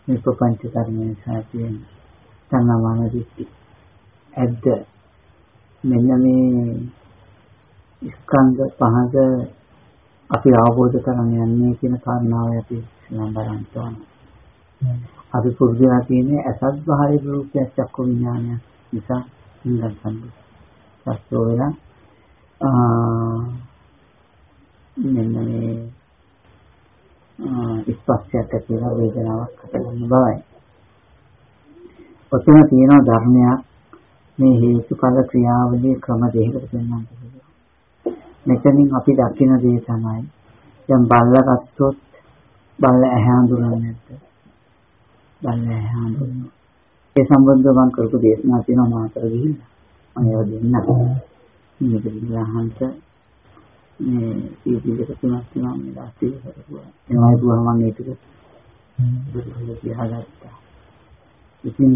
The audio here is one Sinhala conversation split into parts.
මේ ප්‍රපංච ධර්මයේ සාපේන තණ්හාමාන දිට්ඨි ඇද්ද මෙන්න මේ ස්කන්ධ පහක අපි අවබෝධ කරගන්න යන්නේ කියන කාරණාව අපි නම් බලන්න ඕන. අපි පුරුදුලා තියෙන්නේ අසත් බාහිර රූපයක් චක්කු විඥානය නිසා ඉඳන් සම්පූර්ණ වෙලා මෙන්න මේ ස්පර්ශයක් කියලා වේදනාවක් හටගන්න බවයි. ඔතන තියෙන ධර්මයක් මේ හේතුඵල ක්‍රියාවලිය ක්‍රම දෙකකට පෙන්වන්න පුළුවන්. මෙතනින් අපි දකින දේ තමයි දැන් බල්ල ගත්තොත් බල්ල ඇහැ හඳුනන්නේ නැද්ද? බල්ල ඇහැ හඳුනනවා. ඒ සම්බන්ධව මම කරපු දේශනා තියෙනවා මාතර ගිහිල්ලා. මම ඒවා දෙන්න. මේක දිහාන්ත මේ ඉතිරියට තුනක් තියෙනවා මේ දාස්තිය කරපුවා. එනවායි දුවම මම ඒක බුදුහල තියාගත්තා. ඉතින්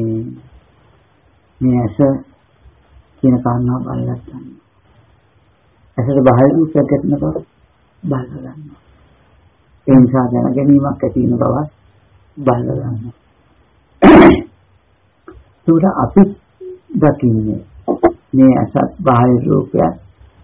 මේ ඇස කියන කාරණාව බලලා ගන්න. ඇසට බාහිර රූපයක් ගැටෙන බව බලලා ගන්නවා. ඒ නිසා දැන ගැනීමක් ඇති වෙන බව බලලා ගන්නවා. ඒකට අපි දකින්නේ මේ අසත් බාහිර රූපයක්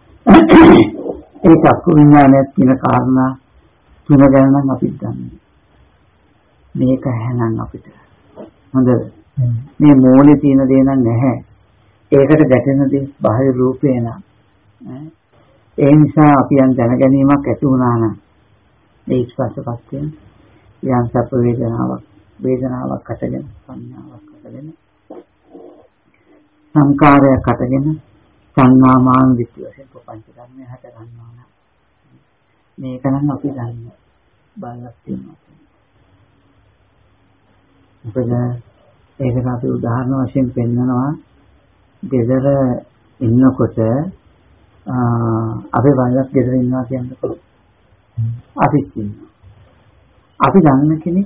ඒ චක්කු විඥානයේ තියෙන කාරණා තුන ගැන නම් අපි දන්නේ. මේක හැනම් අපිට හොඳ මේ මූලේ තියෙන දේ නම් නැහැ. ඒකට ගැටෙන දේ බාහිර රූපේ නෑ. ඒ නිසා අපි යම් දැන ගැනීමක් ඇති වුණා නම් ඒ ස්පර්ශපත් වෙන යම් සැප වේදනාවක් අටගෙන සංඥාවක් අටගෙන සංකාරයක් අටගෙන සංනාමාන දිට්ඨිය වශයෙන් ප්‍රපංච ධර්මය හට ගන්නවා නම් මේක නම් අපි දන්නේ බලලක් තියෙනවා. මොකද ඒකට අපි උදාහරණ වශයෙන් පෙන්නනවා ගෙදර ඉන්නකොට අපි බලලක් ගෙදර ඉන්නවා කියනකොට අපි ඉන්නවා. අපි දන්න කෙනෙක්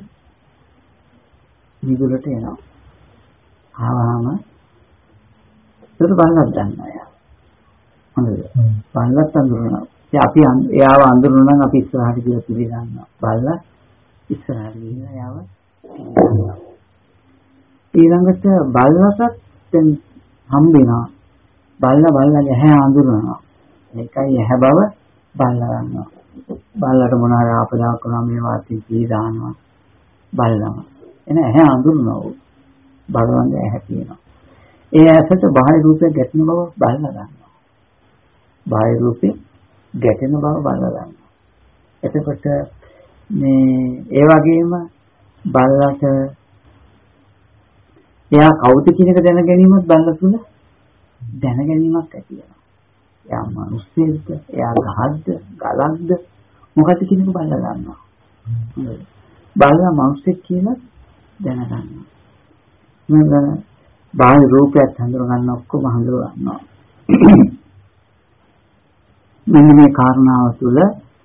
නිදුලට එනවා. ආවම ඒක බලලක් දන්නවා යා. හොඳද? බලලක් අඳුරනවා. අපි එයාව අඳුරනවා නම් අපි ඉස්සරහට ගිහලා පිළිගන්නවා. බලලා ඉස්සරහට ගිහලා යාව පිළිගන්නවා. ඊළඟට බලලටත් දැන් හම්බෙනවා. බලලා ඇහැ අඳුරනවා. ඒකයි ඇහැ බව බලලා ගන්නවා. බලලට මොන හරි ආපදාවක් වුණා මේ වාසිය කී දානවා. බලලම. එන ඇහැ අඳුරනවා. බලවන්ද ඇහැ තියෙනවා. ඒ ඇසට බාහිර රූපයක් ගැටෙන බව බලලා ගන්නවා. බාහිර රූපේ ගැටෙන බව බලලා ගන්නවා. එතකොට මේ ඒ වගේම බලලට එයා කවුද කියන එක දැන ගැනීමත් බලලා තුන දැන ගැනීමක් ඇති වෙනවා. එයා මිනිස්සෙක්ද, එයා ගහක්ද, ගලක්ද මොකද කියන එක බලලා ගන්නවා. බලලා මිනිස්සෙක් කියලා දැන ගන්නවා. මම බාහිර රූපයක් හඳුන ගන්න ඔක්කොම හඳුන ගන්නවා. මෙන්න මේ කාරණාව තුළ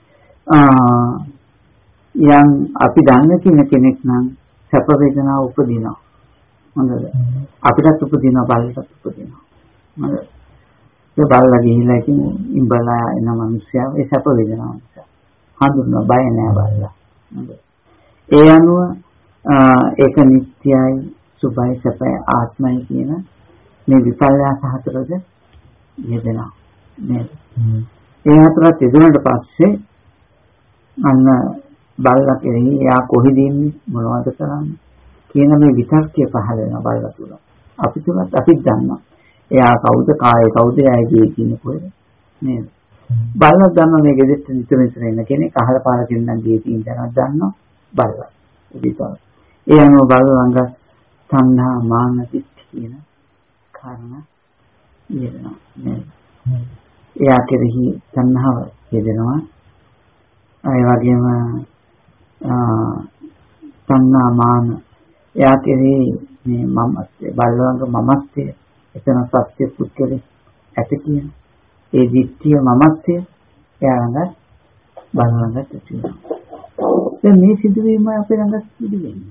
යම් අපි දන්න කෙනෙක් නම් සැප වේදනාව උපදිනවා. හොඳද? අපිටත් උපදිනවා බලලටත් උපදිනවා. හොඳද? ඒ බලලා ගිහිල්ලා ඉතින් ඉඹලා එන මිනිස්සයා ඒ සැප වේදනාව නිසා හඳුනන බය නෑ බලලා. හොඳද? ඒ අනුව ඒක නිත්‍යයි සුභයි සැපයි ආත්මයි කියන මේ විපල්යාස හතරද යෙදෙනවා. නේද? ඒ හතරත් යෙදුනට පස්සේ අන්න බලලා කෙරෙහි එයා කොහෙද ඉන්නේ මොනවද කරන්නේ කියන මේ විතර්කය පහළ වෙනවා බලලා තුල. අපි තුලත් අපිත් දන්නවා. එයා කවුද කායේ කවුද ඇයිගේ කියන කොහෙද නේද? බලලා දන්නවා මේ ගෙදෙට්ට නිතර ඉන්න කෙනෙක් අහල පාර කෙනෙක් ගේ තියෙන දැනක් දන්නවා බලලා. ඒකයි. ඒ අනුව බලලංග තණ්හා මාන දිට්ඨි කියන කාරණා යෙදෙනවා නේද? එයා කෙරෙහි තණ්හාව යෙදෙනවා. ඒ වගේම තණ්හා මාන එයා කෙරෙහි මේ මමත්වය බලවංග මමත්වය එතන සත්‍ය පුද්ගලෙ ඇති කියන ඒ දිට්ඨිය මමත්වය එයා ළඟ බලවංගට තියෙනවා. දැන් මේ සිදුවීම අපේ ළඟ සිදු වෙන්නේ.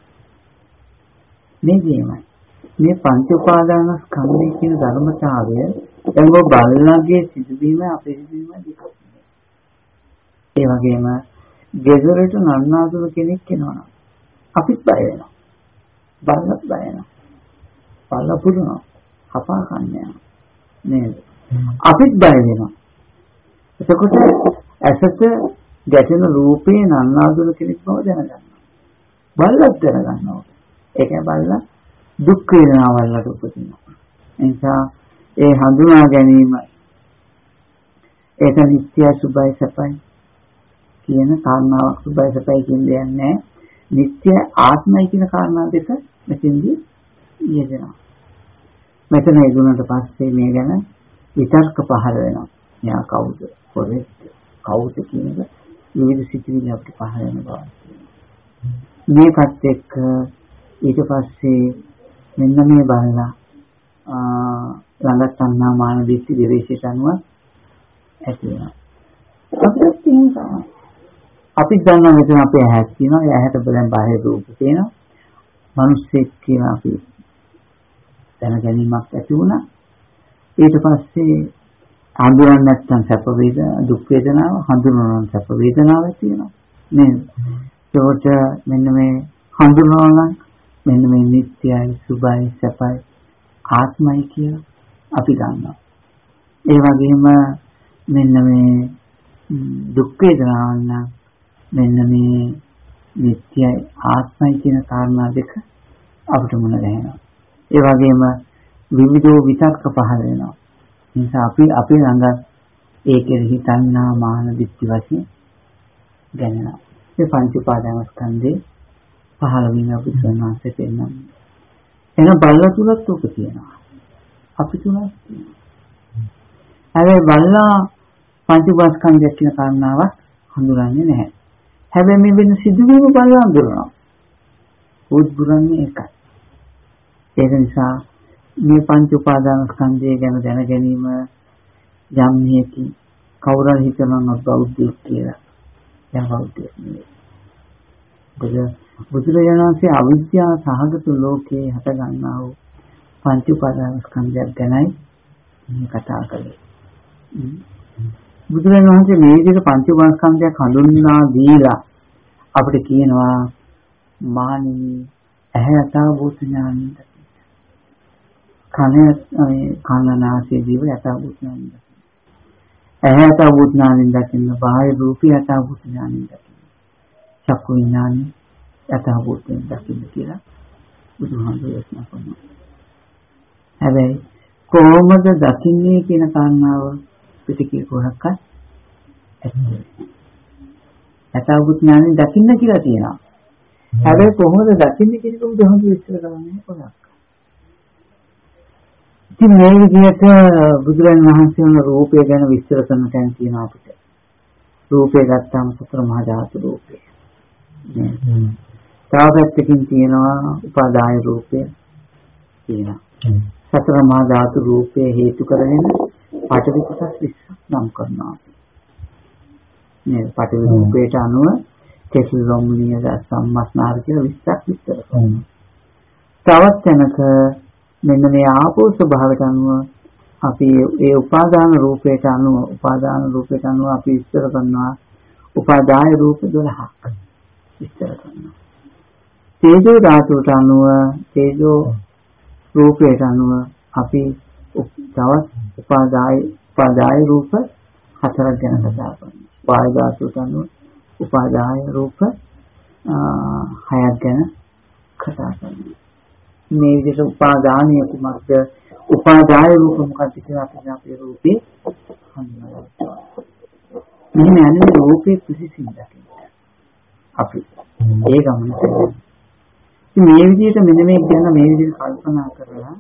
මේ ගේමයි. මේ පංච උපාදාන ස්කන්ධය කියන ධර්මතාවය දැන් ඔබ බලලාගේ සිදුවීම අපේ සිදුවීම දෙකක්. ඒ වගේම ගෙදරට නන්නාසුර කෙනෙක් එනවා. අපිත් බය වෙනවා. බල්ලත් බය වෙනවා. බල්ල පුදුනවා. කපා කන්නේ නේද? අපිත් බය වෙනවා. එතකොට ඇසට ගැටෙන රූපේ නන්නාදුර කෙනෙක් බව දැනගන්නවා. බල්ලත් දැනගන්නවා. ඒකයි බල්ලා දුක් වේදනාවල්ලට උපදිනවා. එනිසා ඒ හඳුනා ගැනීම ඒක නිත්‍ය සුභයි සපයි කියන කාරණාවක් සුභයි සපයි කියන්නේ නැහැ. නිත්‍ය ආත්මයි කියන කාරණා දෙක මෙතෙන්දී යෙදෙනවා. මෙතන යෙදුනට පස්සේ මේ ගැන විතර්ක පහළ වෙනවා. මෙයා කවුද? කොහෙද? කවුද කියන එක විවිධ සිතිවිලි අපිට පහළ වෙන බව. මේකත් එක්ක ඊට පස්සේ මෙන්න මේ බලලා ළඟ තණ්හා මාන දිට්ඨි දිවේශයට අනුව ඇති වෙනවා. අපිට තියෙනවා. අපි දන්නවා මෙතන අපේ ඇහක් තියෙනවා. ඒ ඇහැට බලන් බාහිර රූප තියෙනවා. මිනිස්සෙක් කියලා අපි දැන ගැනීමක් ඇති වුණා. ඊට පස්සේ හඳුනන්නේ නැත්නම් සැප වේදනා දුක් වේදනාව හඳුනන සැප වේදනාව ඇති වෙනවා. නේද? ඒකට මෙන්න මේ හඳුනනවා මෙන්න මේ නිත්‍යයි සුභයි සැපයි ආත්මයි කියලා අපි ගන්නවා. ඒ වගේම මෙන්න මේ දුක් වේදනාවන් මෙන්න මේ නිත්‍යයි ආත්මයි කියන කාරණා දෙක අපිට මුණ ගැහෙනවා. ඒ වගේම විවිධ විතර්ක පහළ වෙනවා. නිසා අපි ළඟ ඒකෙහි තණ්හා මාන දිට්ඨි වශයෙන් දැනෙනවා. මේ පංච උපාදානස්කන්ධේ පහළ වෙන අපි සන්නාසයෙන් පෙන්නනවා. එන බල්ලා තුලත් උක තියෙනවා. අපි තුලත් තියෙනවා. හැබැයි බල්ලා පංච උපාදානස්කන්ධය කියන කාරණාවක් හඳුනන්නේ නැහැ. හැබැයි මේ වෙන සිදුවීම බල්ලා හඳුනනවා. උද්බුරන්නේ එකයි. ඒක නිසා මේ පංච උපාදානස්කන්ධය ගැන දැන ගැනීම යම් හේකි කවුරුන් හිතනවා බෞද්ධයෙක් කියලා. එයා බෞද්ධයෙක් නෙවෙයි. බුදුරජාණන් වහන්සේ අවිද්‍යාව සහගත ලෝකේ හට ගන්නා වූ පංච උපාදානස්කන්ධයක් ගැනයි මේ කතා කළේ. බුදුරජාණන් වහන්සේ මේ විදිහට පංච උපාදානස්කන්ධයක් හඳුන්වා දීලා අපිට කියනවා මානී ඇහැ යථාභූත ඥානින්ද කනනාසය දිව යථාභූත ඥානින්ද ඇහැ යථාභූත ඥානින්ද කියන බාහිර රූපී යථාභූත ඥානින්ද චක්කු විඥානි යථාභූත දකින්න කියලා බුදුහාමුදුරුවෝ දේශනා කරනවා. හැබැයි කොහොමද දකින්නේ කියන කාරණාව පිටිකේ කොහොක්වත් ඇත්තේ. යථාභූත ඥානෙ දකින්න කියලා තියෙනවා. හැබැයි කොහොමද දකින්නේ කියන එක බුදුහාමුදුරුවෝ විස්තර කරන්නේ කොහොමද? ඉතින් මේ විදිහට බුදුරජාණන් වහන්සේගේ රූපය ගැන විස්තර කරන තැන තියෙනවා අපිට. රූපය ගත්තාම සතර මහා ධාතු රූපය. තව පැත්තකින් තියෙනවා උපාදාය රූපය තියෙනවා. සතර මහා ධාතු රූපය හේතු කරගෙන පඨවි කොටස් 20ක් නම් කරනවා. මේ පඨවි රූපයට අනුව කෙසෙල් රොම්නිය සම්මස්නාර කියලා 20ක් විස්තර කරනවා. තවත් තැනක මෙන්න මේ ආපෝ ස්වභාවයට අනුව අපි ඒ උපාදාන රූපයට අනුව අපි විස්තර කරනවා උපාදාය රූප 12ක් විස්තර කරනවා. තේජෝ ධාතුවට අනුව තේජෝ රූපයට අනුව අපි තවත් උපාදාය රූප 4ක් ගැන කතා කරනවා. වායු ධාතුවට අනුව උපාදාය රූප 6ක් ගැන කතා කරනවා. මේ විදිහට උපාදානීය කුමක්ද උපාදාය රූප මොකක්ද කියලා අපේ රූපේ හඳුනගන්නවා. මෙන්න යන්නේ රූපේ පිසිසින් දකින්න. අපි ඒ ගමන කරනවා. ඉතින් මේ විදිහට මෙන්න මේ කියන මේ විදිහට කල්පනා කරලා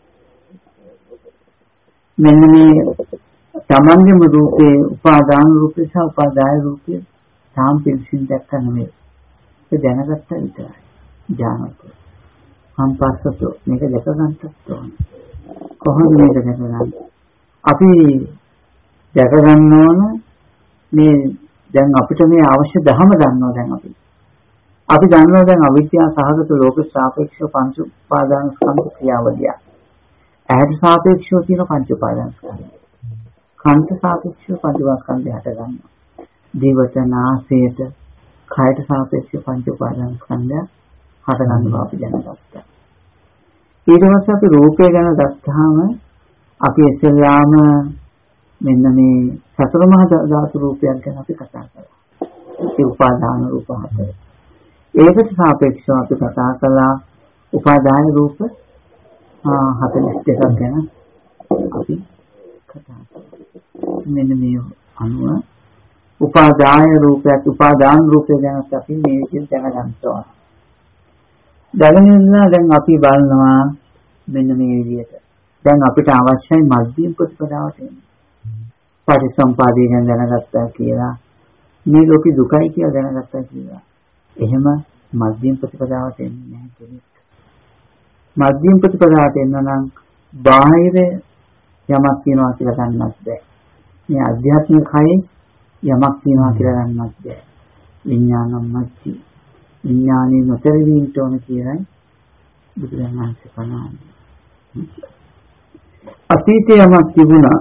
මෙන්න මේ තමන්ගේම රූපේ උපාදාන රූපේ සහ උපාදාය රූපේ තාම පිසිසින් දැක්ක නෙමෙයි. ඒක දැනගත්ත විතරයි. ඥානවත්. සම්පස්සතෝ මේක දැක ගන්නත් ඕනේ. කොහොමද මේක දැක ගන්න? අපි දැක ගන්න ඕන මේ දැන් අපිට මේ අවශ්‍ය ධර්ම දන්නවා දැන් අපි දන්නවා දැන් අවිද්‍යාව සහගත ලෝක සාපේක්ෂව පංච උපාදාන ස්කන්ධ ක්‍රියාවලිය. ඇහැට සාපේක්ෂව තියෙන පංච උපාදාන ස්කන්ධ. කන්ට සාපේක්ෂව පංච උපාදාන ස්කන්ධය හට ගන්නවා. දිවට නාසයට කයට සාපේක්ෂව පංච උපාදාන ස්කන්ධය හටගන්න බව අපි දැනගත්තා. ඊට පස්සේ අපි රූපය ගැන ගත්තාම අපි ඉස්සෙල්ලාම මෙන්න මේ සතර මහා ධාතු රූපයක් ගැන අපි කතා කළා. ඒ උපාදාන රූප හතර. ඒකට සාපේක්ෂව අපි කතා කළා උපාදාන රූප 42ක් ගැන අපි කතා කළා. මෙන්න මේ අනුව උපාදාන රූපය ගැන අපි මේ විදිහට දැනගන්න ඕන. දැන් අපි බලනවා මෙන්න මේ විදිහට. දැන් අපිට අවශ්‍යයි මධ්‍යම ප්‍රතිපදාවට එන්න. පටිසම්පාදේ ගැන දැනගත්තා කියලා මේ ලෝකේ දුකයි කියලා දැනගත්තා කියලා. එහෙම මධ්‍යම ප්‍රතිපදාවට එන්නේ නැහැ කෙනෙක්. මධ්‍යම ප්‍රතිපදාවට එන්න නම් බාහිර යමක් තියනවා කියලා ගන්නත් බෑ. මේ අධ්‍යාත්මික කයේ යමක් තියනවා කියලා ගන්නත් බෑ. විඥානම් මච්චි. විඥානේ නොතරින්ට ඕන කියලායි බුදුරජාණන් වහන්සේ පනවන්නේ. අතීතයේ යමක් තිබුණා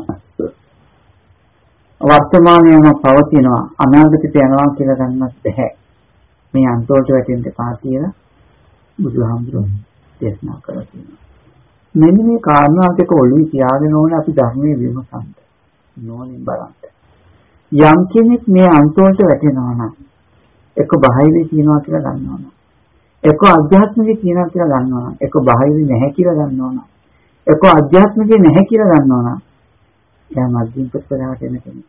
වර්තමානයේම පවතිනවා අනාගතයට යනවා කියලා ගන්නත් බෑ. මේ අන්තෝට වැටෙන්න එපා කියලා බුදුහාමුදුරුවෝ දේශනා කරලා තියෙනවා. මෙන්න මේ කාරණා දෙක ඔළුවේ තියාගෙන ඕනේ අපි ධර්මයේ විමසන්න. නෝනින් බලන්න. යම් කෙනෙක් මේ අන්තෝට වැටෙනවා නම් එක බාහිරේ තියනවා කියලා ගන්නවා නම් එක අධ්‍යාත්මිකේ තියනවා කියලා ගන්නවා නම් එක බාහිරේ නැහැ කියලා ගන්නවා නම් එක අධ්‍යාත්මිකේ නැහැ කියලා ගන්නවා නම් එයා මධ්‍යම ප්‍රතිපදාවට එන කෙනෙක්.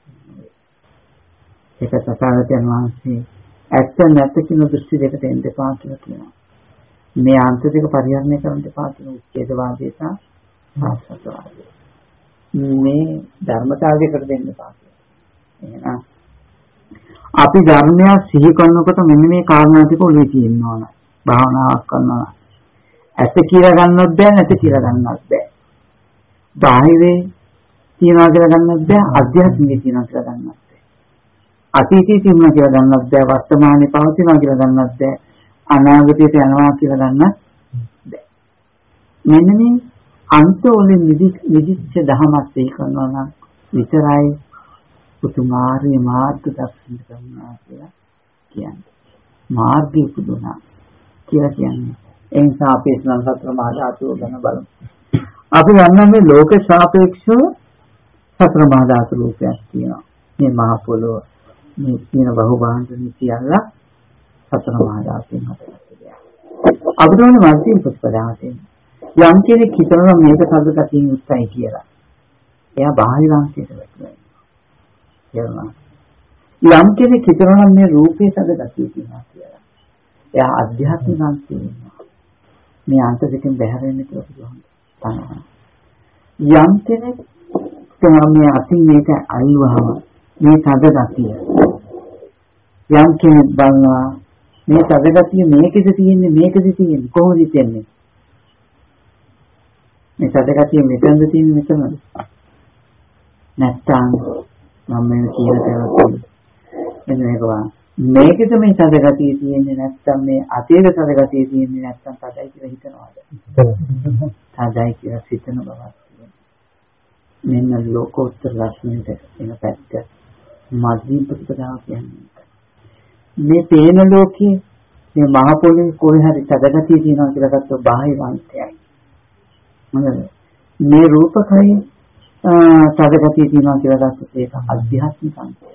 ඒක තථාගතයන් වහන්සේ ඇත්ත නැත්ත කියන දෘෂ්ටි දෙකට එන්න එපා කියලා කියනවා. මේ අන්ත දෙක පරිහරණය කරන්න එපා කියන උච්ඡේදවාදය සහ සාස්ත්‍රවාදය. මේ ධර්මතාවයකට දෙන්න එපා කියලා. එහෙනම් අපි ධර්මය සිහි කරනකොට මෙන්න මේ කාරණා ටික ඔළුවේ තියෙන්න ඕන. භාවනාවක් කරනවා. ඇත්ත කියලා ගන්නවත් බෑ නැත කියලා ගන්නවත් බෑ. බාහිරේ තියනවා කියලා ගන්නවත් බෑ අධ්‍යාත්මිකේ තියනවා කියලා ගන්නවත් බෑ. අතීතයේ තියනවා කියලා ගන්නවත් බෑ වර්තමානයේ පවතිනවා කියලා ගන්නවත් බෑ අනාගතයට යනවා කියලා ගන්නත් බෑ. මෙන්න මේ අන්තෝලෙ නිදිච්ච දහමත් ඒ කරනවා නම් විතරයි උතුමාර්ය මාර්ග දර්ශන කරනවා කියලා කියන්නේ. මාර්ගය පුදුනා කියලා කියන්නේ. ඒ නිසා අපි සතර මහා ධාතු ගැන බලමු. අපි ගන්න මේ ලෝක සාපේක්ෂව සතර මහා ධාතු රූපයක් තියෙනවා. මේ මහ පොළොව මේ තියෙන බහුභාණ්ඩ නිසියල්ලා සතර මහා ධාතුන් හතරක් දෙයක්. අපිට ඕනේ මධ්‍යම ප්‍රතිපදාවට එන්න. යම් කෙනෙක් හිතනවා මේක සද්දකින් උත්සයි කියලා. එයා බාහිරාංශයට වැටෙනවා. යම් කෙනෙක් හිතනවා මේ රූපේ සද්දකින් තියෙනවා කියලා. එයා අධ්‍යාත්මික අංශේ ඉන්නවා. මේ අන්ත දෙකෙන් බැහැර වෙන්න කියලා පුළුවන්. යම් කෙනෙක් මේ අතින් මේක අල්වහම මේ සද්දකිය. යම් කෙනෙක් බලනවා මේ සද්දගතිය මේකද තියෙන්නේ කොහොමද තියෙන්නේ මේ සද්දගතිය මෙතනද තියෙන්නේ මෙතනද නැත්තම් මම මේ කියලා කරලා මෙන්න මේකද මේ සද්දගතිය තියෙන්නේ නැත්තම් මේ අතීත සද්දගතිය තියෙන්නේ නැත්තම් සදයි කියලා හිතනවාද සදයි කියලා හිතන බවක් මෙන්න ලෝකෝත්තර ලක්ෂණයට එන පැත්ත මධ්‍යම ප්‍රතිපදාව කියන්නේ මේ පේන ලෝකයේ මේ මහ පොළොවේ කොහේ හරි සදගතිය තියෙනවා කියලා ගත්තොත් බාහිර අන්තයයි. මොනද මේ රූපකයේ සදගතිය තියෙනවා කියලා ගත්තොත් ඒක අධ්‍යාත්මික අන්තය.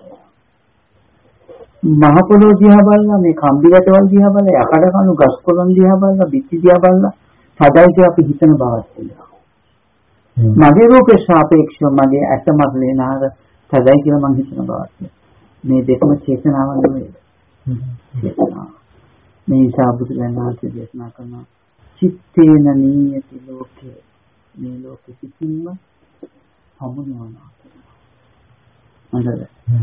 මහ පොළොව දිහා බලලා මේ කම්බි රටවල් දිහා බලලා යකඩ කණු ගස් කොළන් දිහා බලලා බිත්ති දිහා බලලා සදයි අපි හිතන බවක් තියෙනවා. මගේ රූපේ සාපේක්ෂව මගේ ඇටමත් ලේනාර සදයි කියලා මම හිතන බවක් මේ දෙකම චේතනාවක් නෙවෙයි. මේ නිසා බුදුරජාණන් වහන්සේ දේශනා කරන චිත්තේන නීයති ලෝකේ මේ ලෝකෙ සිටින්ම හමුනවා. හොඳද?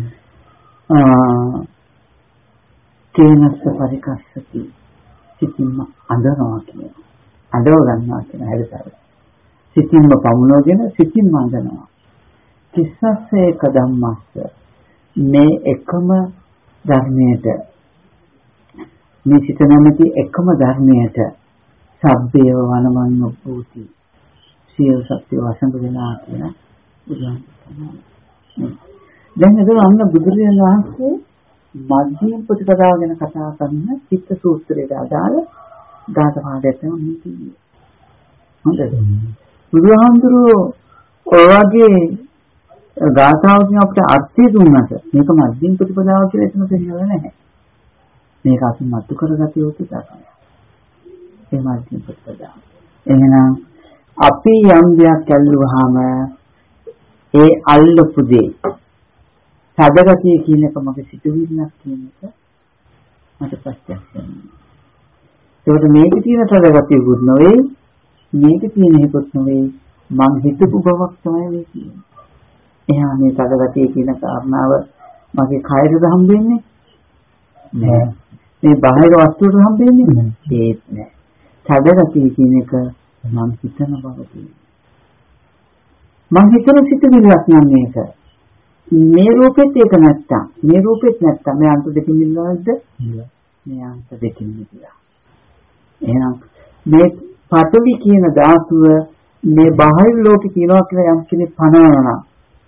කේනස්ස පරිකස්සති සිටින්ම අඳනවා කියනවා. අඳව ගන්නවා කියන හැඩතල. සිටින්ම පමුණවගෙන සිටින්ම අඳනවා. කිස්සස්සේ කදම්මස්ස මේ එකම ධර්මයට මේ සිත නැමැති එකම ධර්මයට සබ්බේව වනමන්න භූති සියලු සත්‍ය වසඟ වෙනා කියලා බුදුහාමුදුරුවෝ. දැන් ඒක අන්න බුදුරජාණන් වහන්සේ මධ්‍යම ප්‍රතිපදාව ගැන කතා කරන චිත්ත සූත්‍රයට අදාළ දාත පාඩයක් තමයි කියන්නේ. හොඳද? බුදුහාමුදුරුවෝ ඔය වගේ ගාථාවකින් අපිට අර්ථය දුන්නට මේක මධ්‍යම ප්‍රතිපදාව කියලා එතන තේරෙන්නේ නැහැ. මේක අපි මතු කරගත යුතු ධර්මයක්. ඒ මධ්‍යම ප්‍රතිපදාව. එහෙනම් අපි යම් දෙයක් ඇල්ලුවාම ඒ අල්ලපු දේ සදගතිය කියන එක මගේ සිතුවිල්ලක් කියන එක මට ප්‍රත්‍යක්ෂ වෙනවා. ඒකට මේකේ තියෙන සදගතියකුත් නෙවෙයි මේකේ තියෙන හිතකුත් නෙවෙයි මං හිතපු බවක් තමයි මේ කියන්නේ. එහා මේ සදගතිය කියන කාරණාව මගේ කයරද හම්බෙන්නේ නෑ. මේ බාහිර වස්තුවට හම්බෙන්නේ ඒත් නෑ. සදගතිය කියන එක මං හිතන බව තියෙනවා. මං හිතන සිතුවිල්ලක් නම් මේක. මේ රූපෙත් ඒක නැත්තම් මේ රූපෙත් නැත්තම් මේ අන්ත දෙකින් ඉන්නවද? මේ අන්ත දෙකින් ඉන්නවා. එහෙනම් මේ පඨවි කියන ධාතුව මේ බාහිර ලෝකේ තියනවා කියලා යම් කෙනෙක් පනවනවා.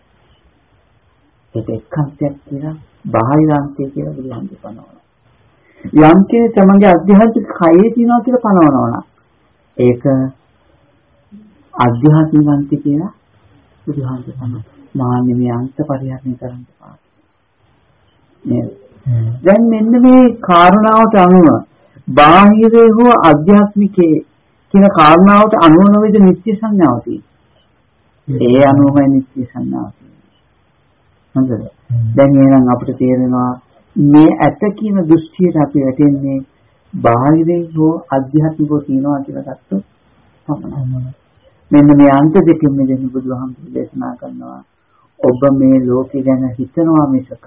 ඒක එක්කන්තයක් කියලා බාහිර අන්තය කියලා බුදුහන්සේ පනවනවා. යම් කෙනෙක් තමන්ගේ අධ්‍යාත්මික කයේ තියනවා කියලා පනවනවා නම් ඒක අධ්‍යාත්මික අන්තය කියලා බුදුහන්සේ පනවනවා. මාන්නේ මේ අන්ත පරිහරණය කරන්න පාඩ. නේද? දැන් මෙන්න මේ කාරණාවට අනුව බාහිරේ හෝ අධ්‍යාත්මිකයේ කියන කාරණාවට අනුව නොවේද නිත්‍ය සංඥාව තියෙන්නේ. ඒ අනුවමයි නිත්‍ය සංඥාව තියෙන්නේ. හොඳද? දැන් එහෙනම් අපිට තේරෙනවා මේ ඇත කියන දෘෂ්ටියට අපි වැටෙන්නේ බාහිරේ හෝ අධ්‍යාත්මිකව තියනවා කියලා ගත්තොත් පමණයි. මෙන්න මේ අන්ත දෙකෙන් මෙතන බුදුහාමුදුරුවෝ දේශනා කරනවා ඔබ මේ ලෝකේ ගැන හිතනවා මිසක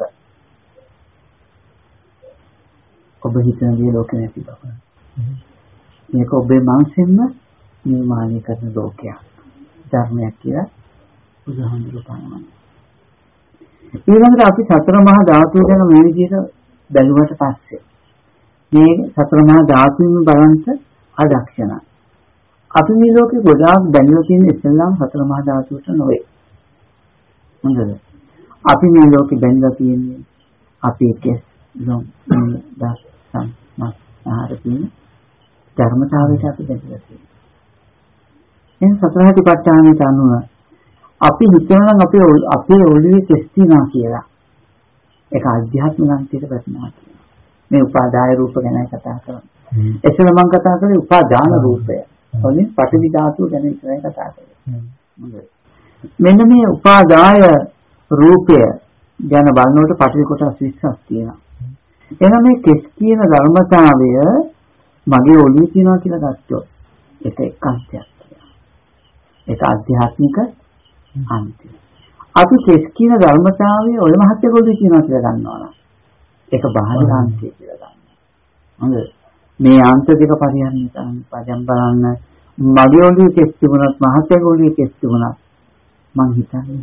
ඔබ හිතන දේ ලෝකේ නැති බව. මේක ඔබේ මනසෙන්ම නිර්මාණය කරන ලෝකයක්. ධර්මයක් කියලා බුදුහාමුදුරුවෝ පනවනවා. ඊළඟට අපි සතර මහා ධාතු ගැන මේ විදිහට බැලුවට පස්සේ මේ සතර මහා ධාතුන් බලන්ත අදක්ෂණ. අපි මේ ලෝකේ ගොඩාක් දැනලා තියෙන ඉස්ලාම් සතර මහා ධාතුවට නොවේ. හොඳද? අපි මේ ලෝකේ දැනලා තියෙන්නේ අපේ කෙස් ලොම් දස් සම්මස් ආහාර කියන ධර්මතාවයට අපි දැනලා තියෙනවා. එන් සතර හටිපට්ඨානයට අනුව අපි හිතනවා නම් අපේ ඔළුවේ කෙස් තියනවා කියලා. ඒක ආධ්‍යාත්මික අන්තයට වැටෙනවා කියනවා. මේ උපාදාය රූප ගැන කතා කරන්නේ. එතන මම කතා කරන්නේ උපාදාන රූපය. ඔලින් පඨවි ධාතුව ගැන ඉස්සරහ කතා කරන්නේ. මෙන්න මේ උපාදාය රූපය ගැන බලනකොට පඨවි කොටස් 20ක් තියෙනවා. එහෙනම් මේ කෙස් කියන ධර්මතාවය මගේ ඔළුවේ තියනවා කියලා ගත්තොත් ඒක එක්කන්තයක් කියලා. ඒක ආධ්‍යාත්මික අන්තය. අපි කෙස් කියන ධර්මතාවය ඔය මහත්ය ඔළුවේ තියනවා කියලා ගන්නවා. ඒක බාහිර අන්තය කියලා ගන්නවා. හොඳද? මේ අන්ත දෙක පරිහරණය කරන්න පදම් බලන්න මගේ ඔළුවේ කෙස් තිබුණත් මහත්යගේ ඔළුවේ කෙස් තිබුණත් මං හිතන්නේ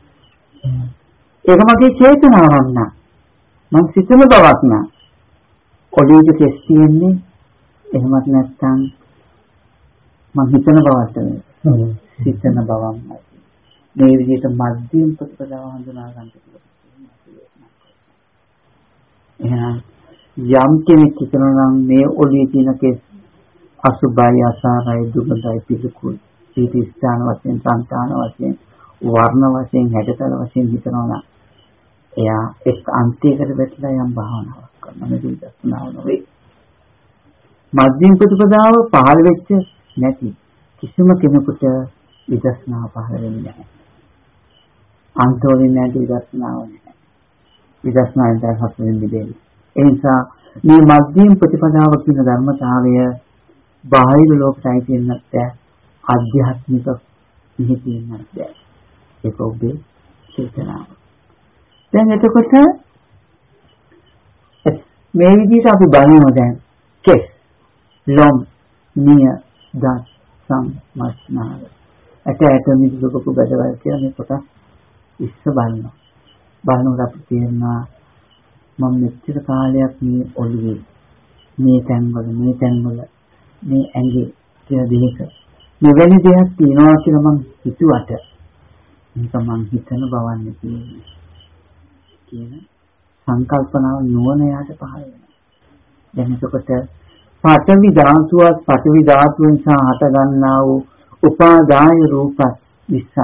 ඒක මගේ චේතනාවක් නෑ. මං සිතන බවක් නෑ. ඔළුවේ කෙස් තියෙන්නේ එහෙමත් නැත්නම් මං හිතන බවට නෙවෙයි. සිතන බවක්මයි. මේ විදිහට මධ්‍යම ප්‍රතිපදාව හඳුනා ගන්න කියලා. එහෙනම් යම් කෙනෙක් හිතනවා නම් මේ ඔළුවේ තියෙන කෙස් අසුභයි අසාරයි දුබලයි පිළිකුල් සීටි ස්ථාන වශයෙන් සංතාන වශයෙන් වර්ණ වශයෙන් හැඩතල වශයෙන් හිතනවා නම් එයා එක් අන්තයකට වැටලා යම් භාවනාවක් කරනවා නෙවෙයි දස්නාව නෙවෙයි. මධ්‍යම ප්‍රතිපදාව පහළ වෙච්ච නැති කිසිම කෙනෙකුට විදර්ශනාව පහළ වෙන්නේ නැහැ. අන්තවලින් නැති විදර්ශනාව නැහැ. විදර්ශනාවෙන් තමයි හසුවෙන් මිදෙන්නේ. ඒ නිසා මේ මධ්‍යම ප්‍රතිපදාව කියන ධර්මතාවය බාහිර ලෝකයට අයිති වෙන්නත් ආධ්‍යාත්මික නිහිතින්නත් ඒක ඔබේ චේතනාව. දැන් එතකොට මේ විදිහට අපි බලනවා දැන් කෙස් ලොම් නිය දස් සම් මස්නාල ඇට මිදුලක බඩවල් කියලා මේ කොටස් ඉස්ස බලනවා. බලනකොට අපි තේරෙනවා මම මෙච්චර කාලයක් මේ ඔළුවේ මේ තැන්වල මේ ඇඟේ කියලා දෙයක මෙවැනි දෙයක් තියනවා කියලා මං හිතුවට මේක මං හිතන බවන්නේ කියන සංකල්පනාව නුවණ යාට පහළ වෙනවා. දැන් එතකොට පඨවි ධාතුවත් පඨවි ධාතුවෙන් හට ගන්නා වූ උපාදාය රූප 20ක්.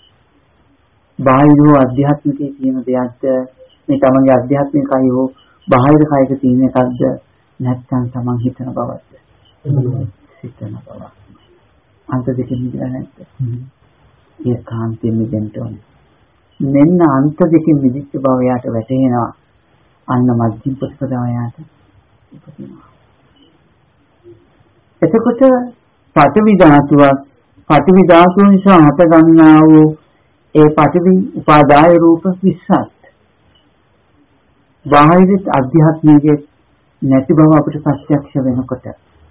බාහිර අධ්‍යාත්මිකයේ තියෙන දෙයක්ද මේ තමන්ගේ අධ්‍යාත්මිකයි හෝ බාහිර කයක තියෙන එකක්ද නැත්නම් තමන් හිතන බවද? හිතන බව. අන්ත දෙකෙන් මිදලා නැද්ද? ඒකාන්තයෙන් මිදෙන්න ඕනේ. මෙන්න අන්ත දෙකෙන් මිදිච්ච බව යාට වැටහෙනවා. අන්න මධ්‍යම ප්‍රතිපදාව යාට උපදිනවා. එතකොට පඨවි ධාතුව නිසා හට ගන්නා වූ ඒ පඨවි උපාදාය රූප 20ක්. බාහිර අධ්‍යාත්මිකයේ නැති බව අපිට ප්‍රත්‍යක්ෂ වෙනකොට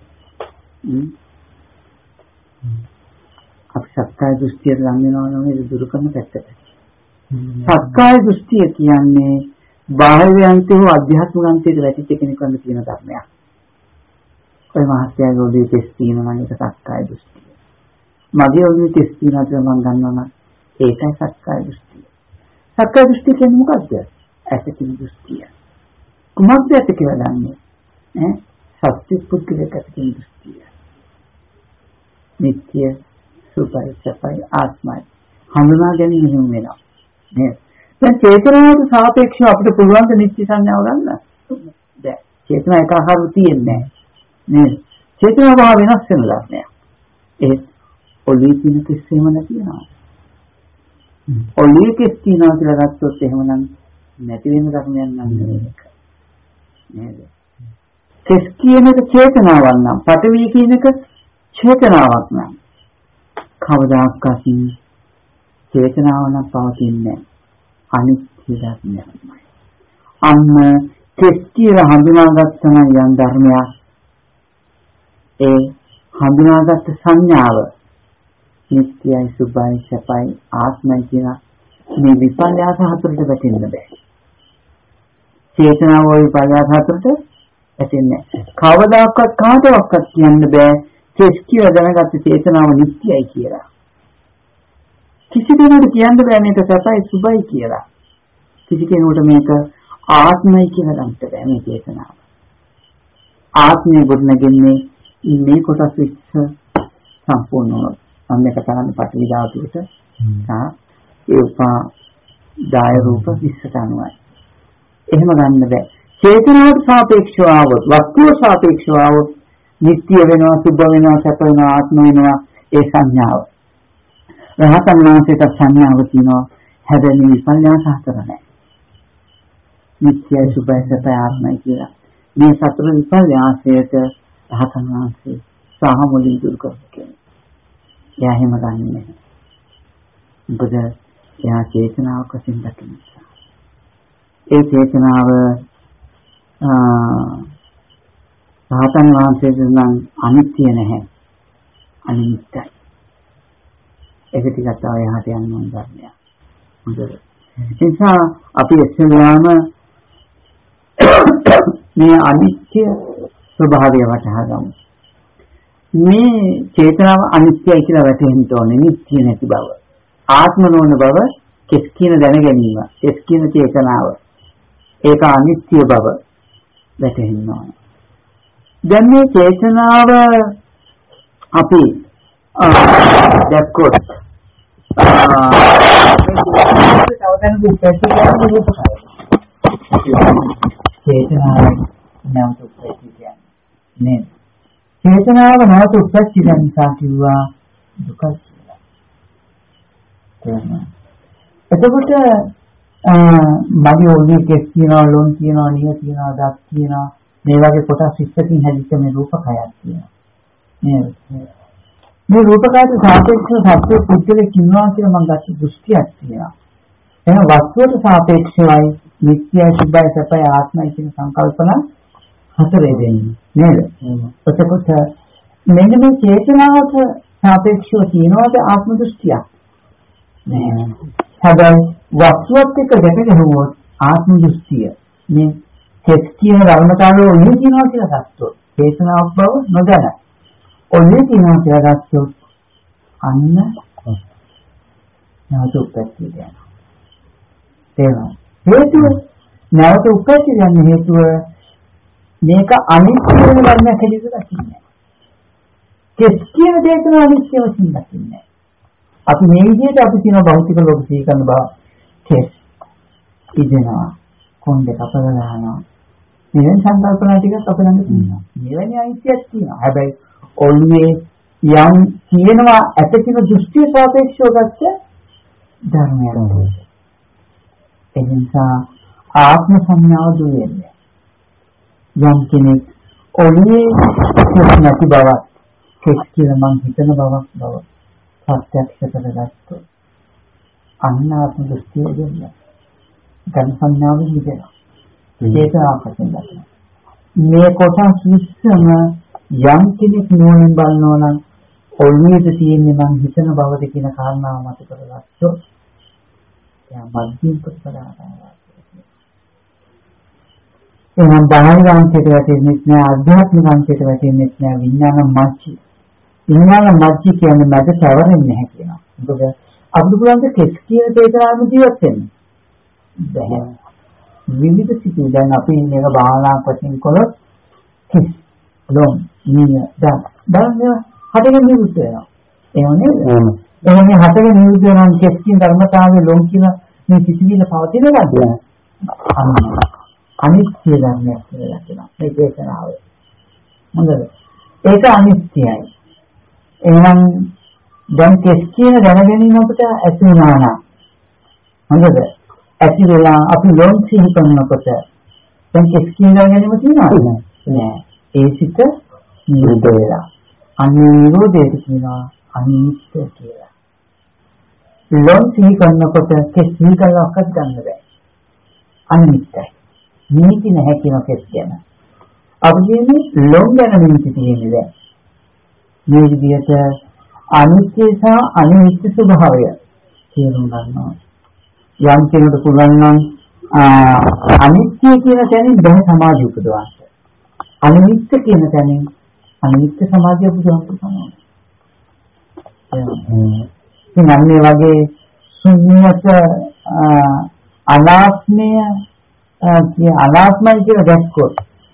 අපි සක්කාය දෘෂ්ටිය ලං වෙනවා නේද දුරු කරන පැත්තට. සක්කාය දෘෂ්ටිය කියන්නේ බාහිරයන්තේ හෝ අධ්‍යාත්මිකයන්තේ වැටිච්ච කෙනෙකුට තියෙන ධර්මයක්. ඔය මහත්යාගේ ඔළුවේ තෙස් තියෙනවා නම් ඒක සක්කාය දෘෂ්ටිය. මගේ ඔළුවේ තෙස් තියෙනවා කියලා මම ගන්නවා නම් ඒකයි සක්කාය දෘෂ්ටිය. සක්කාය දෘෂ්ටිය කියන්නේ මොකද්ද? ඇතිකින් දෘෂ්ටිය. කුමක්ද ඇති කියලා දන්නේ? සත්‍ය පුද්ගලික ඇතිකින් දෘෂ්ටිය. නිත්‍ය සුඛයි සපයි ආත්මයි හඳුනා ගැනීම හිමි වෙනවා. නේද? දැන් චේතනාවට සාපේක්ෂව අපිට පුළුවන් ද නිත්‍ය සංඥාව ගන්න? දැන් චේතනා එක ආකාරව තියෙන්නේ නේද? චේතනාව වෙනස් වෙන ධර්මයක්. ඒ ඔලිය කියන කිසිම නැතිනවා. ඔලිය කිස්තිනා කියලා ගත්තොත් එහෙමනම් නැති වෙන ධර්මයක් නම් නෙවෙයි. නේද? කෙස් කියන එක චේතනාවක් නම් පඨවි කියන එක චේතනාවක් නම් කවදාකවත් චේතනාව නම් පවතින්නේ අනිත්‍ය ධර්මයක්මයි. අන්න කෙස් කියලා හඳුනාගත්ත යම් ධර්මයක් ඒ හඳුනාගත්ත සංඥාව නිත්‍යයි සුභයි සපයි ආත්මයි කියන මේ විපල්යාස හතරට වැටෙන්න බෑ. චේතනාව ওই විපල්යාස හතරට වැටෙන්නේ කවදාකවත් කාටවත් කියන්න බෑ කෙස් කියලා දැනගත්ත චේතනාව නිත්‍යයි කියලා. කිසි කෙනෙකුට කියන්න බෑ මේක සපයි සුභයි කියලා. කිසි කෙනෙකුට මේක ආත්මයි කියලා ගන්න බෑ මේ චේතනාව. ආත්මය ගොඩනගන්නේ මේ කොටස් විස්ස සම්පූර්ණව අන්නක තරම් පටවි ධාතුවට ඒ උපාදාය රූප 20ට අනුවයි. එහෙම ගන්න බෑ. චේතනාවට සාපේක්ෂව આવොත් වස්තුව සාපේක්ෂව આવොත් නිත්‍ය වෙනවා සුභ වෙනවා සැප වෙනවා ආත්ම වෙනවා ඒ සංඥාව. රහතන් වහන්සේට සංඥාව තියෙනවා හැබැයි විපල්යාස හතර නැහැ. නිත්‍ය සුභ සැප ආත්මයි කියලා. මේ සතර විපල්යාසයට රහතන් වහන්සේ සහ මුලින් දුරු කරන්නේ. එයා එහෙම ගන්නෙ නැහැ. මොකද එයා චේතනාවක් වශයෙන් දකින නිසා. ඒ චේතනාව රහතන් වහන්සේට නම් අනිත්‍ය නැහැ. අනිත්‍යයි. ඒක ටිකක් තව එහාට යන්න ඕන ධර්මයක්. හොඳද? ඒ නිසා අපි ඉස්සෙල්ලාම මේ අනිත්‍ය ස්වභාවය වටහා ගමු. මේ චේතනාව අනිත්‍යයි කියලා වැටහෙන්න ඕනේ. නිත්‍ය නැති බව. ආත්ම නොවන බව කෙස් කියන දැන ගැනීම. කෙස් කියන චේතනාව. ඒක අනිත්‍ය බව වැටහෙන්න ඕනේ. දැන් මේ චේතනාව අපි දැක්කොත් චේතනාව නැවත උත්පත්ති කියන්නේ චේතනාව නැවත උත්පත්ති වෙන නිසා කිව්වා දුක කියලා. එතකොට මගේ ඔළුවේ කෙස් තියෙනවා ලොන් තියෙනවා නිය තියෙනවා දත් තියෙනවා මේ වගේ කොටස් 20කින් හැදිච්ච මේ රූපකයක් තියෙනවා නේද? මේ රූපකයට සාපේක්ෂව සත්‍ය පුද්ගලෙක් ඉන්නවා කියලා මම ගත්ත දෘෂ්ටියක් තියෙනවා. එහෙනම් වස්තුවට සාපේක්ෂවයි නිත්‍යයි සුභයි සපයි ආත්මයි කියන සංකල්පන හතරේ දෙන්නේ නේද? එතකොට මෙන්න මේ චේතනාවට සාපේක්ෂව තියෙනවද ආත්ම දෘෂ්ටියක්? නෑ. හැබැයි වස්තුවත් එක්ක ගැට ගැහුවොත් ආත්ම දෘෂ්ටිය මේ කෙස් කියන ධර්මතාවය ඔන්නේ කියනවා කියලා ගත්තොත් චේතනාවක් බව නොදැන ඔන්නේ කියනවා කියලා ගත්තොත් අන්න නැවත උත්පත්ති වෙනවා. තේරෙනවද? හේතුව නැවත උත්පත්ති යන හේතුව මේක අනිත්‍ය වෙන ධර්මයක් හැටියට දකින්නේ. කෙස් කියන දේශන අනිත්‍ය වශයෙන් දකින්නේ. අපි මේ විදිහට අපි කියන භෞතික ලෝක සිහි කරන බව කෙස් ඉදෙනවා කොණ්ඩේ කපලා දානවා. මෙවැනි සංකල්පනා ටිකක් අපේ ළඟ තියෙනවා. මෙවැනි අයිතියක් තියෙනවා. හැබැයි ඔළුවේ යම් කියනවා ඇත කියන දෘෂ්ටිය සාපේක්ෂව ගත්ත ධර්මයක්. ඒ නිසා ආත්ම සංඥාව දුරෙන්නේ. යම් කෙනෙක් ඔළුවේ නැති බව කෙස් කියලා මං හිතන බව ප්‍රත්‍යක්ෂ කරගත්තොත් අන්න ආත්ම දෘෂ්ටිය දෙන්නේ. ගන්න සංඥාව විදිහට. ඒක ආපස්සෙන් ගන්න. මේ කොටස් විශ්සම යම් කෙනෙක් නෝනින් බලනවා නම් ඔළුවේ තියෙන්නේ මං හිතන බවද කියන කාරණාව මත කරගත්තොත් එයා මධ්‍යම ප්‍රතිපදාවයි. එහෙනම් බාහිර අංශයට වැටෙන්නේ නැහැ, ආධ්‍යාත්මික අංශයට වැටෙන්නේ නැහැ, විඥාන මච්චි. විඥාන මච්චි කියන්නේ මැද තවරෙන්නේ නැහැ කියනවා. මොකද අපිට පුළුවන් කෙස් කියන චේතනාවෙන් ජීවත් වෙන්න. බැහැ. විවිධ සිතුවිලි දැන් අපි මේක භාවනාවක් වශයෙන් කළොත් කෙස් ලොම් නිය දැන් හතරෙන් නිරුද්ධ වෙනවා. එහෙම නේද? එහෙනම් හතරෙන් නිරුද්ධ වෙනවා කෙස් කියන ධර්මතාවයේ ලොම් කියන මේ සිතුවිල්ල පවතිනවාද? අනිත්‍ය ධර්මයක් කියලා කියනවා. මේ චේතනාව. හොඳද? ඒක අනිත්‍යයි. එහෙනම් දැන් කෙස් කියන දැනගැනීම අපිට ඇති වෙනවා නම් හොඳද? ඇති වෙලා අපි ලොම් සිහි කරනකොට දැන් කෙස් කියන දැනගැනීම තියෙනවද? නෑ. ඒ සිත නිරුද්ධ වෙලා. අනිරෝධයට කියනවා අනිත්‍ය කියලා. ලොම් සිහි කරනකොට කෙස් සිහි කරනවත් ගන්න බෑ. අනිත්‍යයි. නීති නැහැ කියන කෙස් ගැන. අපි කියන්නේ ලොම් ගැන නීති තියෙන්නේ දැන්. මේ විදිහට අනිත්‍ය සහ අනිත්‍ය ස්වභාවය තේරුම් ගන්නවා. යම් කෙනෙකුට පුළුවන් නම් අනිත්‍ය කියන තැනින් බහ සමාධිය උපදවන්න. අනිත්‍ය කියන තැනින් අනිත්‍ය සමාධිය උපදවන්න පුළුවන්. ඉතින් මේ වගේ ශුන්‍යත අනාත්මය අනාත්මයි කියලා දැක්කොත්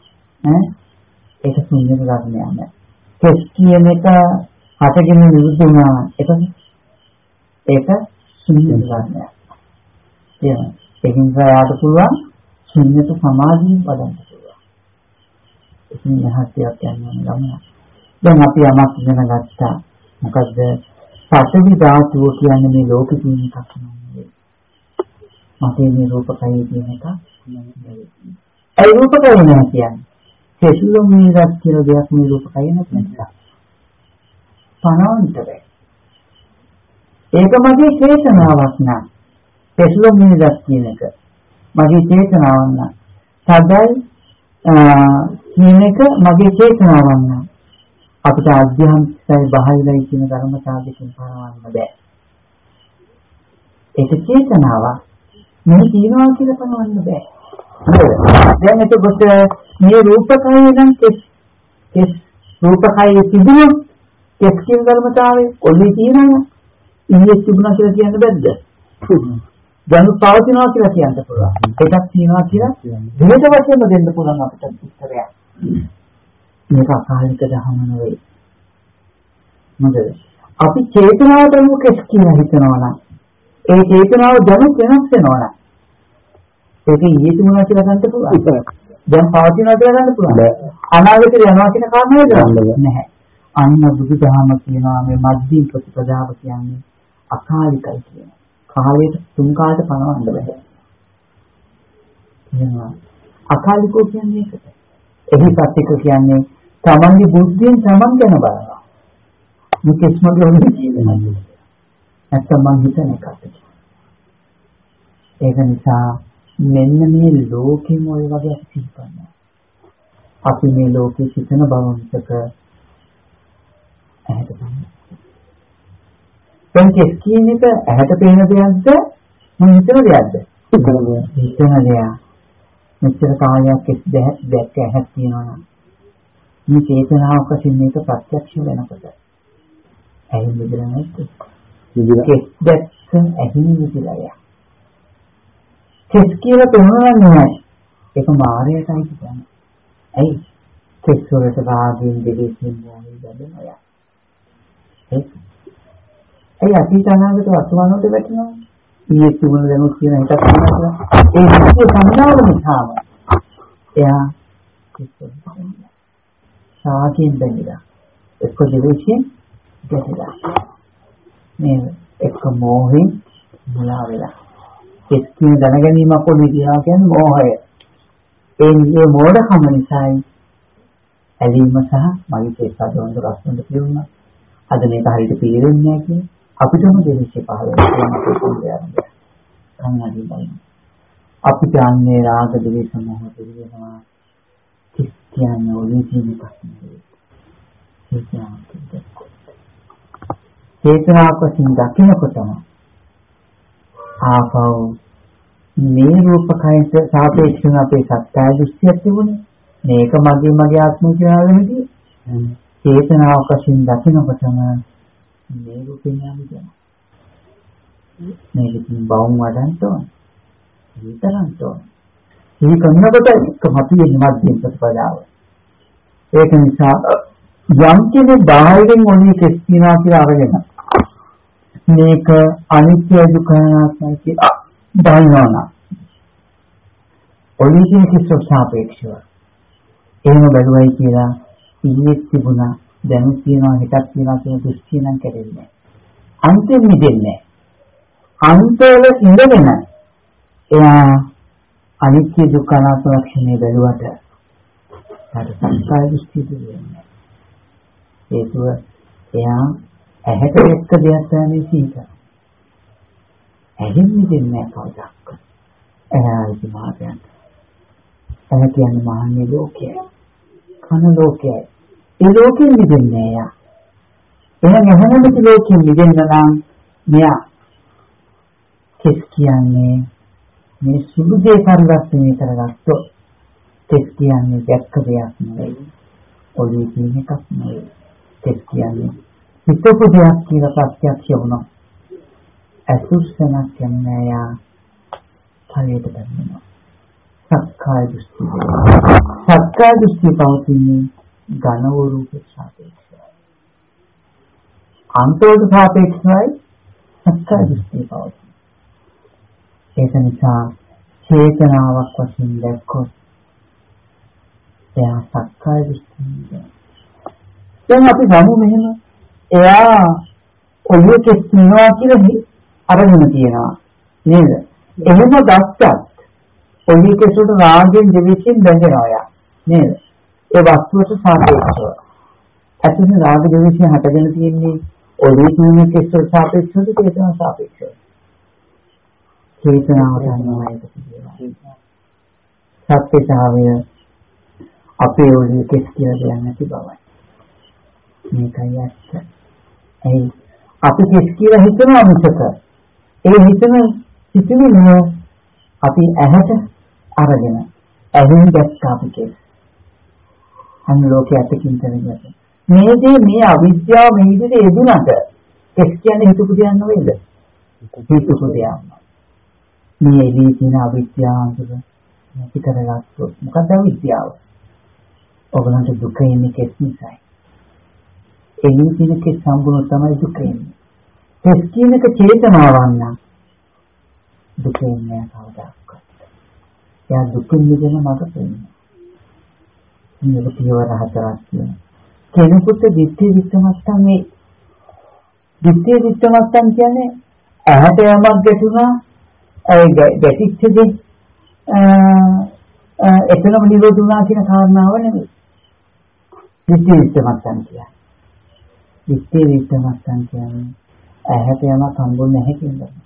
ඒක ශුන්‍යත ධර්මයක් නෑ. කෙස් කියන එක හටගෙන නිරුද්ධ වෙනවා. ඒක ශුන්‍යත ධර්මයක්. ඒකින් යාට පුළුවන් ශුන්‍යත සමාධිය වඩන්න පුළුවන්. ඉතින් යහතියක් යනවා ගමන. දැන් අපි යමක් ඉගෙන ගත්තා. මොකද පඨවි ධාතුව කියන්නේ මේ ලෝකෙ තියෙන එකක් නෙවෙයි. මතේ මේ රූපකය කියන එක නෙවෙයි. ඒ රූපකය නෙවෙයි කියන්නේ. කෙසුලොම් නිරත් කියලා දෙයක් මේ රූපකය නැත්නම්. පනවන්න බැහැ. ඒක මගේ චේතනාවක් නෑ. කෙසුලොම් නිරත් කියන එක මගේ චේතනාවක් නෑ. සදල් කියන එක මගේ චේතනාවක් නෑ. අපිට අධ්‍යාත්මිකයි බාහිරයි කියන ධර්මතාවයකින් පනවන්න බෑ. ඒක චේතනාවක්. මේ තියනවා කියලා පනවන්න බෑ. දැන් එතකොට මේ රූපකය නම් කෙස් රූපකය තිබුණොත් කෙස් කියන ධර්මතාවය ඔළුවේ තියෙනවා. ඉන්නේ තිබුණා කියලා කියන්න බැද්ද? දැන් පවතිනවා කියලා කියන්න පුළුවන්. එකක් තියෙනවා කියලා විවිධ වශයෙන් දෙන්න පුළුවන් අපිට උත්තරයක්. මේක අකාලික ධර්ම නෙවෙයි. මොකද අපි චේතනාවට අනුව කෙස් කියලා හිතනවා නම් ඒ චේතනාව දැනුත් වෙනස් වෙනවා නම් ඒක ඊයේ තිබුණා කියලා ගන්න පුළුවන්. දැන් පවතිනවා කියලා ගන්න පුළුවන්. අනාගතේ යනවා කියන කාරණාව නැහැ. අන්න බුදුදහම කියනවා මේ මධ්‍යම ප්‍රතිපදාව කියන්නේ අකාලිකයි කියන. කාලයට තුන් කාලයට පනවන්න බෑ. එහෙනම් අකාලිකෝ කියන්නේ ඒකද? එහිපත් එක කියන්නේ තමන්ගේ බුද්ධියෙන් තමන් ගැන බලනවා. මේ කිස්මගේ ඔන්නේ කියන්නේ නැත්තම් මං හිතන එකක්. ඒක නිසා මෙන්න මේ ලෝකෙම ඔය වගේ සිද්ධාන්න. අපි මේ ලෝකේ සිටින බවන්තක ඇහැට ගන්න. දැන් කෙස් කියන එක ඇහැට පේන දෙයක්ද මම හිතන දෙයක්ද? හිතන දෙයක්. මෙච්චර කාලයක් කෙස් දැක්ක ඇහක් තියෙනවා නම් මේ චේතනාවක සින්නේක ප්‍රත්‍යක්ෂ වෙනකොට ඇහින් විදිලා නැද්ද? කෙස් දැක්ක ඇහින් විදිලා යා. කෙස් කියලා තේරුම් ගන්න ඕනේ. ඒක මායයටයි කියන්නේ. ඇයි කෙස්වලට රාගයෙන් දෙවිසින් මොහොතේ බැඳෙනවා. ඇයි අතීත අනාගත වර්තමානවලට වැටෙනවා? ඊයේ තිබුණ දැනුත් කියන එකක් තමයි. ඒ විදිහේ සංඥාව නිසාම එයා රාගයෙන් බැඳිලා එක්ක දෙවිසින් ගැටෙලා මේ එක්ක මොහෙන් මුලා වෙලා කෙස් කියන දැනගැනීම පොඩි කියලා කියන්නේ මොහය. ඒ මෝඩකම නිසායි ඇලීම සහ මගේ කෙස් අදවන්න රස්නට කියුණා. අද මේක හරියට පිළිවෙන්නේ නැහැ කියන්නේ අපිටම දෙවිෂය පහළ වෙනවා. අපිට අන්නේ රාග දෙවිෂ මොහ දෙවියනවා කියන්නේ ඔලි කියන එකක් නෙවෙයි. චේතනාවකින් දකින්නකොටම ආපහු මේ රූපකයට සාපේක්ෂව අපේ සත්‍ය දෘෂ්ටියක් තිබුණේ. මේක මගේ ආත්මය කියලා වෙන්නේ. චේතනාවකින් දකින්නකොටම මේ රූපෙන් යන්නේ. මේකකින් බවුම් වඩන්න ඕන. විතරක් ඕන. මේ කන්නකොට එකමතියෙන්නේ මධ්‍යම ප්‍රතිපදාව. ඒක නිසා යම් කෙනෙක් බාහිරින් ඔලිය කෙස් තියනවා කියලා අරගෙන මේක අනිත්‍ය දුක්ඛ අනාත්මයි කියලා දන්නවනම් ඔලිය කියන කෙස් සාපේක්ෂව එහෙම බැලුවයි කියලා ඊයේ තිබුණා දැන් තියනවා හිතක් තියනවා කියන දෘෂ්ටිය නම් කැරෙන්නේ අන්තිම මිදෙන්නේ අන්තවල ඉඳගෙන එයා අනිත්‍ය දුක්ඛ අනාත්ම ලක්ෂණය බැලුවට හරි සංස්කාර දෘෂ්ටි දෙන්නේ ඒතුව එයා ඇහැට එක්ක දෙයක් තමයි සීත ඇහෙන් මිදෙන්නේ කවදාවත් එයා ඉතිමාදයන් එයා කියන්නේ මහන්නේ ලෝකය කන ලෝකයයි ඒ ලෝකෙ මිදෙන්නේ එයා එහෙනම් ඇහැනොත් ලෝකෙ මිදෙන්න නම් මෙයා කෙස් කියන්නේ මේ සුදු දේ පරිවර්තනය කරගත්තොත් කෙස් කියන්නේ දැක්ක දෙයක් නෙවෙයි ඔලිය කියන එකක් නෙවෙයි කෙස් කියන්නේ හිතපු දෙයක් කියලා ප්‍රත්‍යක්ෂ වුණා අසුස්සනක් කියන්නේ යා ඵලයට බැඳෙනවා සක්කාය දෘෂ්ටි පවතින්නේ ඝන වූ රූපයට සාපේක්ෂවයි අන්තයට සාපේක්ෂවයි සක්කාය දෘෂ්ටි පවතින්නේ ඒක නිසා චේතනාවක් වශයෙන් දැක්කොත් එයා සක්කාය දෘෂ්ටිය. දැන් අපි ගමු මෙහෙම එයා ඔළුව කෙස්නවා කියලා අරගෙන තියනවා නේද? එහෙම ගත්තත් ඔළුව කෙසුට රාගයෙන් දෙවිසින් බැඳෙනවා යා නේද? ඒ වස්තුවට සාපේක්ෂව. ඇත්තටම රාග දෙවිසින් හටගෙන තියෙන්නේ ඔළුව කියන කෙසුට සාපේක්ෂවද චේතනාවට සාපේක්ෂවද? චේතනාව ගන්නවා ඒක කියනවා. සත්‍යතාවය අපේ ඔළුව කෙස් කියලා දෙයක් නැති බවයි. මේකයි ඇත්ත. ඒ අපි කෙස් කියලා හිතනවා මිසක ඒ හිතන්නේ අපි ඇහැට අරගෙන ඇහෙන් දැක්ක අපි කෙස්. අන්න ලෝකයේ අතකින් කරන්නේ. මේ අවිද්‍යාව මේ විදිහට එදුනට කෙස් කියන්නේ හිතපු දෙයක් නෙවෙයිද? හිතපු දෙයක්. මේ එළියේ තියෙන අවිද්‍යාව නැති කරගත්තොත් මොකක්ද අවිද්‍යාව? ඔබලන්ට දුක එන්නේ කෙස් නිසායි. එළියේ තියෙන කෙස් සම්බුන තමයි දුක එන්නේ. කෙස් කියන එක චේතනාවක් නම් දුක එන්නේ කවදාවත්. එයා දුක නිදෙන මඟ පෙන්නේ. මේක පියවර හතරක් තියෙනවා. කෙනෙකුට දිට්ඨි විත්තමත්තන් මේ දිට්ඨි විත්තමත්තන් කියන්නේ ඇහැට යමක් ගැටුණා ඒ ගැටිච්ච දේ එතනම නිරෝධ වුණා කියන කාරණාව නෙමෙයි. දිට්ඨි විත්තමත්තන් කියන්නේ. දිට්ඨි විත්තමත්තන් කියන්නේ ඇහැට යමක් හම්බුනේ නැහැ කියන එක.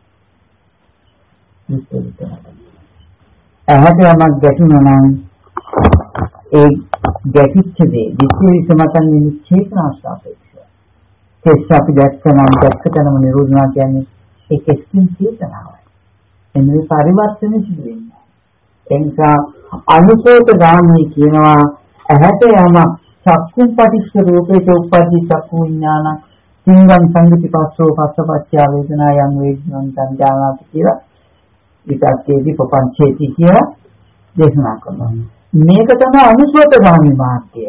දිට්ඨි විත්තමත්තන්. ඇහැට යමක් ගැටුණා නම් ඒ ගැටිච්ච දේ දිට්ඨි විත්තමත්තන් නෙමෙයි චේතනාස්ථාපේක්ෂය. කෙස් අපි දැක්කනම් දැක්කතනම නිරෝධ වුණා කියන්නේ ඒ කෙස්කින් චේතනාවයි. එන්නේ පරිවර්තන සිදු වෙනවා. එනිසා අනුසෝත ගාමී කියනවා ඇහැට යම චක්කුම් පටිච්ච රූපේට උප්පටි චක්කු විඥාන සිංගම් සංගතිපස්සෝ පස්සපච්චය වේදනා යම් වේදනං සංජානාති කියලා විතක්කේදී පපංචේති කියලා දේශනා කරනවා. මේක තමයි අනුසෝතගාමී මාර්ගය.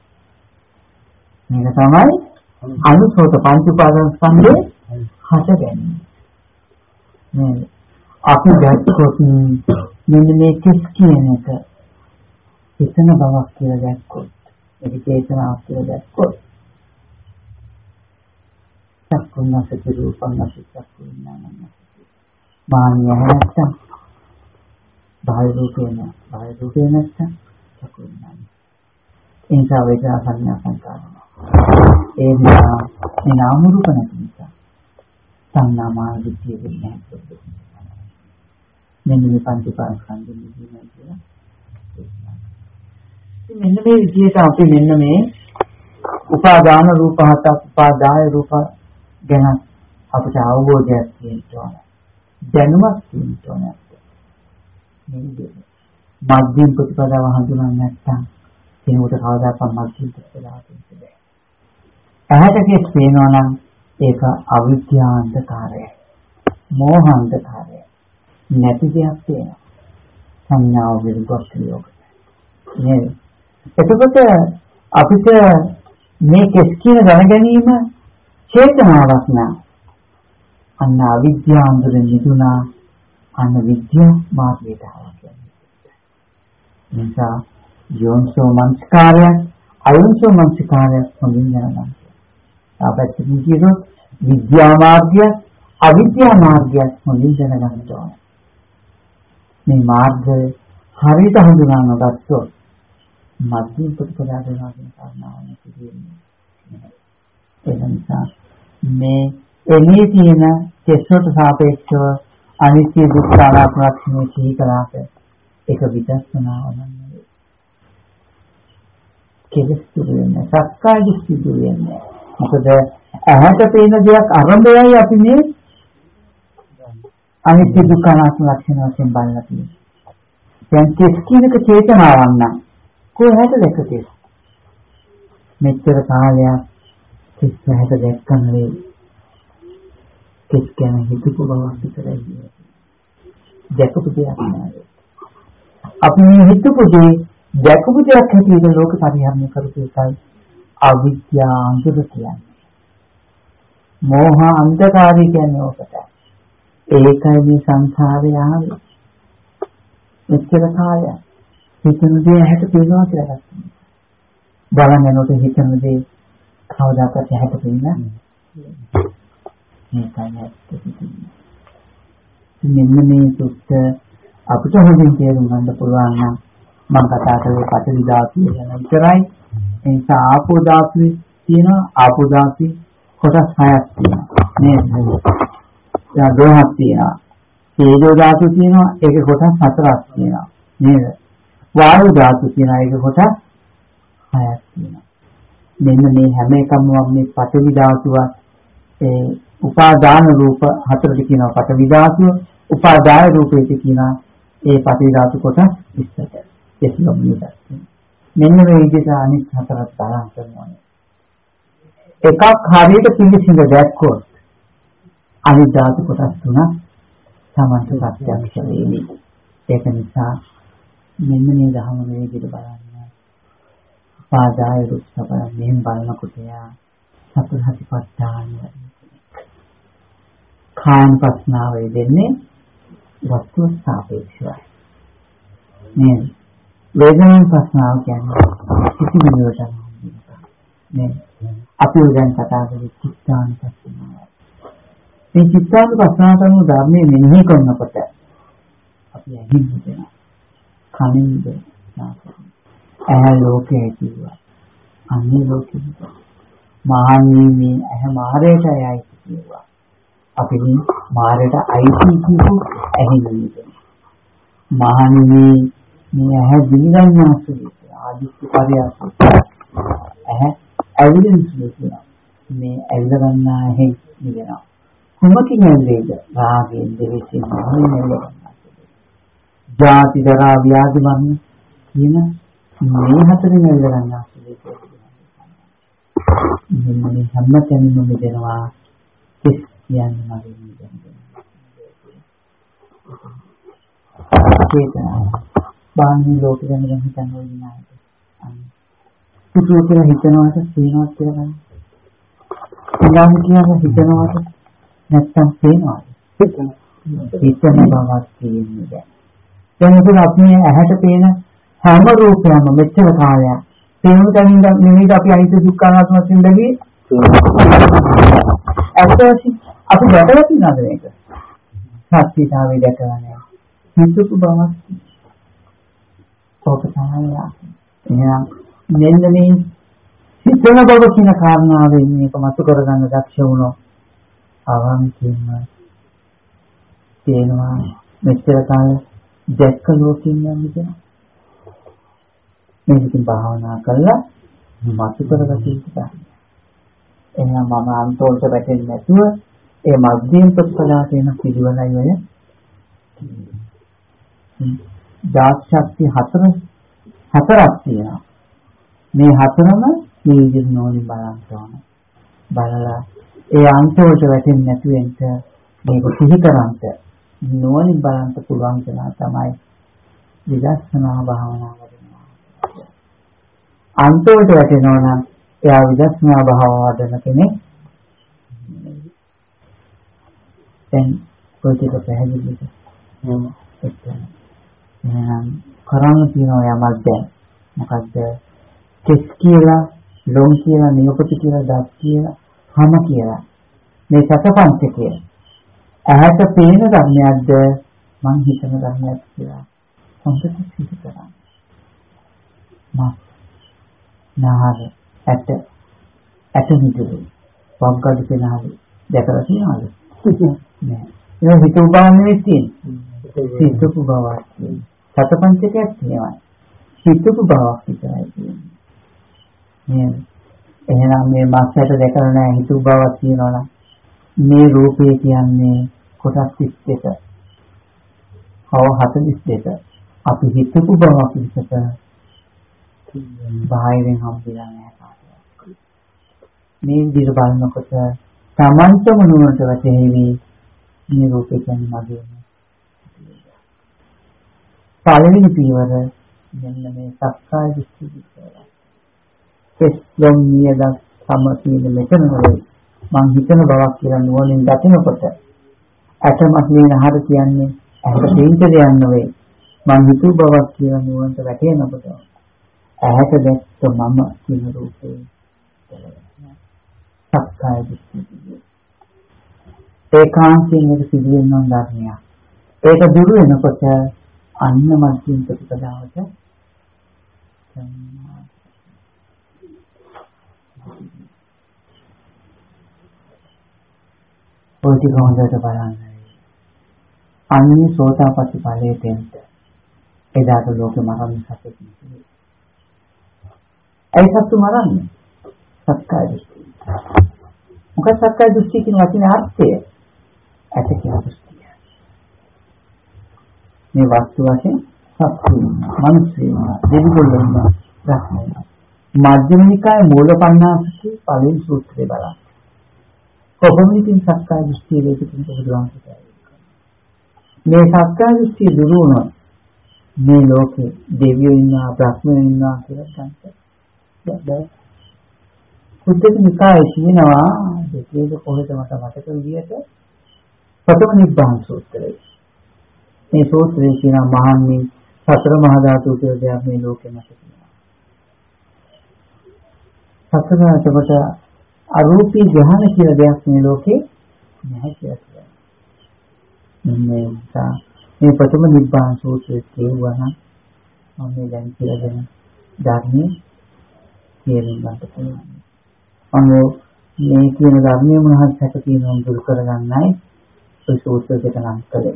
මේක තමයි අනුසෝත පංච උපාදාන ස්කන්ධේ හට ගැනීම. නේද? අපි දැක්කොත් මෙන්න මේ කිස් කියන එක එතන බවක් කියලා දැක්කොත්, ඒක චේතනාවක් කියලා දැක්කොත්, චක්කුන්නසති රූපන්නසති චක්කුන්නානන්නසති මාන්‍යය නැත්තම් බාහිර රූපේ නැත්තම් චක්කුන්නානි එනිසා වේදනා සංඥා සංකාර ඒ නිසා මේ නාම රූප නැති නිසා සංඥා මාන දිට්ඨිය වෙන්නේ නැහැ. මෙන්න මේ පංචපාස්කන්ධෙ නිදීමයි කියලා. මෙන්න මේ විදිහට අපි මෙන්න මේ උපාදාන රූප හතක් උපාදාය රූප ගැන අපිට අවබෝධයක් තියෙනවා. දැනුමක් තියෙනවා. මේ විදිහට මධ්‍යම ප්‍රතිපදාව හඳුනන්නේ නැත්නම් කෙනෙකුට කවදාකවත් මධ්‍යම ප්‍රතිපදාව දෙන්න බෑ. ඇහැට කෙස් පේනවා නම් ඒක අවිද්‍යාන්තකාරය, මෝහාන්තකාරය. නැති දෙයක් තියෙනවා. සංඥාව විරුද්ධ යෝගය. නේද? එතකොට අපිට මේ කෙස් කියන දැන ගැනීම චේතනාවක් නෑ. අන්න අවිද්‍යාන්තයෙන් නිදුනා අන්න විද්‍යා මාර්ගයට ආවා. නිසා යෝනිසෝ මනස්කාරය අයෝනිසෝ මනස්කාරය හොඳින් දැනගන්න. අපිට කියනොත් විද්‍යා මාර්ගය අවිද්‍යා මාර්ගය හොඳින් දැනගන්න ඕනේ. මේ මාර්ගය හරියට හඳුනාගෙන ගත්තොත් මධ්‍යම ප්‍රතිපදාව වෙනවා කියන කාරණාව තියෙන්නේ. ඒ නිසා මේ එන්නේ තියෙන කෙසොට සාපේක්ෂව අනිත්‍ය දුක්ඛ අනාත්ම ලක්ෂණ සිහි කළාට ඒක විදර්ශනාව නෙවෙයි. කෙලස් දුරන්නේ සක්කාය දෘෂ්ටි දුරන්නේ. මොකද ඇහැට පේන දෙයක් අරඹයයි අපි මේ අනිත්‍ය දුක්ඛ අනාත්ම ලක්ෂණ වශයෙන් බලලා තියෙන්නේ. දැන් කෙස් කියනක චේතනාවක් නම් කොහේද දැක්කේ? මෙච්චර කාලයක් කෙස් හැට දැක්කම නෙවෙයි. කෙස් ගැන හිතපු බවක් විතරයි. දැකපු දෙයක් නෑ. අපි මේ හිතපු දේ දැකපු දෙයක් හැටියට ලෝක පරිහරණය කරපු එකයි අවිද්‍යා අන්තර කියන්නේ. මෝහ අන්ධකාරය කියන්නේ ඔකට. ඒකයි මේ සංසාරේ ආවේ. මෙච්චර කාලයක් හිතන දේ හැට පේනවා කියලා ගත්තා. බලන්න යනකොට හිතන දේ කවදාකවත් හැට පේන්නේ නැහැ. මේකයි ඇත්ත. මෙන්න මේ සුත්ත අපිට හොඳින් තේරුම් ගන්න පුළුවන් නම් මම කතා කරේ පඨවි ධාතුව ගැන විතරයි. ඒ නිසා ආපෝ ධාතුවේ තියෙනවා ආපෝ ධාතුවේ කොටස් 6ක් තියෙනවා. නේද? දැන් දෝහක් තියෙනවා. තේජෝ ධාතුව තියෙනවා ඒකේ කොටස් 4ක් තියෙනවා. නේද? වායු ධාතුව තියෙනවා ඒකේ කොටස් 6ක් තියෙනවා. මෙන්න මේ හැම එකම මේ පඨවි ධාතුව ඒ උපාදාන රූප හතරට කියනවා පඨවි ධාතුව. උපාදාය රූපයට කියනවා ඒ පඨවි ධාතු කොටස් 20ට. ඒක නමුත් මෙන්න මේ විදිහට අනිත් හතරක් බලන්න ඕනේ. එකක් හරියට පිළිසිඳ දැක්කොත් අනිත් ධාතු කොටස් තුනක් සමන්ත ප්‍රත්‍යක්ෂ වෙන්නේ. ඒක නිසා මෙන්න මේ ධර්ම මේ විදිහට බලන්න. උපාදාය රූප බලන්නේ බලනකොට යා සතරහතිපත්තාන කායන ප්‍රශ්නාවේ දෙන්නේ වස්තු සාපේක්ෂවයි. නේද? වේදනා ප්‍රශ්නාව කියන්නේ කිසි විදිහකට නේද? අපි දැන් කතා කරේ චිත්තාන ප්‍රශ්නාව. මේ චිත්තාන ප්‍රශ්නාව තමයි ධර්මයේ මෙනෙහි කරනකොට අපි ඇහිඳිනවා. කනින් දෙනවා. ඇහැ ලෝකයේ කියනවා. අන්නේ ලෝකෙට මහන්නේ මේ ඇහැ මාරයට යයි කියනවා. අපි මේ මාරයට අයිති කියපු ඇහිඳිනවා. මහන්නේ මේ ඇහැ දිනගන්නවා කියලා ආදිත්‍ය පරයස් ඇහැ ඇවිදින සුළුනවා. මේ ඇවිද ගන්නා ඇහි නිදනවා. කොමකින් ඇවිදේද? රාගයෙන් දෙවිසින් මොනිනෙල. ජාති ජරා ව්‍යාධි මරණ කියන මේ හතරෙන් ඇවිද ගන්නා සුළුනවා. මේ හැමතැනම මෙදෙනවා කිස් කියන්නේ මගේ නිදන්නේ. චේතනාව බාහිර ලෝකෙ ගැන දැන් හිතන්න ඕනේ නෑ. පුදුම කියලා හිතනවාට පේනවත් කියලා ගන්න. ඊළඟ කියන හිතනවාට නැත්තම් පේනවාද? හිතන බවක් තියෙන්නේ දැන්. දැන් මොකද අපි ඇහැට පේන හැම රූපයක්ම මෙච්චර කාලයක් පේන තැනින් නෙමෙයි අපි අහිත දුක්ඛ අනාත්ම වශයෙන් බැලුවේ. ඇත්තටම අපි දැකලා තියෙනවද මේක? සත්‍යතාවය දැකලා නෑ. හිතපු බවක් ඕක තමයි. එහෙනම් මෙන්න මේ හිතන බව කියන කාරණාවෙන් මේක මතු කරගන්න දක්ෂ වුණොත් අවංකයෙන්ම තේනවා මෙච්චර කාලෙ දැක්ක ලෝකෙින් යන්නේ කියලා. මේකෙන් භාවනා කළා මතු කරගන්න ඉතින්. එහෙනම් මම අන්තෝල්ට වැටෙන්නේ නැතුව ඒ මධ්‍යම ප්‍රතිපදාව කියන පිළිවෙලයි ඔය. දාර්ශනික හතරක් තියෙනවා. මේ හතරම මේ විදිහට නෝනි බලන්න ඕන. බලලා ඒ අන්තෝල්ට වැටෙන්නේ නැතුව එන්ට මේක සිහි කරන්ට නෝනි බලන්න පුළුවන් කෙනා තමයි විදර්ශනා භාවනාව කරනවා. අන්තෝල්ට වැටෙනවා නම් එයා විදර්ශනා භාවනාව කරන කෙනෙක්. දැන් කොටික පැහැදිලිද? එහෙනම් කරන්න තියෙනවා යමක් දැන්. මොකද්ද? කෙස් කියලා, ලොම් කියලා, නියපොතු කියලා, දත් කියලා, හම කියලා. මේ සතපංචකය. ඇහැට පේන ධර්මයක්ද මං හිතන ධර්මයක් කියලා හොඳට සිහි කරන්න. නාහර ඇට මිදුළු වග්ගඩ පෙනාලු දැකලා තියෙනවද? නෑ. ඒක හිත උපාව නෙවෙයි තියෙන්නේ. හිතපු බවක් තියෙන්නේ. සතපංචකයක් තියෙනවා. හිතපු බවක් විතරයි තියෙන්නේ. මේ එහෙනම් මේ මාසයට දැකලා නෑ හිතපු බවක් තියෙනවා මේ රූපේ කියන්නේ කොටස් 32. හව 42. අපි හිතපු බවක් විතර බාහිරින් හම්බෙලා නෑ කාටවත්. මේ විදිහට බලනකොට තමන්ටම නුවණට වැටහෙවි මේ රූපේ කියන්නේ මගේ නේ. පළවෙනි පියවර මෙන්න මේ සක්කාය දෘෂ්ටි විතරයි. කෙස්ලොම් නියද සමතින මෙතන නෙවෙයි. මං හිතන බවක් කියලා නුවණින් දකිනකොට ඇතමත් මේ නහර කියන්නේ ඇහැට දෙයින්ද දෙයක් නෙවෙයි. මං හිතු බවක් කියලා නුවණට වැටෙනකොට ඇහැට දැක්ක මම කියන රූපේ සක්කාය දෘෂ්ටි. ඒකාන්තයෙන් ඒක සිදුවෙන ධර්මයක්. ඒක දුරු වෙනකොට අන්න මධ්‍යම ප්‍රතිපදාවට පොටි කොහොමද බලන්නේ? අන්නේ සෝතාපට්ටි ඵලයේ තෙන්ට එදාට ලෝකෙ මරන්න සැපේ නෙවෙයි. ඒ සත්තු මරන්නේ සක්කාය දෘෂ්ටි. මොකක්ද සක්කාය දෘෂ්ටි කියන වචනේ අර්ථය? ඇත කියන දෘෂ්ටිය. මේ වස්තු වශයෙන් සත්තු මිනිස්සු දෙවිගොල්ලෝ රහමයි. මධ්‍යම නිකායේ මූලපණ්ණාසකේ පළවෙනි සූත්‍රය බලන්න. කොහොමදින් සක්කාය දෘෂ්ටිය දෙකකින් බුදුන් කියනවා. මේ සක්කාය දෘෂ්ටිය දුරු වුණොත් මේ ලෝකේ දෙවියෝ ඉන්නවා බ්‍රහ්මයෝ ඉන්නවා කියලා ගන්න. බෑ. කුද්දක නිකායේ කියනවා දෙකේද කොහෙද මතක විදියට සතර නිබ්බාන සූත්‍රය. මේ සූත්‍රයේ කියන මහන්නේ සතර මහා ධාතු කියලා දෙයක් මේ ලෝකෙම තියෙනවා. සතර එතකොට අරූපී ධ්‍යාන කියලා දෙයක් මේ ලෝකේ නැහැ කියලා කියනවා. මේ ප්‍රථම නිබ්බාන සූත්‍රයේ කියවන මම දැන් කියලා දෙන ධර්මයේ තේරුම් ගන්න පුළුවන්. අනේ මේ කියන ධර්මයේ මොනවද සැක තියෙනවද දුරු කරගන්නයි ඒ සූත්‍ර දෙක නම් කළේ.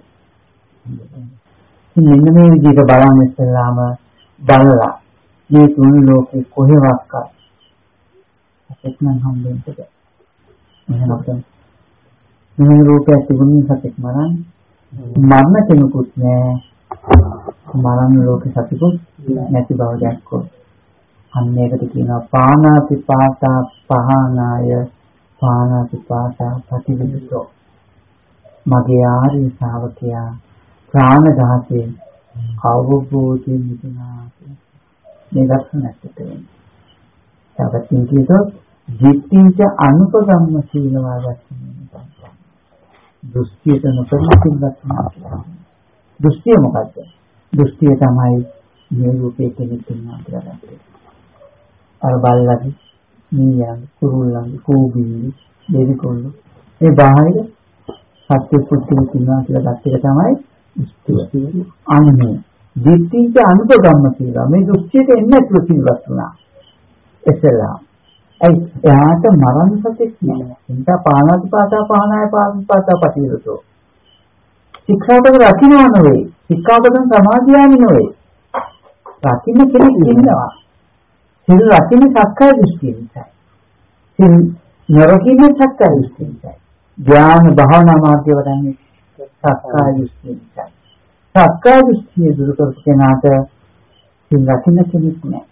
මෙන්න මේ විදිහට බලන්න ඉස්සෙල්ලාම බලලා මේ තුන් ලෝකේ කොහෙවත් සත්‍යක් නම් හම්බෙන්නේ නැහැ. එහෙනම් මේ රූපය තිබුණේ සත්‍යක් මරන්න කෙනෙකුත් නෑ. මරණ ලෝකේ සත්‍යකුත් නැති බව දැක්කොත් අන්න ඒකට කියනවා පානාති පාතා පහනාය පානාති පාතා ප්‍රතිවිදෝ. මගේ ආර්ය ශ්‍රාවකයා ප්‍රාණඝාතයෙන් අවබෝධයෙන් මිදුණා මේ ලක්ෂණයක් තියෙනවා. තවතින් කියතොත් ජීත්‍තිංච අනුපගම්ම සීලවා ලක්ෂණය. දෘෂ්ටියට නොකරන ලක්ෂණ. දෘෂ්ටිය මොකද්ද? දෘෂ්ටිය තමයි මේ රූපේ කෙනෙක් ඉන්නවා කියලා ගන්න. අර බල්ලගේ නියම් කුරුල්ලන්ගේ කෝබිලි දෙවිකොල්ල ඒ බාහිර සත්‍ය පුත්‍රයෙක් ඉන්නවා කියලා ගත්ත එක තමයි දෘෂ්ටිය. අන්නේ ජීත්‍තිංච අනුපගම්ම සීලවා මේ දෘෂ්ටියට එන්නේ නැතුව සිල්වත් වුණා. එසලා එයාට මරණ සත්‍යක් නෑ. එන්ට පාණාතිපාතා පාණාය පාණාතිපාතා පටිවිරතෝ. ශික්ෂාපද රකින්න නෙවෙයි. ශික්ෂාපදන් සමාදියානි නෙවෙයි. රකින්න කෙනෙක් ඉන්නවා. සිල් රකින්න සක්කාය දෘෂ්ටිය නිසා. සිල් නරකින්න සක්කාය දෘෂ්ටිය නිසා. ඥාන භාවනා මාර්ගය වඩන්නේ සක්කාය දෘෂ්ටිය නිසා. සක්කාය දෘෂ්ටිය දුරු කරපු කෙනාට සිල් රකින්න කෙනෙක් නෑ.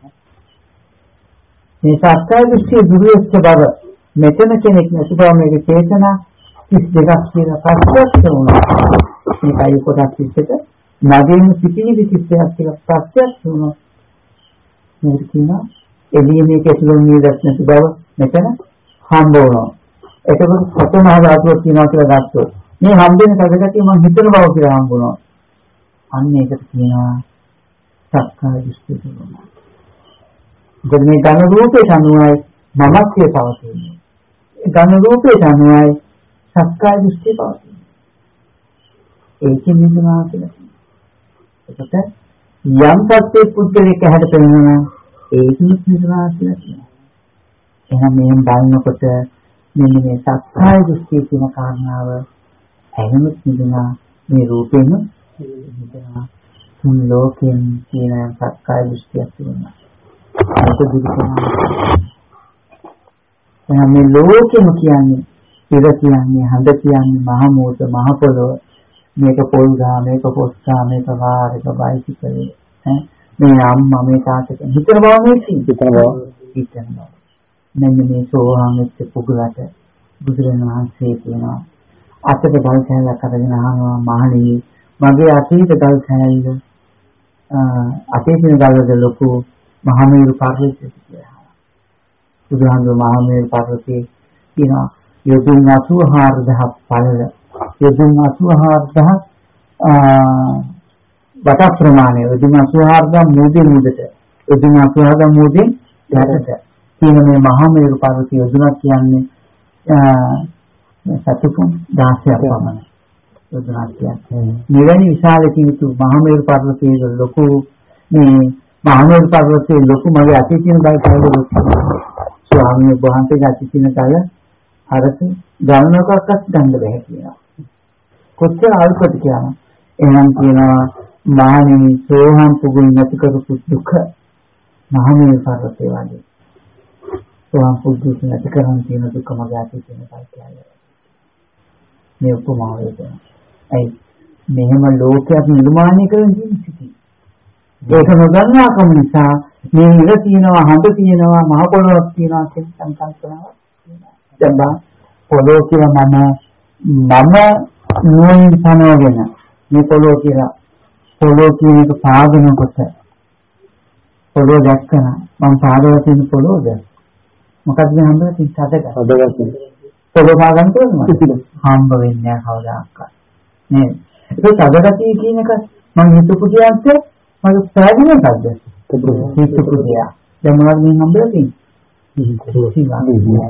මේ සක්කාය දෘෂ්ටිය දුරු වෙච්ච බව මෙතන කෙනෙක් නැති බව මේක චේතනා 32ක් කියලා ප්‍රත්‍යක්ෂ වුණා. මේකයි කොටස් 30ක නදීම සිටිවිලි 30ක් කියලා ප්‍රත්‍යක්ෂ වුණා. මේක කියනවා එළිය මේක ඇතුළේ නියදත් නැති බව මෙතන හම්බ වුණා. ඒකවල සතර මහා ධාතුවක් කියනවා කියලා ගත්තොත් මේ හම්බෙන කඩකතිය මම හිතන බව කියලා හම්බ වුණා. අන්න ඒකට කියනවා සක්කාය දෘෂ්ටිය කියලා. මොකද මේ ඝන රූපේ අනුවයි මමත්වයේ පවතින්නේ. ඝන රූපේ අනුවයි සක්කාය දෘෂ්ටිය පවතින්නේ. ඒකෙන් නිදනවා කියලා. ඒකට යම් සත්‍ය පුද්ගලයක හැඩ පෙනෙනවා ඒකෙන් නිදනවා කියලා කියනවා. එහෙනම් මෙහෙන් බලනකොට මෙන්න මේ සක්කාය දෘෂ්ටිය කියන කාරණාව ඇහෙමුත් නිදනවා මේ රූපෙම නිදනවා. තුන් ලෝකයෙන් කියන සක්කාය දෘෂ්ටියක් තිබුණා. ඒක දුරු කරනවා. එහෙනම් මේ ලෝකෙම කියන්නේ ඉර කියන්නේ හඳ කියන්නේ මහ මෝත මහ පොළොව මේක පොල් ගහ මේක පොස් ගහ මේක වාර එක බයිසිකලේ මේ අම්මා මේ තාත්තා හිතන බව හිතන බව මෙන්න මේ සෝවාන් වෙච්ච පුදුලට බුදුරණවහන්සේ කියනවා අතට ගල් කෑල්ලක් අරගෙන අහනවා මහණෙනි මගේ අතීත ගල් කෑල්ල අතේ තියෙන ගල්වල ලොකු මහමේරු පර්වතය කියලා. බුදුහාමුදුරුවෝ මහමේරු පර්වතයේ කියනවා යොදුන් 84000ක් පළල යොදුන් 84000 වට ප්‍රමාණය යොදුන් 84000 මුදින් මුදට යොදුන් 84000 මුදින් යටට කියන මේ මහමේරු පර්වතය යොදුනක් කියන්නේ සතුටුම් 16ක් පමණයි. යොදුනක් කියන්නේ මෙවැනි විශාල කිවිතු මහමේරු පර්වතයේ ලොකු මේ මහමේරු පර්වතයේ ලොකු මගේ අතේ තියෙන බයි කවුරුත් ස්වාමීන් වහන්සේගේ අතේ තියෙන කය අරක ගණනකක්වත් ගන්න බැහැ කියනවා. කොච්චර අල්පද කියනවා. එහෙනම් කියනවා මහණෙනි සෝහම් පුගුල් නැති කරපු දුක මහමේරු පර්වතයේ වගේ. සෝහම් පුගුල් නැති කරන් තියෙන දුක මගේ අතේ තියෙන කය කියලා. මේ උපමාව වෙනවා. ඒ මෙහෙම ලෝකයක් නිර්මාණය කරන ජීවිතය ඒක නොදන්නාකම නිසා මේ ඉර තියෙනවා හඳ තියෙනවා මහ පොළොවක් තියෙනවා කියන සංකල්පනාවක් දැන් බා පොළොව කියලා මම නුවණින් සමවගෙන මේ පොළොව කියලා පොළොව කියන එක පාදනකොට පොළොව දැක්කම මම පාදලා තියෙන පොළොවද මොකක්ද හම්බෙලා තියෙන සදගත පොළොව පාගන්න ඕනද හම්බ වෙන්නේ නැහැ කවදාකවත් නේද ඒක සදගතිය කියන එක මම හිතපු දෙයක්ද මගේ පැහැදිලි නැද්ද? හිතපු දෙයක්. දැන් මොනවද මේ හම්බෙලා තියෙන්නේ?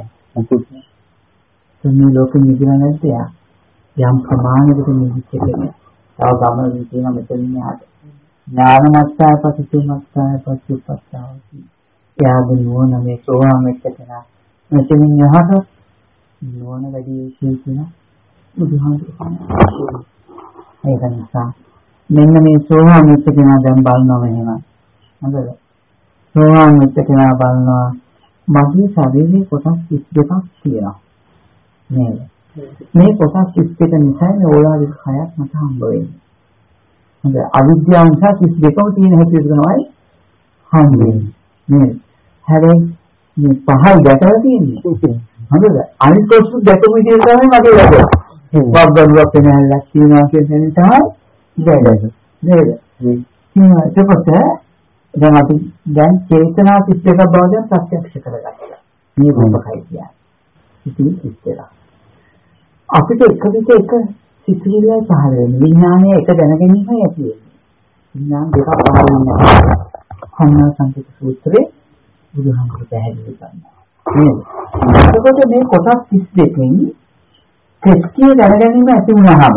මේ ලෝකෙ නිදිලා නැද්ද යා? යම් ප්‍රමාණයකට නිදිච්ච කෙනෙක්. තව ගමන තියෙන මෙතන යාට. ඥානමත්තාය පටිච්චසමුප්පාය පටිච්චසමුප්පාය. එයාගේ නුවණ මේ සෝවාන් වෙච්ච කෙනා. මෙතනින් යහට නුවණ වැඩි කියන බුදුහාමුදුරුවෝ. ඒක නිසා මෙන්න මේ සෝවාන් වෙච්ච කෙනා දැන් බලනවා මෙහෙම. හරිද? සෝවාන් වෙච්ච කෙනා බලනවා මගේ ශරීරයේ කොටස් 32ක් තියෙනවා. නේද? මේ කොටස් 32 නිසා මේ ඕලාරික හයක් මට හම්බ වෙන්නේ. හරිද? අවිද්‍යාව නිසා 32ම තියෙන හැටි තමයි හම්බෙන්නේ. නේද? හැබැයි මේ පහයි දැකලා තියෙන්නේ. හරිද? අනිත් කොටස් දැකපු විදිහ තමයි මගේ වැඩ. වග්ගරුවක් වෙනහැල්ලක් තියෙනවා කියන නිසා දැනගන්න. නේද? එතකොට දැන් අපි දැන් චේතනා සිත් එකක් බව දැන් ප්‍රත්‍යක්ෂ කරගත්තා. මේ රූපකයි කියන්නේ. සිතුවිලි සිත් එක. අපිට එක විට එක සිතුවිල්ලයි පහළ වෙන්නේ. විඥානයේ එක දැනගැනීමයි ඇති වෙන්නේ. විඥාන දෙකක් පහළ වෙනවා. කන්නා සංකේත සූත්‍රයේ බුදුහාමුදුරුවෝ පැහැදිලි කරනවා. නේද? එතකොට මේ කොටස් 32කින් කෙස්කිය දැනගැනීම ඇති වුණාම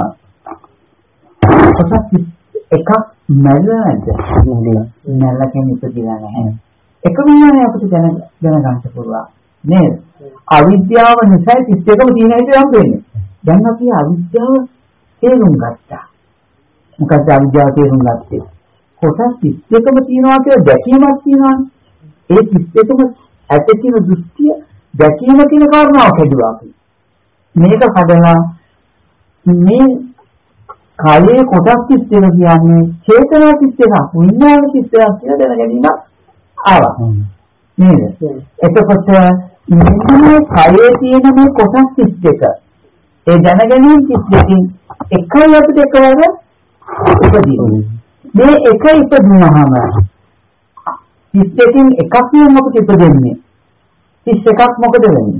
කොටස් එකක් මැරෙලා නැද්ද? මැරලා කියන්නේ ඉපදිලා නැහැ. එක විඥානය අපිට දැනගන්න පුළුවන්. නේද? අවිද්‍යාව නිසා 31ම තියෙන විදිහ හම්බ වෙන්නේ. දැන් අපි අවිද්‍යාව තේරුම් ගත්තා. මොකද අවිද්‍යාව තේරුම් ගත්තේ? කොටස් 31ම තියෙනවා කියලා දැකීමක් තියෙනවානේ. ඒ 31ම ඇත කියන දෘෂ්ටිය දැකීම කියන කාරණාව කැඩුවා අපි. මේක කඩලා මේ කායේ කොටස් 32 කියන්නේ චේතනා 32ක් විඥාන 32ක් කියලා දැනගැනීමක් ආවා. නේද? එතකොට මේ කායේ තියෙන මේ කොටස් 32 ඒ දැනගැනීම 32කින් එකයි අපිට එකවර උපදින්නේ. මේ එක ඉපදුනහම 32කින් එකක් නෙමෙයි අපිට ඉපදෙන්නේ. 31ක් මොකද වෙන්නේ?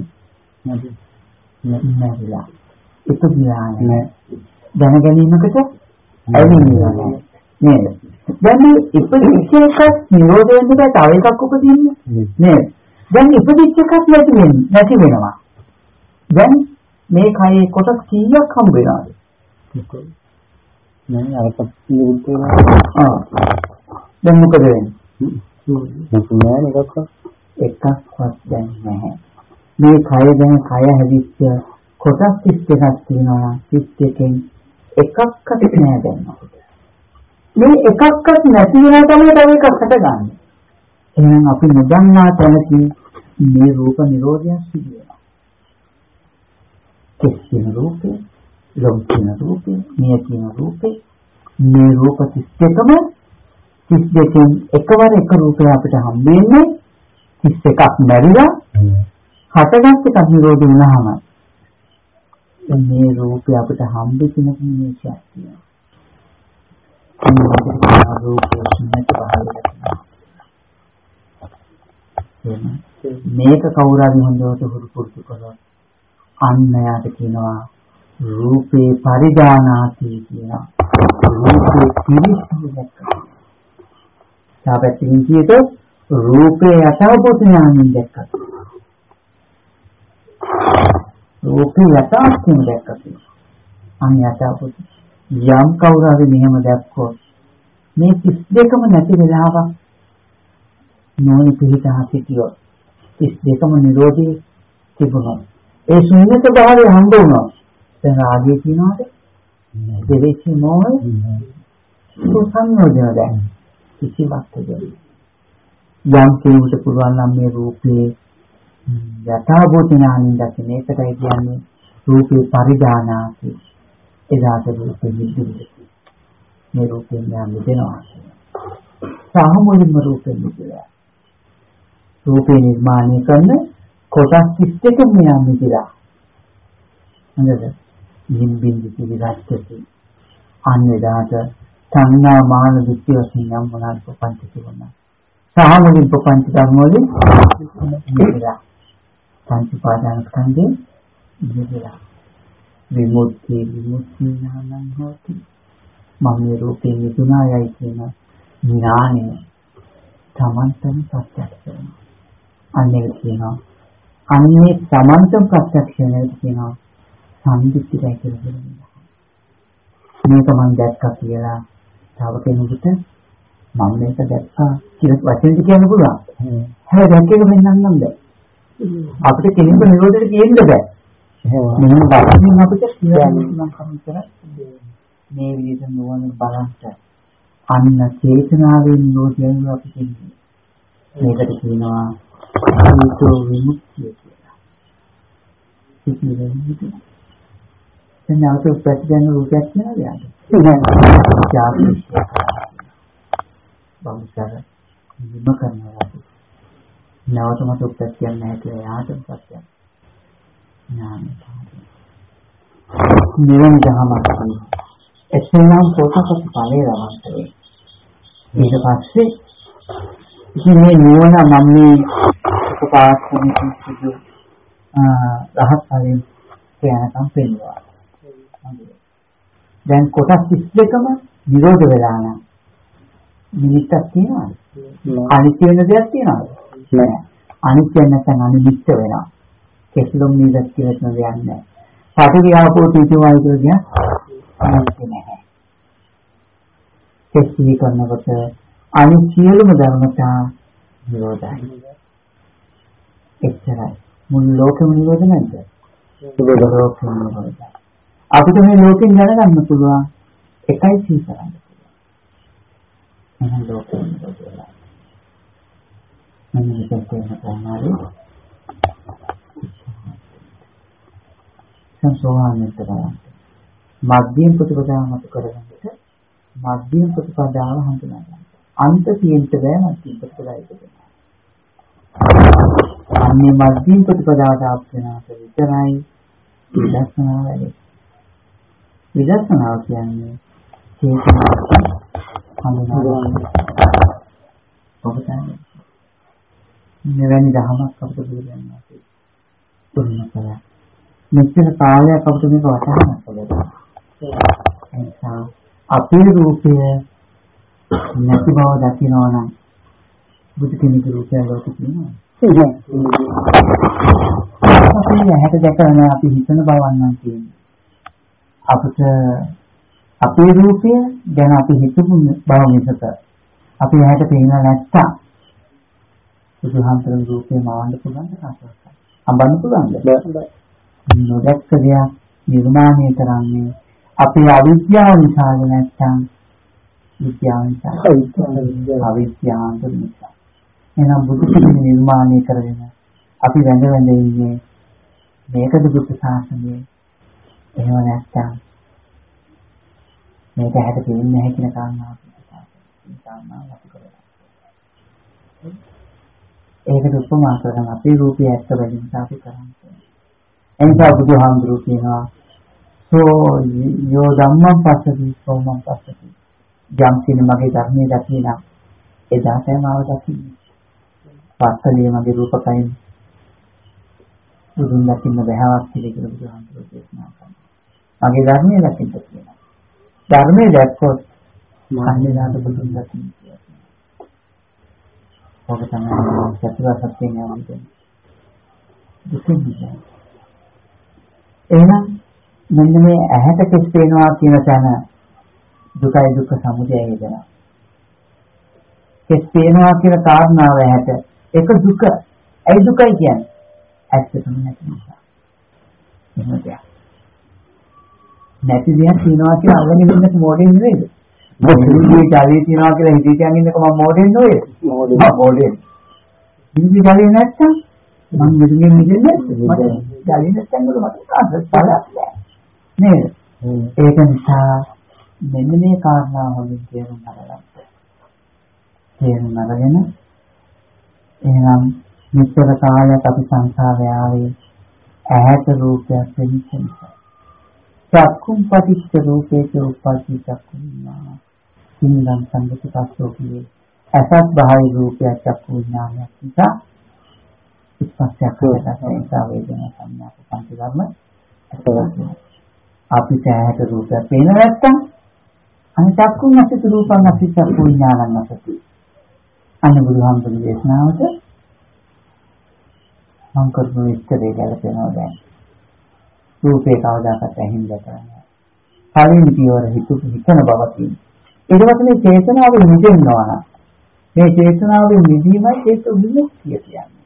නැතිලා. ඉපදිලා නැහැ. දැනගැනීමකට ඇවිල්ලා නැහැ. නේද? දැන් මේ ඉපදිච්ච එකක් නිරෝධ වෙන්න බෑ තව එකක් උපදින්නේ. නේද? දැන් ඉපදිච්ච එකක් නැති වෙනවා. දැන් මේ කයේ කොටස් කීයක් හම්බ වෙනවද? නෑ අරක නිරුද්ධ වෙනවා. දැන් මොකද වෙන්නේ? නෑ එකක්වත් දැන් නැහැ. මේ කය ගැන කය හැදිච්ච කොටස් 32ක් තියෙනවා. 32කින් එකක්වත් නෑ දැන් අපිට. මේ එකක්වත් නැති වෙනා තමයි තව එකක් හටගන්නේ. එහෙනම් අපි නොදන්නා තැනකින් මේ රූප නිරෝධය සිදු වෙනවා. කෙස්කින රූපේ, ලෝකින රූපේ, නියතින රූපේ, මේ රූප 32ම 32කින් එකවර එක රූපයක් අපිට හම්බ වෙන්නේ 31ක් මැරිලා හටගත් එකක් නිරෝධ වුණාම මේ රූපය අපිට හම්බෙච්ච නිමේෂයක් තියෙනවා. මේක කවුරුහරි හොඳට හුරු පුරුදු කළොත් අන්න යාට කියනවා රූපේ පරිදානාති කියනවා. රූපේ පිරිසිදු දැක්කා. සාපේක්ෂයෙන් කියතොත් රූපේ යථාභූත ඥානයෙන් දැක්කා. රූපේ යථාර්ථයෙන් දැක්කා. අන්න යථාභූත යම් කවුරුහරි මෙහෙම දැක්කොත් මේ 32ම නැති වෙලාවක් නෝනි පිළිතහ සිටියොත් 32ම නිරෝධී තිබුණා. ඒ ශූන්‍යත භාවය හම්බ වුණා. දැන් ආගේ කියනවාද? දෙවිසි මොහොය සංයෝජන දැන් කිසිවක් දෙන්නේ. යම් කෙනෙකුට පුළුවන් නම් මේ රූපේ යථාභූත ඥානින් දකින්න ඒකටයි කියන්නේ රූපේ පරිදානාති. එදාට රූපෙ නිදිද. මේ රූපෙන් යා මිදෙනවා. සාමුලින්ම රූපෙ මිදෙනවා. රූපේ නිර්මාණය කරන කොටස් 32 මෙයා මිදලා. හරිද? නිම්බින්දි පිළිගත්තේ. අන්නේදාට සංඥා මාන දුක්ඛ වශයෙන් යම් මොනවාද ප්‍රපංච තිබුණා. සාමුලින් ප්‍රපංච ධර්ම වලින් මිදලා. පංච පාදාන ස්කන්ධේ මිදලා. විමුක්ති ඥානං හොති. මම මේ රූපේ මිදුනායයි කියන ඥානය තමන්ටම ප්‍රත්‍යක්ෂ වෙනවා. අන්නේ කියනවා. අන්නේ තමන්ටම ප්‍රත්‍යක්ෂ වෙනවා කියනවා. සම්දිස්තිය කියලා කියනවා. මේක මම දැක්කා කියලා තව කෙනෙකුට මම මේක දැක්කා කියලා වචනෙට කියන්න පුළුවන්. හැබැයි දැක්ක එක වෙන්නන්නම් බෑ. අපිට කෙනෙකුට නිරෝධයට කියන්න බෑ. මෙන්න බලන්න අපිට කියන්න කරුතර මේ විදිහට නුවණ බලන්න අන්න චේතනාවේ නිරෝධයයි අපි කියන්නේ. මේකට කියනවා හේතු විමුක්තිය කියලා. ඉතින් දැන් අවුත් ප්‍රතිජන රූපයක් කියනද යාද? ජාති බම්සර නිම කරනවා. නැවතම උත්පත්තියක් නැහැ කියලා යාටම සත්‍යයක්. ඥාන නිවන දහමක් තියෙනවා. එසේනම් කොටසක් ඵලයේ ලබන්නේ. ඊට පස්සේ ඉතින් මේ නුවණ මම මේ උපාසකෙකින් සිදු රහත් ඵලයෙන් කියනකම් පෙන්වනවා. දැන් කොටස් 32ම නිරෝධ වෙලා නම් නිමිත්තක් තියෙනවද? අනිත්‍ය වෙන දෙයක් තියෙනවද? නෑ. අනිත්‍ය නැත්නම් අනිමිත්ත වෙනවා. කෙස්ලොම් නිදක් කියලා කියන දෙයක් නෑ. පටිවිආපෝ තීතුමයි කියන්නේ අනිත්‍ය නැහැ. කෙස්ලි කරනකොට අනිත් සියලුම ධර්මතා නිරෝධයි. එච්චරයි. මුළු ලෝකෙම නිරෝධ නැද්ද? ලෝකෙම නිරෝධයි. අපිට මේ ලෝකෙන් දැනගන්න පුළුවන් එකයි සිහි කරන්න පුළුවන්. එහෙනම් ලෝකෙම නිරෝධ වෙලා. මම මේක කියනවා සංසෝහානෙත් කරන්නේ. මධ්‍යම ප්‍රතිපදාව මත කරගන්නට මධ්‍යම ප්‍රතිපදාව හඳුනා ගන්න. අන්ත තියෙන්න බෑ මධ්‍යම ප්‍රතිපදාව ඉදෙනවා. අන්නේ මධ්‍යම ප්‍රතිපදාවට ආප්තනාට විතරයි විදර්ශනා වැඩි. විදර්ශනාව කියන්නේ චේතනාව හඳුනා ගන්න. ඔබ දන්නේ මෙවැනි දහමක් අපිට බුදුරජාණන් වහන්සේ දුන්න කලා. මෙච්චර කාලයක් අපිට මේක වටහා ගන්න. එනිසා අපේ රූපය නැති බව දකිනවා නම් බුදු කෙනෙකුගේ රූපය ලෝකෙ තියෙනවා. අපේ ඇහැට දැකගෙන අපි හිතන බවක් නම් තියෙනවා. අපිට අපේ රූපය ගැන අපි හිතපු බව මිසක අපි ඇහැට පේන්නේ නැත්තම් බුදුහන්තරගේ රූපේ මවන්න පුළුවන් කාටවත්. අඹන්න පුළුවන්ද? බෑ. නොදැක්ක දෙයක් නිර්මාණය කරන්නේ අපේ අවිද්‍යාව නිසා නැත්නම් විද්‍යාව නිසා. අවිද්‍යාව නිසා. එහෙනම් බුදු කෙනෙක් නිර්මාණය කරගෙන අපි වැඳ ඉන්නේ මේකද බුද්ධ ශාසනය. එහෙම නැත්නම් මේක හැට දෙන්නේ නැහැ කියන කාරණාව අපි කරලා. ඒකට උපමා කරන අපේ රූපය ඇත්ත බැලීම අපි කරන්නේ. එනිසා බුදුහාමුදුරුවෝ කියනවා සෝ යෝ ධම්මං පස්සති සෝමං පස්සති. යම් කෙනෙක් මගේ ධර්මයේ දකිනා එදාටම ආව දකින්නේ. පස්සලිය මගේ රූපකයෙන් බුදුන් දකින්න බෑවක් කියලා බුදුහාමුදුරුවෝ දේශනා කරනවා. මගේ ධර්මයේ දකින්න කියනවා. ධර්මයේ දැක්කොත් මන්නේ බුදුන් දකින්න කියනවා. ඔබ තමයි සත්‍ය සත්‍යයෙන් යන්නේ. දුකින් එහෙනම් මෙන්න මේ ඇහැට කෙස් පේනවා කියන තැන දුකයි දුක්ඛ සමුදය හේදෙනවා. කෙස් පේනවා කියන කාරණාව ඇහැට ඒක දුක. ඇයි දුකයි කියන්නේ? ඇත්තටම නැති නිසා. එහෙම දෙයක්. නැති දෙයක් තියනවා කියලා අල්ලගෙන ඉන්නක මොඩෙන් නෙවෙයිද? මොකද ජාලිය තියනවා කියලා හිතේ තියන් ඉන්නක මම මොඩෙන් නෙවෙයි. මොඩෙන්. ඉන්නේ ජාලිය නැත්තම් මම මෙතනින් නිදෙන්නේ මට ජාලිය නැත්තම් මට කාටවත් බලයක් නෑ. ඒක නිසා මෙන්න මේ කාරණා වලින් තේරුම් ගන්න. තේරුම් අරගෙන එහෙනම් මෙච්චර කාලයක් අපි සංසාරේ ආවේ ඇහැට රූපයක් වෙනිච්ච නිසා. චක්කුම් පටිච්ච රූපේක උපපටි චක්කුම්නා. සින්නම් සංගති පස්සෝ කියේ. අසත් භාවී රූපයක් චක්කු විඥානයක් නිසා ඉස්පස්සයක් කරලා වේදනා සංඥා පංච ධර්ම අපි ඇහැට රූපයක් පේන නැත්තම් අනිත් චක්කුම් නැති රූපයක් නැති චක්කු විඥානක් නැති. අන්න බුදුහාමුදුරුවෝ දේශනාවට මම කරපු විස්තරය ගැලපෙනවා දැන්. රූපේ කවදාකවත් ඇහිඳ කරන්නේ. පළවෙනි පියවර හිතන බව තියෙනවා. ඊට පස්සේ මේ චේතනාව නිදෙන්නවා නම් මේ චේතනාවේ නිදීමයි චේතෝ විමුක්තිය කියන්නේ.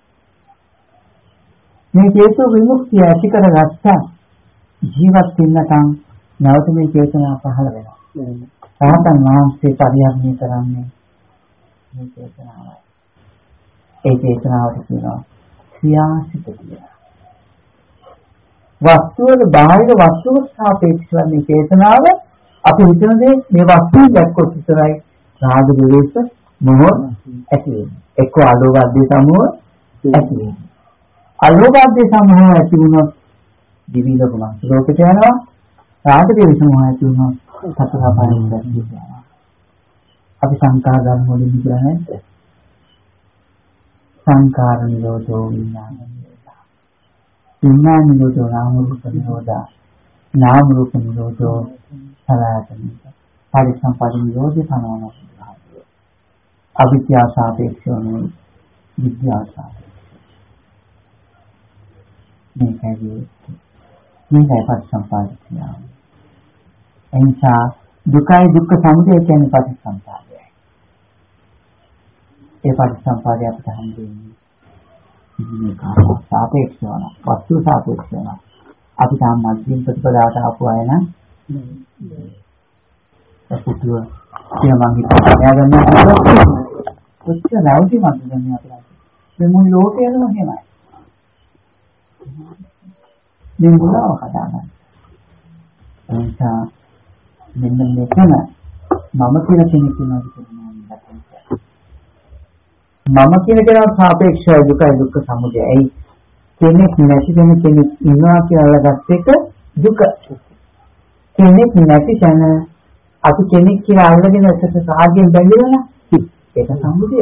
මේ චේතෝ විමුක්තිය ඇති කරගත්තා ජීවත් වෙන්නකම් නැවත මේ චේතනාව පහළ වෙනවා. රහතන් වහන්සේ පරිහරණය කරන්නේ මේ චේතනාවයි. ඒ චේතනාවට කියනවා ක්‍රියාසිත කියලා. වස්තුවක බාහිර වස්තුවක සාපේක්ෂව මේ චේතනාව අපි හිතන දේ මේ වස්තුව දැක්කොත් විතරයි රාග ద్వේෂ මොහ ඇති වෙන්නේ. එක්ක අලෝභ ආදී සමෝහ ඇති වෙන්නේ. අලෝභ ආදී සමෝහ ඇති වුණොත් දිවි ලෝකම ලෝකයට යනවා. රාග ద్వේෂ මොහ ඇති වුණොත් සතරපාරෙන් දැක්කේ. අපි සංඛාර ධර්ම වලින් විතර නැද්ද? සංඛාර නිරෝධෝ විඥාන නිරෝධා. විඥාන නිරෝධෝ නාම රූප නිරෝධා. නාම රූප නිරෝධෝ සලආයතන. පරිසම්පාද නිරෝධේ පනවනවා. අවිද්‍යාව සාපේක්ෂව විද්‍යාව සාපේක්ෂව. මේකයි පරිසම්පාද කියන්නේ. එනිසා දුකයි දුක්ඛ සමුදය කියන්නේ පරිසම්පාදයයි. ඒ පරිසම්පාදය අපිට හම්බෙන්නේ මේ කාර්ය සාපේක්ෂව නම් වස්තු සාපේක්ෂව නම් අපි තාම මධ්‍යම ප්‍රතිපදාවට ආපු අය නම් අපිටුව කියලා මම හිතනවා එයාගන්න කොච්චර නැවති මන්දන්නේ අපිට මේ මුළු ලෝකයම එහෙමයි මේ මුලාව කතා කරනවා එනිසා මෙන්න මෙතන මම කියන කෙනෙක් වෙනවා මම කියන කෙනා සාපේක්ෂව දුකයි දුක්ඛ සමුදයයි කෙනෙක් නැති වෙන කෙනෙක් ඉන්නවා කියලා ගත්ත එක දුක කෙනෙක් නැති තැන අපි කෙනෙක් කියලා අල්ලගෙන ඇත්තට සාගයෙන් බැඳිලා ඒක සමුදය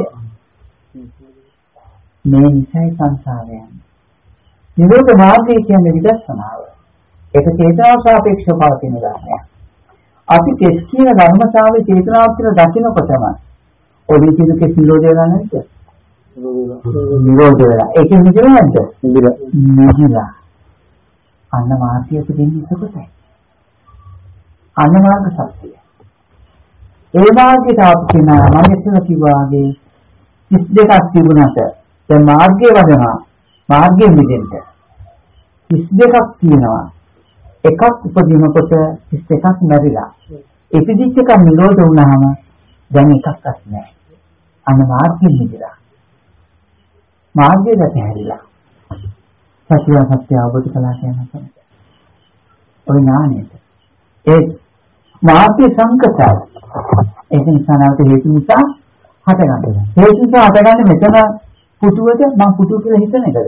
මේ නිසයි සංසාරය නිරෝධ මාර්ගය කියන්නේ විදර්ශනාව ඒක චේතනාව සාපේක්ෂව පවතින ධර්මයක් අපි කෙස් කියන ධර්මතාවයේ චේතනාව කියලා දකිනකොටම ඔලි කිදුකේ නිරෝධය වෙලා නැද්ද? නිරෝධය වෙලා. ඒකෙන් නිදෙන්නේ නැද්ද? නිදිලා. අන්න මාර්ගයට දෙන්නේ කොටයි. අන්න මාර්ග සත්‍යය. ඒ මාර්ගයට අපි කියනවා මම ඉස්සෙල්ලා කිව්වාගේ 32ක් තිබුණාට දැන් මාර්ගයේ වදනවා මාර්ගයෙන් මිදෙන්න 32ක් තියෙනවා. එකක් උපදිනකොට 32ක් මැරිලා. ඉපදිච්ච එක නිරෝධ වුණාම දැන් එකක්වත් නැහැ. අන්න මාර්ගයෙන් මිදලා. මාර්ගයට හැරිලා. සත්‍ය අවබෝධ කළා කියන්නේ ඔය ඥානෙට. ඒ මාර්ගයේ සංකතය. ඒක නිසා නැවත හේතු නිසා හටගන්නවා. හේතු නිසා හටගන්නේ මෙතන පුතුවද මම පුතුව කියලා හිතන එකද?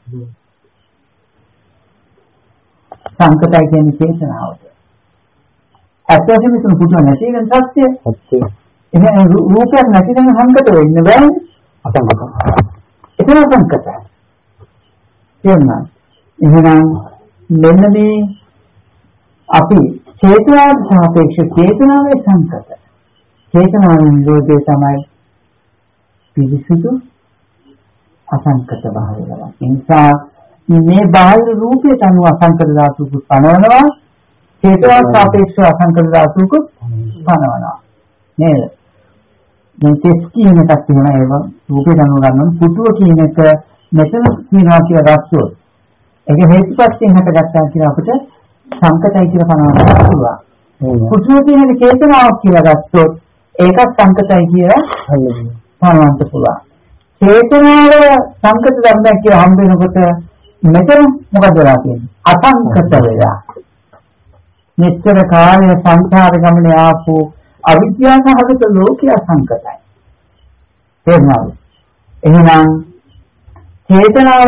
සංකතය කියන්නේ චේතනාවද? ඇත්තටම මෙතන පුතුව නැති වෙන සත්‍ය. සත්‍ය. එහෙනම් රූපයක් නැති නම් සංකත වෙන්න බෑනේ. අසංකත. එතන සංකතයි. එහෙනම් මෙන්න මේ අපි චේතනාවට සාපේක්ෂ චේතනාවේ සංකත. චේතනාවේ නිරෝධය තමයි පිරිසුදු අසංකත භාවය. ඒ නිසා මේ බාහිර රූපයට අනුව අසංකත ධාතුක පනවනවා චේතනාවට සාපේක්ෂව අසංකත ධාතුක පනවනවා. නේද? මේ තෙස් කියන එකක් තියෙනවා ඒව රූපේ ගන්න ගන්න පුතුව කියන එක මෙතන කියනවා කියලා ගත්තොත් ඒක හේතුපත්යෙන් හටගත්තා කියලා අපිට සංකතයි කියලා පනවන්න පුළුවන්. පුතුව කියන එක චේතනාවක් කියලා ගත්තොත් ඒකත් සංකතයි කියලා පනවන්න පුළුවන්. චේතනාව සංකත ධර්මයක් කියලා හම්බ වෙනකොට මෙතන මොකද වෙලා තියෙන්නේ? අසංකත වෙලා. මෙච්චර කාලය සංසාර ගමනේ ආපු අවිද්‍යාව සහගත ලෝකයේ අසංකතයි. තේරුණාද? එහෙනම් චේතනාව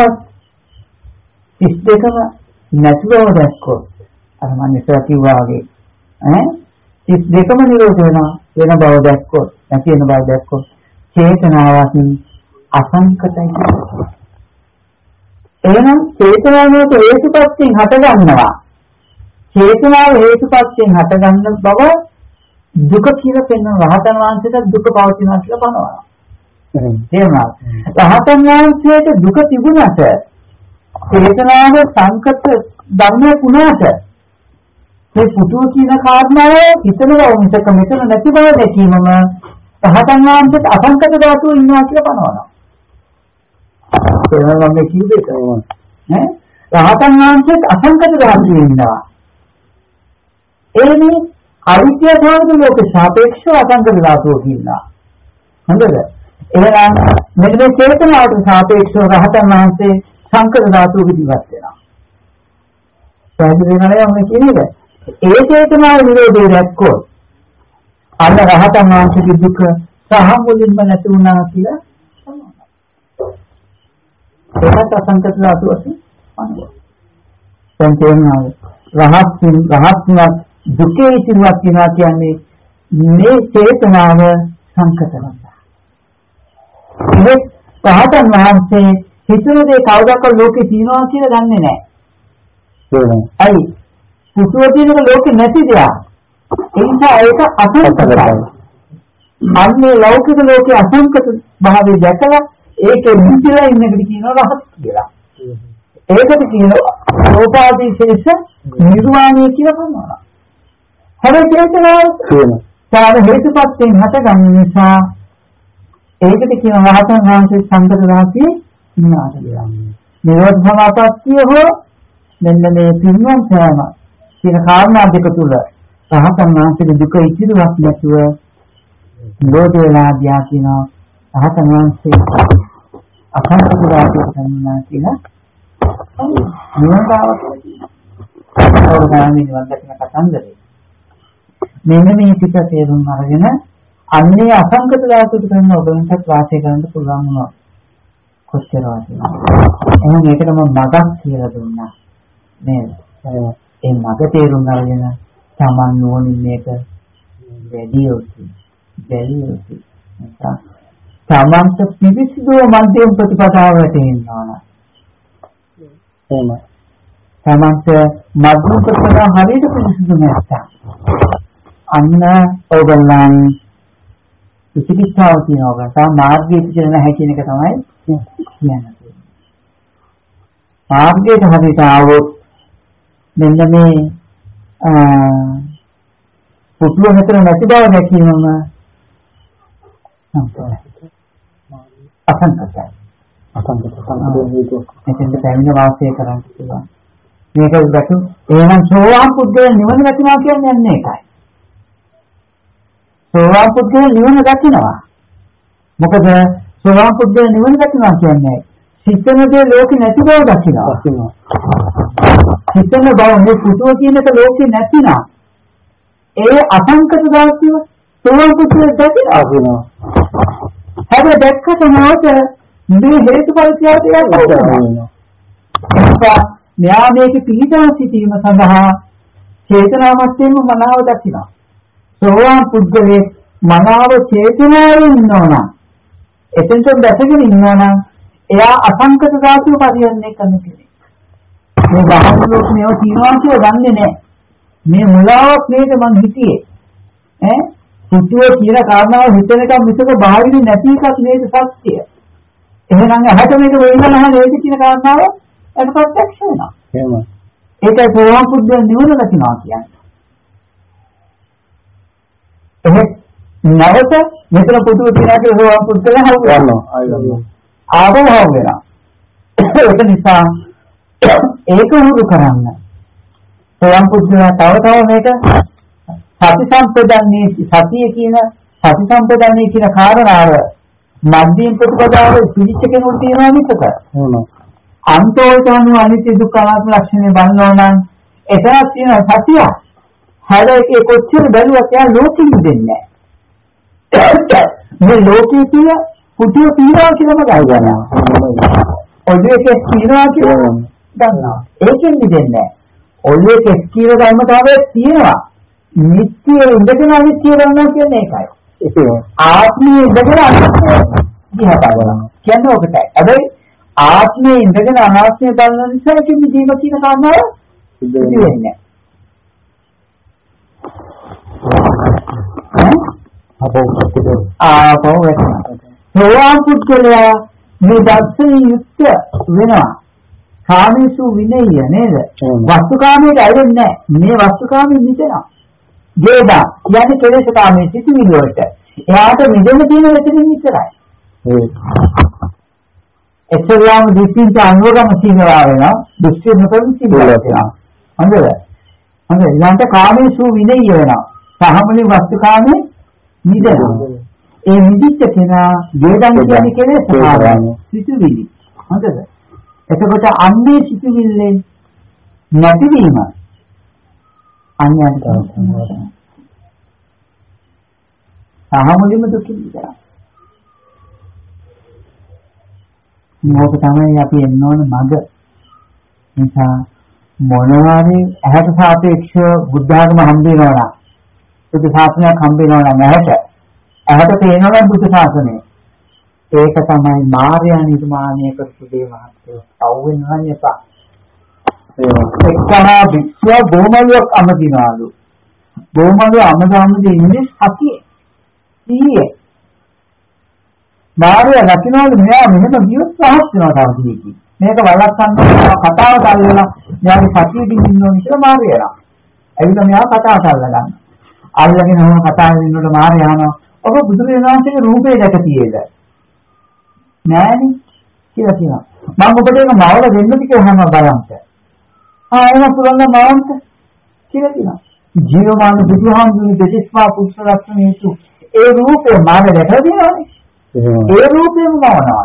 32ම නැති බව දැක්කොත් අර මම ඉස්සර කිව්වා වගේ 32ම නිරෝධ වෙන බව දැක්කොත් නැති වෙන බව දැක්කොත් චේතනාවත් අසංකතයි කියනවා. එහෙනම් චේතනාවක හේතුපත්යෙන් හටගන්නවා. චේතනාව හේතුපත්යෙන් හටගන්න බව දුක කියලා පෙන්වන රහතන් වහන්සේට දුක පවතිනවා කියලා බලනවා. තේරුණාද? රහතන් වහන්සේට දුක තිබුණාට චේතනාව සංකත ධර්මයක් වුණාට මේ පුතුව කියන කාරණාව හිතනවා මිසක මෙතන නැති බව දැකීමම රහතන් වහන්සේට අසංකත ධාතුව ඉන්නවා කියලා බලනවා. තේරුණාද මේ කිව්වේ කොහොමද? රහතන් වහන්සේට අසංකත ධාතුව ඉන්නවා. එන්නේ අවිද්‍යාව ලෝක සාපේක්ෂව අසංකත ධාතුව කියනවා. හොඳද? එහෙනම් මෙන්න මේ චේතනාවට සාපේක්ෂව රහතන් වහන්සේ සංකත ධාතුව පිළිවත් වෙනවා. පැහැදිලි වෙනවද මේ කියන්නේ? ඒ චේතනාව නිරෝධය දැක්කොත් අන්න රහතන් වහන්සේගේ දුක සහ මුලින්ම නැති වුණා කියලා කියනවා. ඒකත් අසංකත ධාතුව වශයෙන් අනුව. දැන් තේරුණාද? රහත් දුකේ ඉතිරිවක් වෙනවා කියන්නේ මේ චේතනාව සංකතනවා. ඒ පහතන් වහන්සේ හිතුව දේ කවදාකවත් ලෝකේ තියනවා කියලා දන්නේ නැහැ. අයි පුතුව තියෙනක ලෝකේ නැති දෙයක්. ඒ නිසා ඒක අසංකතයි. අන්නේ ලෞකික ලෝකයේ අසංකත භාවය දැකලා ඒකේ නිතිලා ඉන්න එකට කියනවා රහත් කියලා. ඒකට කියනවා රෝපාදී ශේෂ නිර්වාණය කියලා කියනවා. හැබැයි චේතනාව සාර හේතුපත්යෙන් හටගන්න නිසා ඒකට කියනවා රහතන් වහන්සේ සංකත රාශියේ ඉන්නවා කියලා. නිරෝධ සමාපත්තිය හෝ මෙන්න මේ පින්වන් සෑම කියන කාරණා දෙක තුල රහතන් වහන්සේගේ දුක ඉතිරිවක් නැතුව ලෝක වේලාදියා කියනවා රහතන් වහන්සේ අසංකත රාශිය සම්මා කියලා නිවන්තාවක් ඕගාමී නිවන් දකින කතන්දරේ. මෙන්න මේ පිට තේරුම් අරගෙන අන්නේ අසංකත රාශියට කරන ඔබලන්ට වාසය කරන්න පුළුවන් වුණා. කොච්චර වාසියද? එහෙනම් ඒකටම මගක් කියලා දුන්නා. නේද? ඒ මග තේරුම් අරගෙන තමන් නෝනින් මේක වැඩි යොති. තමන්ට පිවිසුදු මන්ත්‍රම් ප්‍රතිපදාවට එන්නවා. එහෙම. තමන්ට මධ්‍යම ප්‍රතිපදාව හරියට පිවිසුදු නැත්තම් අන්න ඕගොල්ලන් විචිකිච්ඡාව කියනවා. තම මාර්ගයේ පිටින් නැහැ කියන එක තමයි කියන්නේ. මාර්ගයට හරියට ආවොත් මෙන්න මේ පුතුල මෙතන නැති බව දැකීමම අසංකතයි. මෙතෙන්ද පැමිණ වාසය කරන්න පුළුවන්. මේක දැක්කු එහෙනම් සෝවාන් පුද්ගල නිවන දකිනවා කියන්නේ යන්නේ ඒකයි. සෝවාන් පුද්ගල නිවන දකිනවා. මොකද සෝවාන් පුද්ගල නිවන දකිනවා කියන්නේ සිතනදී ලෝකේ නැති බව දකිනවා. සිතන බව මේ පුතුව කියන එක ලෝකේ නැතිනම් ඒ අසංකත දාසිය සෝවාන් පුද්ගල දකිනවා. හැබැයි දැක්කට මොකද මේ හේතුඵල ක්‍රියාවට යනවා. මෙයා මේක පිළිදා සිටීම සඳහා චේතනාවත්යෙන්ම මනාව දකිනවා. සෝවාන් පුද්ගලයේ මනාව චේතනාවෙන් ඉන්නවනම් එතෙන්ට දැකගෙන ඉන්නවනම් එයා අසංකත ධාතුව පරිහරණය කරන කෙනෙක්. මේ බාහිර ලෝකේ තියනවා කියලා දන්නේ නැහැ. මේ මුලාවක් නේද මං හිතියේ. පුතුව කියන කාරණාව හිතනකම් මිසක බාහිර නැති එකක් නේද සත්‍ය. එහෙනම් අහකට මේක වෙන්නලා නේද කියන කාරණාව ඒක ප්‍රත්‍යක්ෂ වෙනවා. එහෙම. ඒකයි සෝවාන් පුද්ගල නිවන දකිනවා කියන්නේ. එහෙත් නැවත මෙතන පුතුව කියලා සෝවාන් පුද්ගල හවු වෙනවා. ආවම හවු වෙනවා. ඒක නිසා ඒක උරු කරන්න. සෝවාන් පුද්ගල තව මේක සති සම්පදන්නේ සතිය කියන සති සම්පදන්නේ කියන කාරණාව මධ්‍යම ප්‍රතිපදාව පිළිච්ච කෙනෙකුට තියෙනවා මිසක අන්තෝල්තන අනිත්‍ය දුක්ඛ අනාත්ම ලක්ෂණය බලනවා නම් එතනක් තියෙන සතිය හැබැයි ඒ කොච්චර බැලුවත් එයා ලෝකෙ දෙන්නේ නැහැ. මේ ලෝකයේ තිය පුටිය තියනවා කියලාම ගන්නවා. ඔළුවේ තියනවා කියලා ගන්නවා. ඒකෙන් දෙන්නේ නැහැ. ඔළුවේ කියන ධර්මතාවය තියෙනවා. නිත්‍ය ඉඳගෙන අනිත්‍ය ගන්නවා කියන්නේ ඒකයි. ආත්මයේ ඉඳගෙන අනාත්මය දිහා බලනවා. කියන්නේ ඔකටයි. හැබැයි ආත්මයේ ඉඳගෙන අනාත්මය බලන නිසා ඒක නිදීම කියන කාරණාව සිද්ධ වෙන්නේ නැහැ. සෝවාන් පුද්ගලයා මේ දර්ශනීය යුක්ත වෙනවා. කාමීසු විනය නේද? වස්තුකාමයේ ඇලෙන්නේ නැහැ. මේ වස්තුකාමයේ මිදෙනවා. දේදා කියන්නේ කෙලෙස් කාමයේ සිටිවිලි වලට. එයාට මිදෙන්න තියෙන මෙතනින් විතරයි. එච්චරම දිස්සින්ට අනුගම සීනවා වෙනවා. දුස්සිය නොකරන සීනවා වෙනවා. හොඳද? හොඳයි. ඊළඟට කාමීසු විනය වෙනවා. සහමලි වස්තුකාමයේ මිදෙනවා. ඒ මිදිච්ච කෙනා දේදන් කියන්නේ කෙලෙස් කාමයේ සිටිවිලි. හොඳද? එතකොට අන්නේ සිටිවිල්ලේ නැතිවීම අන්‍යයන්ට සහමුලින්ම දුකින් විඳලා. මේක තමයි අපි එන්න ඕන මඟ. නිසා මොනවාරි ඇහැට සාපේක්ෂව බුද්ධ ආගම හම්බ වෙනවා. බුද්ධ ශාසනයක් හම්බ වෙනවා නම් ඇහැට පේනවා බුද්ධ ශාසනය. ඒක තමයි මාර්යා නිර්මාණය කරපු දේ මහත්කම. අවුෙන්වන්න එපා. එක්කම විශ්ව බොමලුවක් අමදිනවලු. බොමලුව අමදාමදී ඉන්නේ සතියේ. සීයේ. මාර්යා දකින්නවලු මෙයා මෙහෙම ජීවත් පහත් වෙනවා තාවදී. මේක වළක්වන්න කතාව කරලා මෙයාගේ සතියේ දින්න ඕන කියලා මාර්යා. ඇවිල්ලා මෙයා කතාව කරලා ගන්න. අල්ලගෙන මොන කතාවෙ ඉන්නකොට මාර්යා අහනවා ඔබ බුදුරජාණන්ගේ රූපේ දැක තියෙද? නෑනේ කියලා කියනවා. මම ඔබට ඒක මවල දෙන්න කියලා අහනවා බලන්න. එහෙනම් පුළුවන් නම් මවන්ට කියලා කියනවා. ජීවමාන බුදුහාමුදුරුවෝ දෙතිස්මා පුරුෂ ලක්ෂණේතු ඒ රූපේ මාන දැකලා තියෙනවානේ. ඒ රූපේම මවනවා.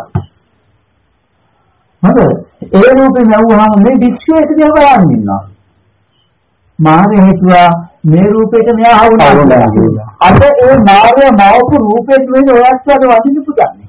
හරි ඒ රූපේ නැවුවාම මේ විශ්වයට දිහා බලන් ඉන්නවා. මානෙ හිතුවා මේ රූපේට මෙයා ආවුණා කියලා. අද ඒ මාර්ය මවපු රූපේ තුනේ ඔයත් වල වදින්න පුතන්නේ.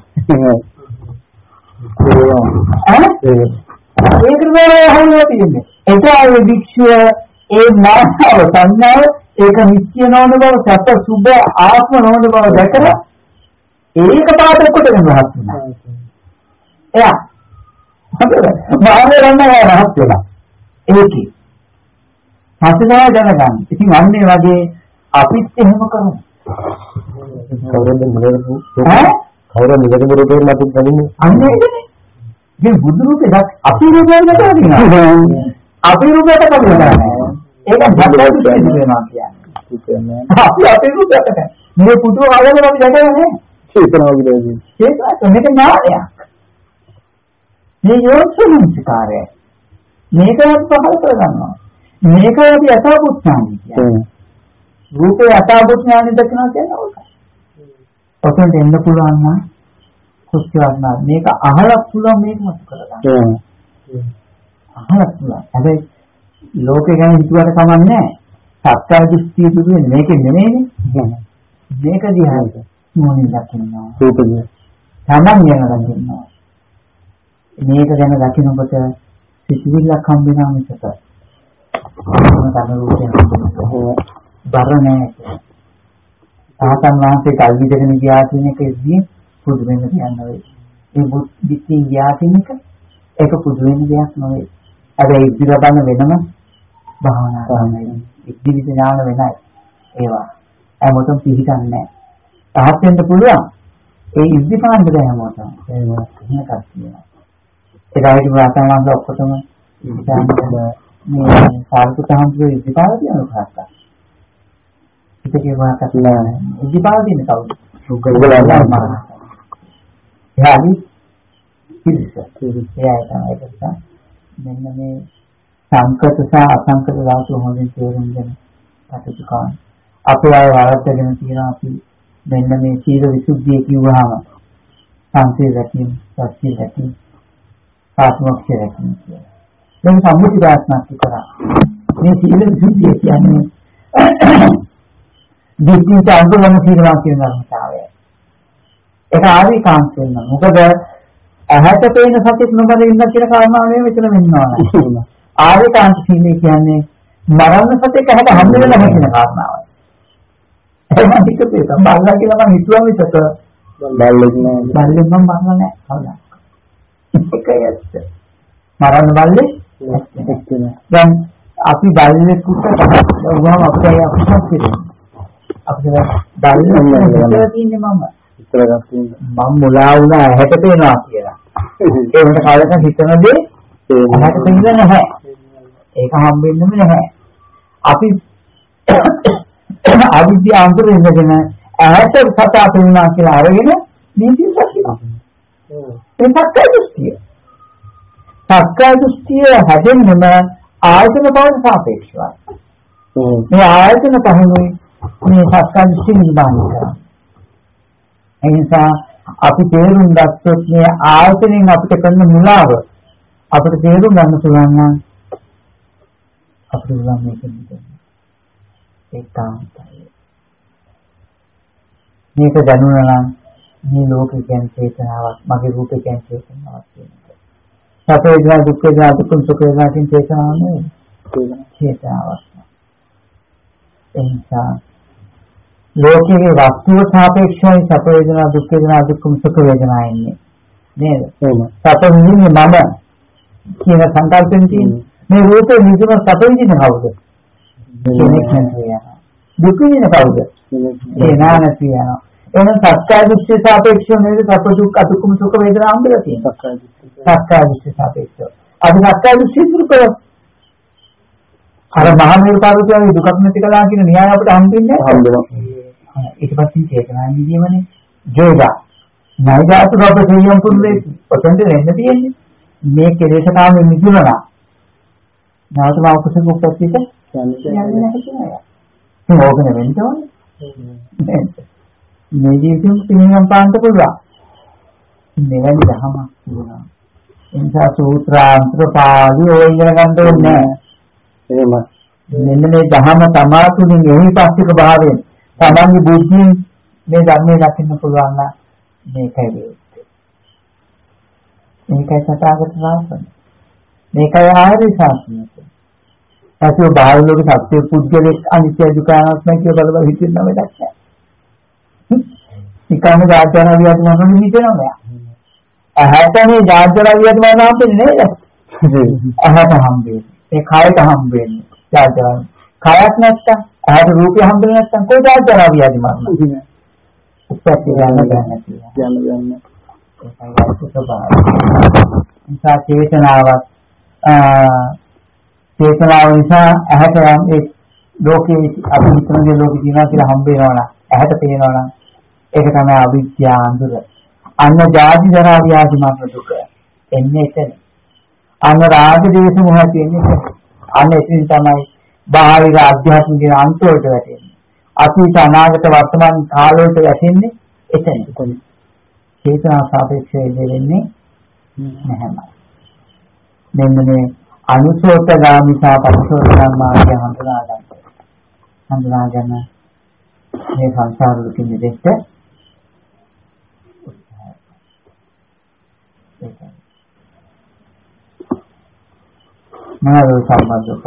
ඒකට නෑ හවුලා තියෙන්නේ. ඒක ආයේ විශ්ව ඒ මානව සංඥාව ඒක නිත්‍ය නොවන බව සත්‍ය සුභ ආත්ම නොවන බව දැකලා ඒක පාඩක කොටගෙන රහත් වෙනවා. එයා හරිද? මාර්ය රණ්ඩා රහත් වෙනවා. ඒකයි හසුනා දැනගන්න. ඉතින් අන්නේ වගේ අපිත් එහෙම කරමු. කවුරුද මුලරපු? කවුරුද නිකන් රූපේ මත ගන්නේ? අන්නේ ඒකනේ. මේ බුදු රූපේ අපි රූපයෙන් නැතනවා. අපි රූපයට කවුරුද? ඒක ජගත වෙනවා කියන්නේ. අපි රූපයට මේ පුදුම ආවම අපි දැකලා නැහැ. චේතනාව කියන්නේ. ඒක මේක නාමයක්. මේ යෝනිසෝමනසිකාරය. මේක පහල කරගන්නවා. මේක අපි අසාපුත්ඥානයි කියන්නේ. රූපේ අසාපුත්ඥානයි දක්නවා කියන්නේ ඕකයි. ඔතෙන්ට එන්න පුළුවන් නම් කුස්තිවන්නා මේක අහලක් පුළුවන් මේක මත කරගන්න. අහලක් පුළුවන්. හැබැයි ලෝකේ ගැන හිතුවට කමක් නැහැ. සත්‍ය දෘෂ්ටිය දුන්නේ මේකේ නෙමෙයිනේ. මේක දිහා මොනින් දකින්නවා. රූපේ. සාමාන්‍යයෙන් දකින්නවා. මේක ගැන දකින්නකොට සිතිවිල්ලක් හම්බ වෙනවා මිසක බර නැහැ. තාතන් වහන්සේ කල්විදගෙන ගියා කියන එකදී පුදු වෙන දෙයක් නෙවෙයි. මේ බුද්ධියෙන් ගියා කියන එක පුදු වෙන දෙයක් නෙවෙයි. හැබැයි ඉදිරියට වෙනම භාවනා කරනවා. ඉදිරි ඥාන වෙනයි. ඒවා හැමෝටම පිළිගන්නේ නැහැ. තාත් වෙන්න පුළුවන්. ඒ ඉදිරිපාන්න බෑ හැමෝටම. ඒක එහෙමකක් කියනවා. ඒකයි වාතන වල ඔක්කොටම ඉතින් මේ සාර්ථක සම්පූර්ණ ඉදිපාල කියන එකක්. ඒකේ වාතකලා ඉදිපාල දින කවුද? උගලලා මාන. එහාලි ඉතිරිස. මෙන්න මේ සංකත සහ අසංකත ධාතු හොඳින් තේරුම් ගන්න කටයුතු කරන්න. අපේ අය වරද්දගෙන තියෙනවා අපි මෙන්න මේ සීල විසුද්ධිය කිව්වහම සංසිල් රැකීම, සත්‍ය රැකීම, ආත්මක්ෂය රැකීම කියලා. දැන් සම්මුති දාස්නාක් කරා. මේ සීල විසුද්ධිය කියන්නේ දෙකින් අඳුරන සීලවා කියන ධර්මතාවය. ඒක ආවිකාන්ත වෙනවා. මොකද ඇහැට පේන සත්‍යෙත් නොබල ඉන්න කියන කාරණාව නෙවෙයි මෙතන වෙන්නවා. ආවිකාන්ත සීලය කියන්නේ මරණ සත්‍යෙක ඇහැට හම්බ වෙන නැහැ කියන කාරණාවයි. එහෙනම් ටික තේක බල්ලා කියලා මම හිතුවා මිසක බල්ලෙක් නෑ. බල්ලෙක් මම මරන්න නෑ. හරිද? ඒකයි ඇත්ත. මරන්න බල්ලේ දැන් අපි බල්ලෙකුට උගම අපේ අපිට කියනවා. අපිට බල්ලෙක් තියෙන්නේ මම. මම මුලා වුණා ඇහැට පේනවා කියලා. ඒ වුණත් කාලෙක හිතනදී ඇහැට පේන්නේ නැහැ. ඒක හම්බෙන්නේම නැහැ. අපි අවිද්‍යාව අන්තරේ ඉඳගෙන ඇහැට සතා පේනවා කියලා අරගෙන නීති සත්‍යනවා. ඒ සත්‍ය දෘෂ්ටිය. සත්‍ය දෘෂ්ටිය හැදෙන්නම ආයතන බවට සාපේක්ෂවයි. මේ ආයතන පහුනේ මේ සත්‍ය දෘෂ්ටි නිර්මාණය කරනවා. ඒ නිසා අපි තේරුම් ගත්තොත් මේ ආයතනෙන් අපිට කරන මුලාව අපිට තේරුම් ගන්න පුළුවන් නම් අපිට උගම් මේක නිකන් ඒකාන්තයි. මේක දැනුණා නම් මේ ලෝකෙ කියන්නේ චේතනාවක්, මගේ රූපේ කියන්නේ චේතනාවක් කියන එක. සැප වේදනා දුක් වේදනා දුක් සුඛ වේදනා කියන චේතනාව නෙවෙයි. චේතනාවක්. එනිසා ලෝකයේ වස්තුව සාපේක්ෂවයි සැප වේදනා දුක් වේදනා දුක්ඛ සුඛ වේදනා එන්නේ නේද? සැප විඳින්නේ මම කියන සංකල්පෙන් තියෙන්නේ. මේ රූපේ නිදුන සැප විඳින කවුද? කෙනෙක් නෙවෙයි. දුක් විඳින කවුද? ඒ නානති යනවා. එහෙනම් සත්‍ය දෘෂ්ටි සාපේක්ෂව නේද සැප දුක් දුක්ඛ සුඛ වේදනා හම්බෙලා තියෙන්නේ. සත්‍ය දෘෂ්ටි සාපේක්ෂව. අපි සත්‍ය දෘෂ්ටි දුරු කරා. අර මහමෙරු පර්වතයේ දුකක් නැති කලා කියන න්‍යාය අපිට හම්බෙන්නේ නැහැ. ඊට පස්සේ චේතනා නිදීමනේ ජෝදා. නයිදාතු රබ්බසියම් පුරුලේ පොතෙන්ද වෙන්න තියෙන්නේ. මේ කෙලෙස කාමෙ නිදුණා. නැවතම අවකුසක උපත්තිට යන්නේ නැහැ කියනවා. ඒක ඕකන වෙන්න ඕනේ. මේ ජීවිතෙම පිළිගන්න පාන්න පුළුවන්. මෙවැනි දහමක් තියෙනවා. එනිසා සූත්‍රාන්තර පාළි ඔය ඉගෙන ගන්න ඕනේ නැහැ. එහෙම මෙන්න මේ දහම තමා තුලින් එහි පාස්තික භාවයෙන් තමන්ගේ බුද්ධියෙන් මේ ධර්මයේ දකින්න පුළුවන් නම් මේකයි වෙන්නේ. මේකයි සත්‍යගත ශාසනය. මේකයි ආර්ය ශාසනය. ඇසු බාහිර ලෝක සත්‍ය පුද්ගලෙක් අනිත්‍ය දුක්ඛ අනාත්මයි කියලා බලව හිතෙන්න වැඩක් නැහැ. නිකම්ම ජාතන වියත් මොනවද හිතෙනවා මෙයා. ඇහැටනේ ජාතන වියත් මොනවද හම්බෙන්නේ නේද? ඇහැට හම්බෙන්නේ. ඒ කායයට හම්බෙන්නේ. ජාතන. කායක් නැත්තම් ඇහැට රූපය හම්බෙන්නේ නැත්තම් කොයි ජාතන වියත් මරණ. උපත් ගන්න ගන්න. ඒකයි ස්වභාවය. නිසා චේතනාවක් චේතනාව නිසා ඇහැට ඒ ලෝකේ අපි හිතන ලෝකේ දිනා කියලා හම්බ වෙනවා නම් ඇහැට පේනවා නම් ඒක තමයි අවිද්‍යා අඳුර. අන්න ජාති ජරා ව්‍යාධි මරණ දුක එන්නේ එතන. අන්න රාග දේශ මොහ තියෙන්නේ. අන්න එතන තමයි බාහිර ආධ්‍යාත්මික අන්තවලට වැටෙන්නේ. අතීත අනාගත වර්තමාන කාලවලට වැටෙන්නේ එතන. චේතනා සාපේක්ෂව දෙන්නේ නැහැම. මෙන්න මේ අනුසෝතගාමී සහ පටිසෝතගාමී මාර්ගය හඳුනා ගන්න මේ සංසාර දුකින් මිදෙන්න මොනවද සම්බන්ධ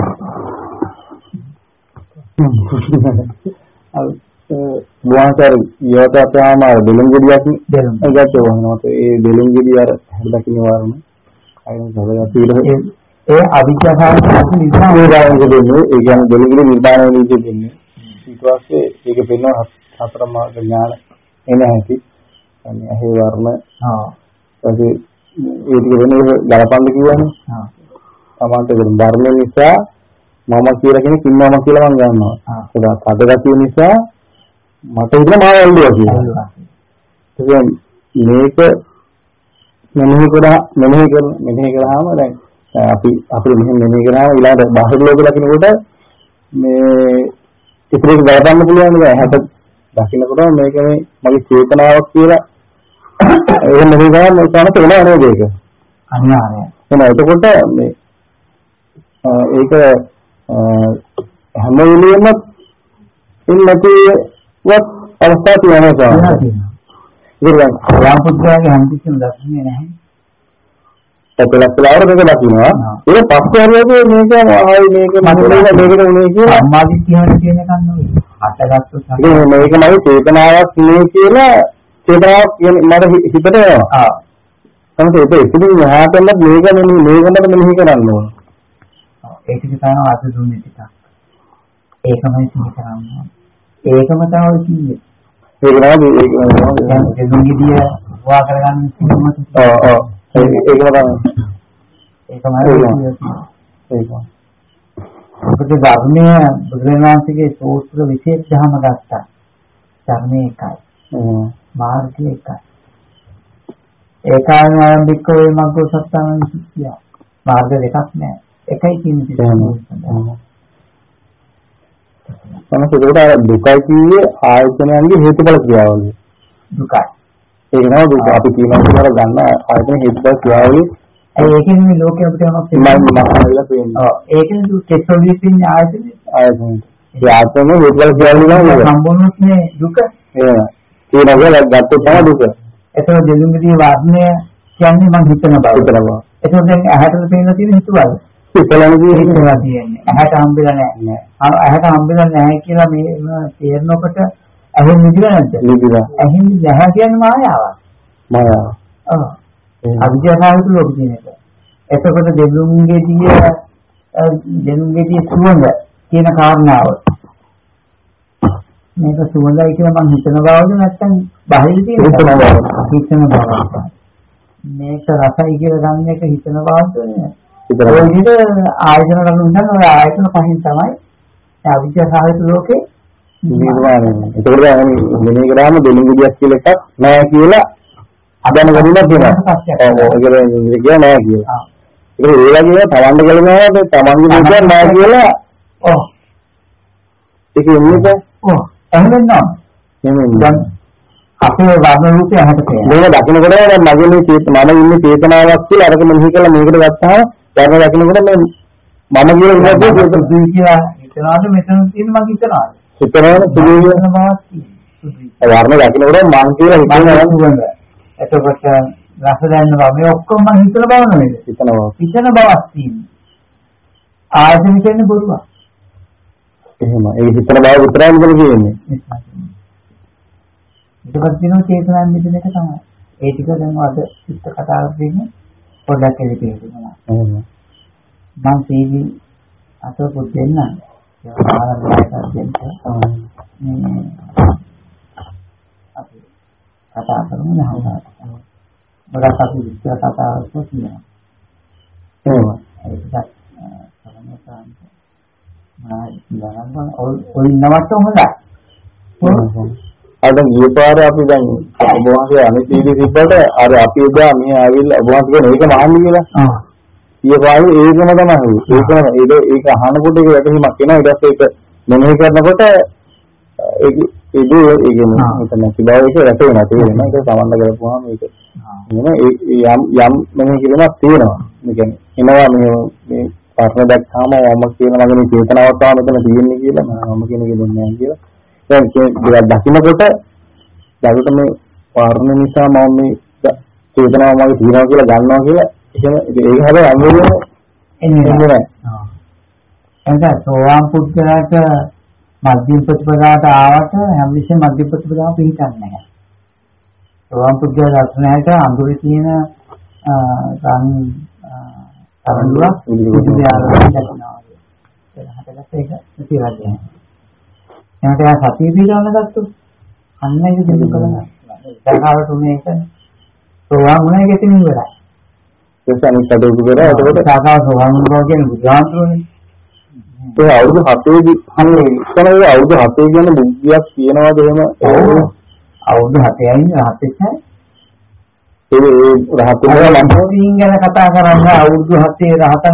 බුවාන්තර යෝතතාවම දෙලුම්ගෙඩියක් ඒකට වහනවා. ඒ දෙලුම්ගෙඩිය අර දකින්න වරම අයින් සබයතිල ඒ අවිද්‍යාව නිසා නිර්වාණය දෙන්නේ. ඒ කියන්නේ දෙලුම්ගෙඩිය නිර්වාණය වෙන්නේ දෙන්නේ. ඊට පස්සේ ඒක පෙන්වන හතර මාර්ග ඥාන එන හැටි. අනේ ඇහි වර්ණ ඊපස්සේ ඒ ටික වෙන්නේ ගලපන්න කියවනේ. සමාන්තර වර්ණ නිසා මම කියලා කෙනෙක් ඉන්නවා කියලා මම ගන්නවා. ඒක කඩගතිය නිසා මට ඉන්න මාව ඇල්ලුවා කියලා. මේක මෙනෙහි කරාම දැන් අපි මෙනෙහි කරාම ඊළඟ බාහිර ලෝකෙ දකින්නකොට මේ ඉතින් ගලපන්න පුළුවන් නේද? හැට දකින්නකොට මේක මේ මගේ චේතනාවක් කියලා ඒක මෙනෙහි කරාම ඒක තමයි වෙනව නේද ඒක? අනිවාර්යයෙන්. එහෙනම් එතකොට මේ ඒක හැම වෙලෙම ඉන්නතිවත් අවස්ථා තියෙනවා. ඉතින් යාම් පුද්ගලයාගේ හැමතිස්සෙම දකින්නේ නැහැ. ඒකලස්ලාවර දෙක දකින්නවා. ඒක පස්සේ හරියදී මේක ආයි මේක මේකට උනේ කියලා සම්මාදිට කියන එකක් නෙවෙයි. අටගත්තු මේක මගේ චේතනාවක් නේ කියලා චේතනාවක් කියන්නේ මට හිතට එනවා. තමයි ඒක ඉතින් එහාටම මේකමද මෙනෙහි කරන්න ඕන. ඒක තමයි අද දුන්නේ ටිකක්. ඒකමයි සිහි කරන්නේ. ඒකම තමයි කියන්නේ. ඒක දෙදුන්ගිදිය වා කරගන්න සිහිමත්. ඒකම අපිට ධර්මයේ බුදුරජාණන්සේගේ සූත්‍ර විශේෂ ධර්ම ගත්තා. ධර්මයේ එකයි. මාර්ගය එකයි. ඒකායන ආරම්භිකෝ මග්ගෝ සත්‍යං විසුද්ධිය. මාර්ග දෙකක් නෑ. එකයි කියන්නේ. තමයි දුකයි කියේ ආයතනයන්ගේ හේතුඵල ක්‍රියාවලිය. දුකයි. ඒක නෝ දුක අපි කියනවා කියලා ගන්න ආයතන හේතුඵල ක්‍රියාවලිය. ඒකෙන් මේ ලෝකෙ අපිට යමක් තියෙනවා. ඒකෙන් කෙසොලිය තියෙන ආයතන. ඒ ආයතන හේතුඵල ක්‍රියාවලිය නේද? සම්බන්ධනේ දුක. ඒ නේද ගත්තොත් තමයි දුක. එතකොට දෙලුම්ගිරිය වර්ණය කියන්නේ මම හිතන බව. එතකොට දැන් ඇහැට පේන තියෙන හිතුවල. හිතලන්නේ හිතලා තියෙන්නේ. ඇහැට හම්බෙලා නැහැ. ඇහැට හම්බෙලා නැහැ කියලා මේ තේරෙනකොට ඇහෙන් නිදිලා නැද්ද? නිදිලා. ඇහෙන් නැහැ කියන්නේ මායාවක්. මායාව. ඔව්. අවිද්‍යාවයි ලෝක කියන එක. එතකොට දෙනුන්ගේදී සුවඳ කියන කාරණාව. මේක සුවඳයි කියලා මම හිතන බවද නැත්නම් බාහිර තියෙන හිතන බව. මේක රසයි කියලා ගන්න එක හිතන බවද නේ. ඒ විදිහට ආයතන වලින් උනන ඔය ආයතන පහින් තමයි අවිද්‍යාවයි ලෝකේ නිර්වාණය. ඒකවල මෙනේ ග්‍රාම දෙලින්ගියක් කියලා එකක් නෑ කියලා අදන ගනින්න කියනවා. ඔව් ඒක කියන්නේ නෑ කියලා. ඒක ඒ වගේ තවන්න ගලනවා තමන්ගේ දෙයක් නෑ කියලා. ඔව්. ඒක එන්නේ ඔව්. එහෙනම් දැන් අපේ වර්ණ රූපය අහකට මේක දකින්නකොට දැන් මගේ මේ මම ඉන්නේ චේතනාවක් කියලා අරක මෙහි කළා මේකට ගත්තාම වර්ණ දකින්නකොට මේ මම කියන ඉන්නේ කියලා හිතනවාද මෙතන තියෙන මම හිතනවා. හිතනවනේ සුළු වෙන බවක් තියෙනවා. වර්ණ දකින්නකොට මං කියලා හිතනවා. එතකොට රස දැනනවා මේ ඔක්කොම මම හිතන බව නෙමෙයි. හිතන බවක් තියෙනවා. ආයතන කියන්නේ බොරුවක්. එහෙම ඒ හිතන බව විතරයි මෙතන කියන්නේ. ඒකත් දිනන චේතනාවෙන් මෙතන එක තමයි. ඒ ටික දැන් අද චිත්ත කතාවක් දෙන්නේ පොඩ්ඩක් එළිපෙහෙනවා. එහෙම. මම සීවි අතපොත් දෙන්න. ඒක ආරම්භයක් දෙන්න. අපි කතා කරමු නේද? බඩක් අපි විස්තර කතාවක් කියනවා. එහෙම. ඒකත් ඔය නවට හොඳයි. අද ගියපාර අපි දැන් ඔබ වහන්සේ අනිත් ඉදී තිබ්බට අර අපි එදා මේ ආවිල්ලා ඔබ වහන්සේ කියන ඒක මහන්නේ කියලා. ගියපාරේ ඒකම තමයි. ඒක අහනකොට ඒක වැටහීමක් එනවා. ඊට පස්සේ ඒක මෙනෙහි කරනකොට ඒක කියන්නේ මෙතන කිව්වා ඒක වැටෙනවා තේරෙනවා. ඒක සමන්න කරපුවාම මේක යම් මෙනෙහි කිරීමක් තියෙනවා. මේ කියන්නේ එනවා මේ පාර්ශ්ව දැක්කාම මම කියන මගේ චේතනාවක් තමයි මෙතන තියෙන්නේ කියලා මම කියන එක දෙන්නේ නැහැ කියලා. දැන් ඒක දකින්නකොට දැන් මේ පාර්ශ්ව නිසා මම මේ චේතනාව මගේ තියෙනවා කියලා ගන්නවා කියලා එහෙම ඒක හැබැයි අමුරුම එන්නේ නැහැ. එහෙනම් සෝවාන් පුද්ගලයාට මධ්‍යම ප්‍රතිපදාවට ආවට හැම විශ්ව මධ්‍යම ප්‍රතිපදාව පිළිගන්නේ නැහැ. සෝවාන් පුද්ගලයා දර්ශනයට අඳුරේ තියෙන අරන්දුවක් විදුලි ආරෝපණය කරනවා. ඒක හදගත්ත ඒක ඉතිරාදේ. එනට යා සතිය පිළිගන්න ගත්තොත් අන්න ඒක දෙන්න කරනවා. දැනහවට උනේ ඒක. සෝවාන් වුණා ඒක ඉතින් ඉවරයි. ඒක අනිත් අදෝක කරා එතකොට සාකාව සෝවාන් වුණා කියන්නේ බුද්ධාන්තරනේ. ඒ අවුරුදු 7 දී අනේ ඉස්සරහ අවුරුදු 7 කියන්නේ බුද්ධියක් කියනවාද එහෙම අවුරුදු 7යි 7යි ඒ රහතන් වහන්සේ ගැන කතා කරන්නේ අවුරුදු 7 රහතන්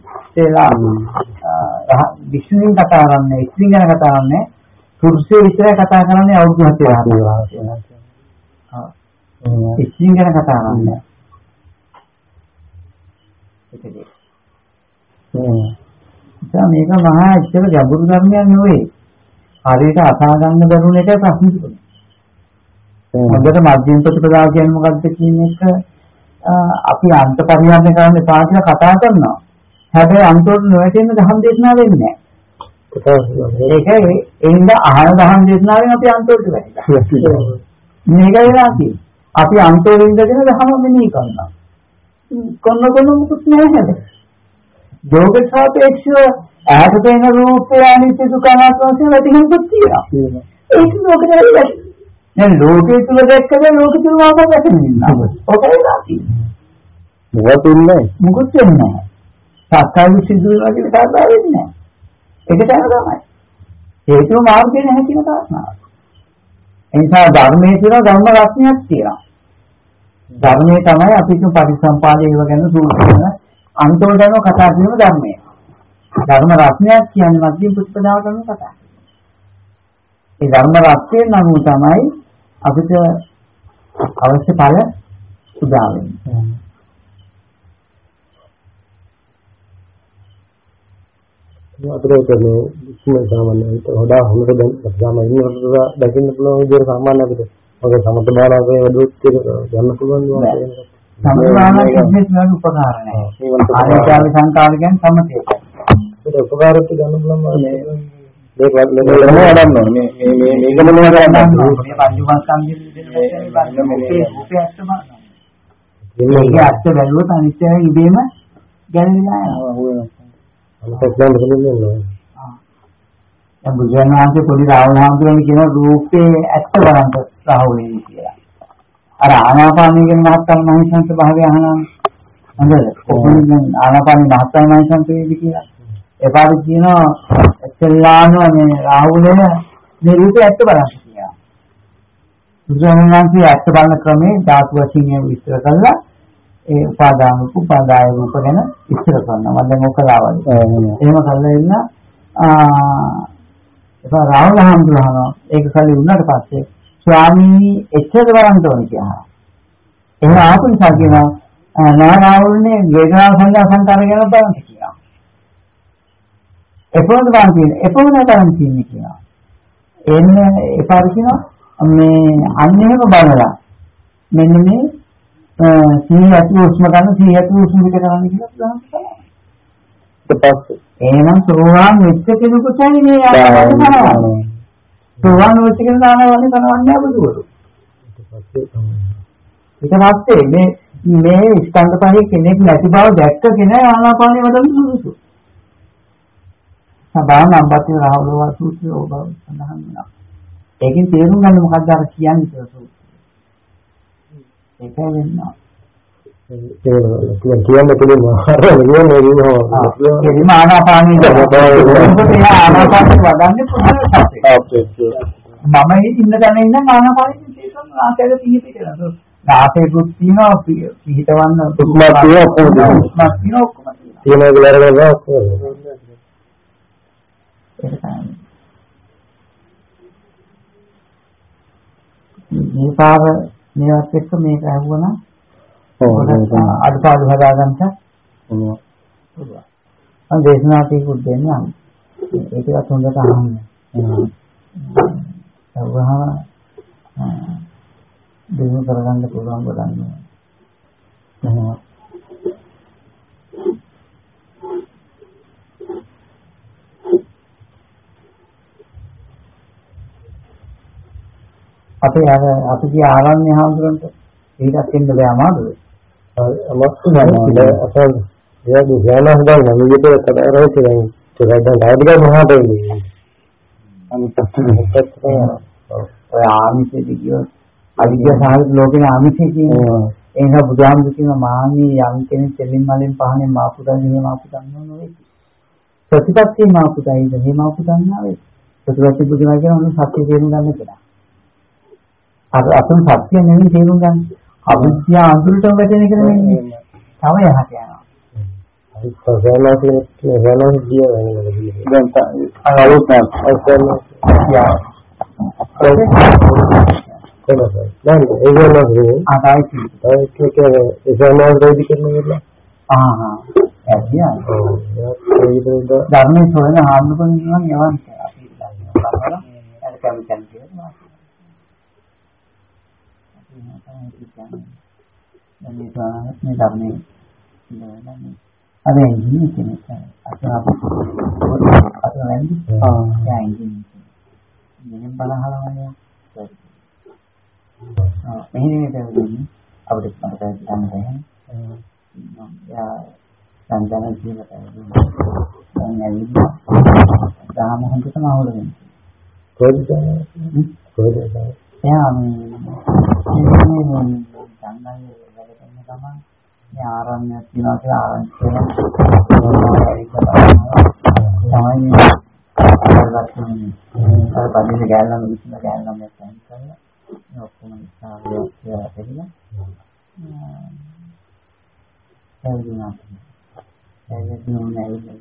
වහන්සේලා විශ්ණුන් කතා කරන්නේ ඉස්ත්‍රි ගැන කතා කරන්නේ පුරුෂය විතරයි කතා කරන්නේ අවුරුදු 7 රහතන් වහන්සේලා. ඉස්ත්‍රි ගැන කතා කරන්නේ. මේක මහා ඉච්ඡක ගැඹුරු ධර්මයක් නෙවෙයි. හරියට අසා ගන්න බැරුණ එක ප්‍රශ්න තිබුණා. හොඳට මධ්‍යම ප්‍රතිපදාව කියන්නේ මොකක්ද කියන එක අපි අන්ත පරිහරණය කරන්න එපා කියලා කතා කරනවා. හැබැයි අන්තවල නොවැටෙන දහම් දේශනා වෙන්නේ නැහැ. ඒකයි එින්ද අහන දහම් දේශනාවෙන් අපි අන්තවලට වැටෙනවා. මේක වෙනවා කියන්නේ. අපි අන්තවල ඉඳගෙන දහම මෙනෙහි කරනවා. කොන්න මුකුත් නැහැ හැබැයි. යෝග සාපේක්ෂව ඈත පෙනෙන රූපය අනිත්‍ය දුක්ඛ අනාත්ම වශයෙන් වැටහෙන්නත් තියෙනවා. ඒක ලෝකේ දැන් ලෝකයේ තුල දැක්කද ලෝකෙ තුල මාපක් වැටෙන්නේ. ඔකයි නැති. මොකද ඉන්නේ? මොකද වෙන්නේ? සත්‍යය සිදුවනවා කියන කාරණා වෙන්නේ නැහැ. ඒක තමයි. හේතුව මාර්ගයේ නැහැ කියන කාරණාව. ඒ නිසා ධර්මයේ තියෙන ධර්ම රත්නයක් තියෙනවා. ධර්මයේ තමයි අපි කියන පරිසම්පාදේ ඒව ගැන සූත්‍රන අන්තෝදන කතා කරන ධර්මයේ. ධර්ම රත්නයක් කියන්නේ මධ්‍යම ප්‍රතිපදාව කරන කතාව. ඒ ධර්ම රත්නයේ නම තමයි අපිට අවශ්‍ය ඵල උදා වෙන්නේ. අපිට කරන්නේ කිසිම සාමාන්‍යයෙන් වඩා හොඳට දැන් සාමාන්‍යයෙන් දකින්න පුළුවන් විදිහට සාමාන්‍ය අපිට ඔය සමත බාරාවේ වැඩුත් යන්න පුළුවන් සමථ කිසිම කෙනෙකුට උපකාර නැහැ. ආරේකාල සංකාල කියන්නේ සමතේ. ඒක උපකාරත් ගන්න පුළුවන් මේ මේක වඩන්න ඕනේ. මේක මොනවද කරන්නේ? මේ පංචමස්කන්ධය දෙන්නේ මේ රූපය ඇත්ත බලනවා. මේක ඇත්ත බැලුවොත් අනිත්‍යය ඉබේම ගැලවිලා යනවා. අනිත් දැන් දෙන්නේ. දැන් බුදුන් වහන්සේ පොඩි රාහුල හාමුදුරනේ කියන රූපේ ඇත්ත බලන්න රාහුලේ කියලා. අර ආනාපානී කියන මහත්තයා මහසංස භාවය අහනවා. හොඳද? කොහොමද ආනාපානී මහත්තයා මහසංස වේවි කියලා. එපාරි කියනවා එක්කලාම මේ රාහුලේ මේ රූපේ ඇත්ත බලන්න කියලා. බුදුන් වහන්සේ ඇත්ත බලන ක්‍රමේ ධාතු වශයෙන් විස්තර කළා. ඒ උපාදාය රූප ගැන විස්තර කරනවා. මම දැන් ඔක ලාවල්. එහෙම කළා ඉන්න ඒක රාහුල හාමුදුරුවෝ ඒක කලින් උනාට පස්සේ ස්වාමීනි එච්චර වරන්ට ඕනේ කියලා. එහෙනම් ආපු නිසා කියනවා නෑ රාහුල්නේ වේදනාව සංඥා සංකාර ගැන බලන්න කියලා. එපොද බලන්න තියෙන්නේ කියලා. එන්නේ එපාර කියනවා මේ අන්නේම බලලා මෙන්න මේ සීයතු උස්ම ගන්න සීයතු උස්ම පිට කරන්න කියලා බුදුහාම කියනවා. ඊපස්සේ එහෙනම් සෝවාන් වෙච්ච කෙනෙකුටයි මේ ආකාරයට කරන්නේ. සෝවාන් වෙච්ච කෙනා දානවන්නේ කරවන්නේ බුදුවරු. ඊට පස්සේ මේ ස්කන්ධ පහේ කෙනෙක් නැති බව දැක්ක කෙනා ආනාපානෙ වඩන සුදුසු. සබාවන අම්බති රාහුල වසුති ඔබ සඳහන් වෙනවා. ඒකෙන් තේරුම් ගන්න මොකක්ද අර කියන්නේ කියලා. ඒකයි වෙනවා. කියන්නේ පුළුවන් එදින ආනාපානිය ආනාපානිය වඩන්නේ පුදුම සත්‍යයක්. මම ඉන්න තැන ඉන්න ආනාපානිය තේරුම් ආකාරයට පිහිටලා. නාසයකුත් තියෙනවා පිහිටවන්න උස්මත් තියෙනවා තියෙනවා කියලා මේ පාර මේවත් එක්ක මේක ඇහුවනම් අඩපාඩු හදාගන්න පුළුවන්. මම දේශනා ටිකක් දෙන්නම්. ඒකවත් හොඳට අහන්න. ඒවහම දිනු කරගන්න පුළුවන් බලන්න. අපි කිය ආරණ්‍ය හාමුදුරන්ට ඊටත් දෙන්න බෑ අමාරුයි. අමස්තු නෑ අපේ එයාගේ ඥාන හදන්න නිවිද කඩරෝ කියන්නේ ඒකෙන් ඩයිඩික මොහොත වෙන්නේ. අනිත් පැත්තට ඔය ආමිෂෙදි කියොත් අවිද්‍යා සාහිත ලෝකේ ආමිෂය කියන්නේ ඒ නිසා බුදුහාමුදුරු කියන මාන්නේ යම් කෙනෙක් දෙලින් මලින් පහනේ මාපුදන්නේ මාපුදන්නව නෙවෙයි. ප්‍රතිපත්තිය මාපුදයිද මේ මාපුදන්නාවේ ප්‍රතිපත්ති බුදුනා කියන මොන සත්‍ය තේරුම් ගන්න කියලා. අපේ සත්‍ය නෙවෙයි තේරුම් ගන්න. අවිද්‍යාව අඳුරට වැටෙන එක නෙවෙයි. තව යහට යනවා. ඒක සසලෝකේ වෙනස් කියන්නේ දැන් අලුත් යා කොහොමද දැන් ඒක නේද ආයි කියන්නේ එසමෝල් රෙදි කරනවා ඇයියා ධර්මයේ සොයන ආත්මකම් නිවන් යවන්න අපි දන්නවා ඒක කැමතින් කියනවා දැන් මේ ධර්මයේ ඉඳලා අද ඉන්නේ කෙනෙක් අත නැන්දි යා ඉන්නේ මෙහෙම බලහලවන්නේ මෙහෙම දෙන්නේ අපිට මතකයි ගන්න බෑ යා සංජානන කියලා දැන් ඇවිල්ලා දාම හොඳටම අවුල වෙනවා කොහෙද එයා මේ සංඥාවේ වැඩ කරන ගමන් මේ ආරණ්‍ය තියනවා කියලා ආරණ්‍ය තමයි අර බඩේ ගෑල්ලම විශ්ම ගෑල්ලම දැන් කරලා මේ ඔක්කොම ඉස්සාවිය කියලා දෙන්න එවුනා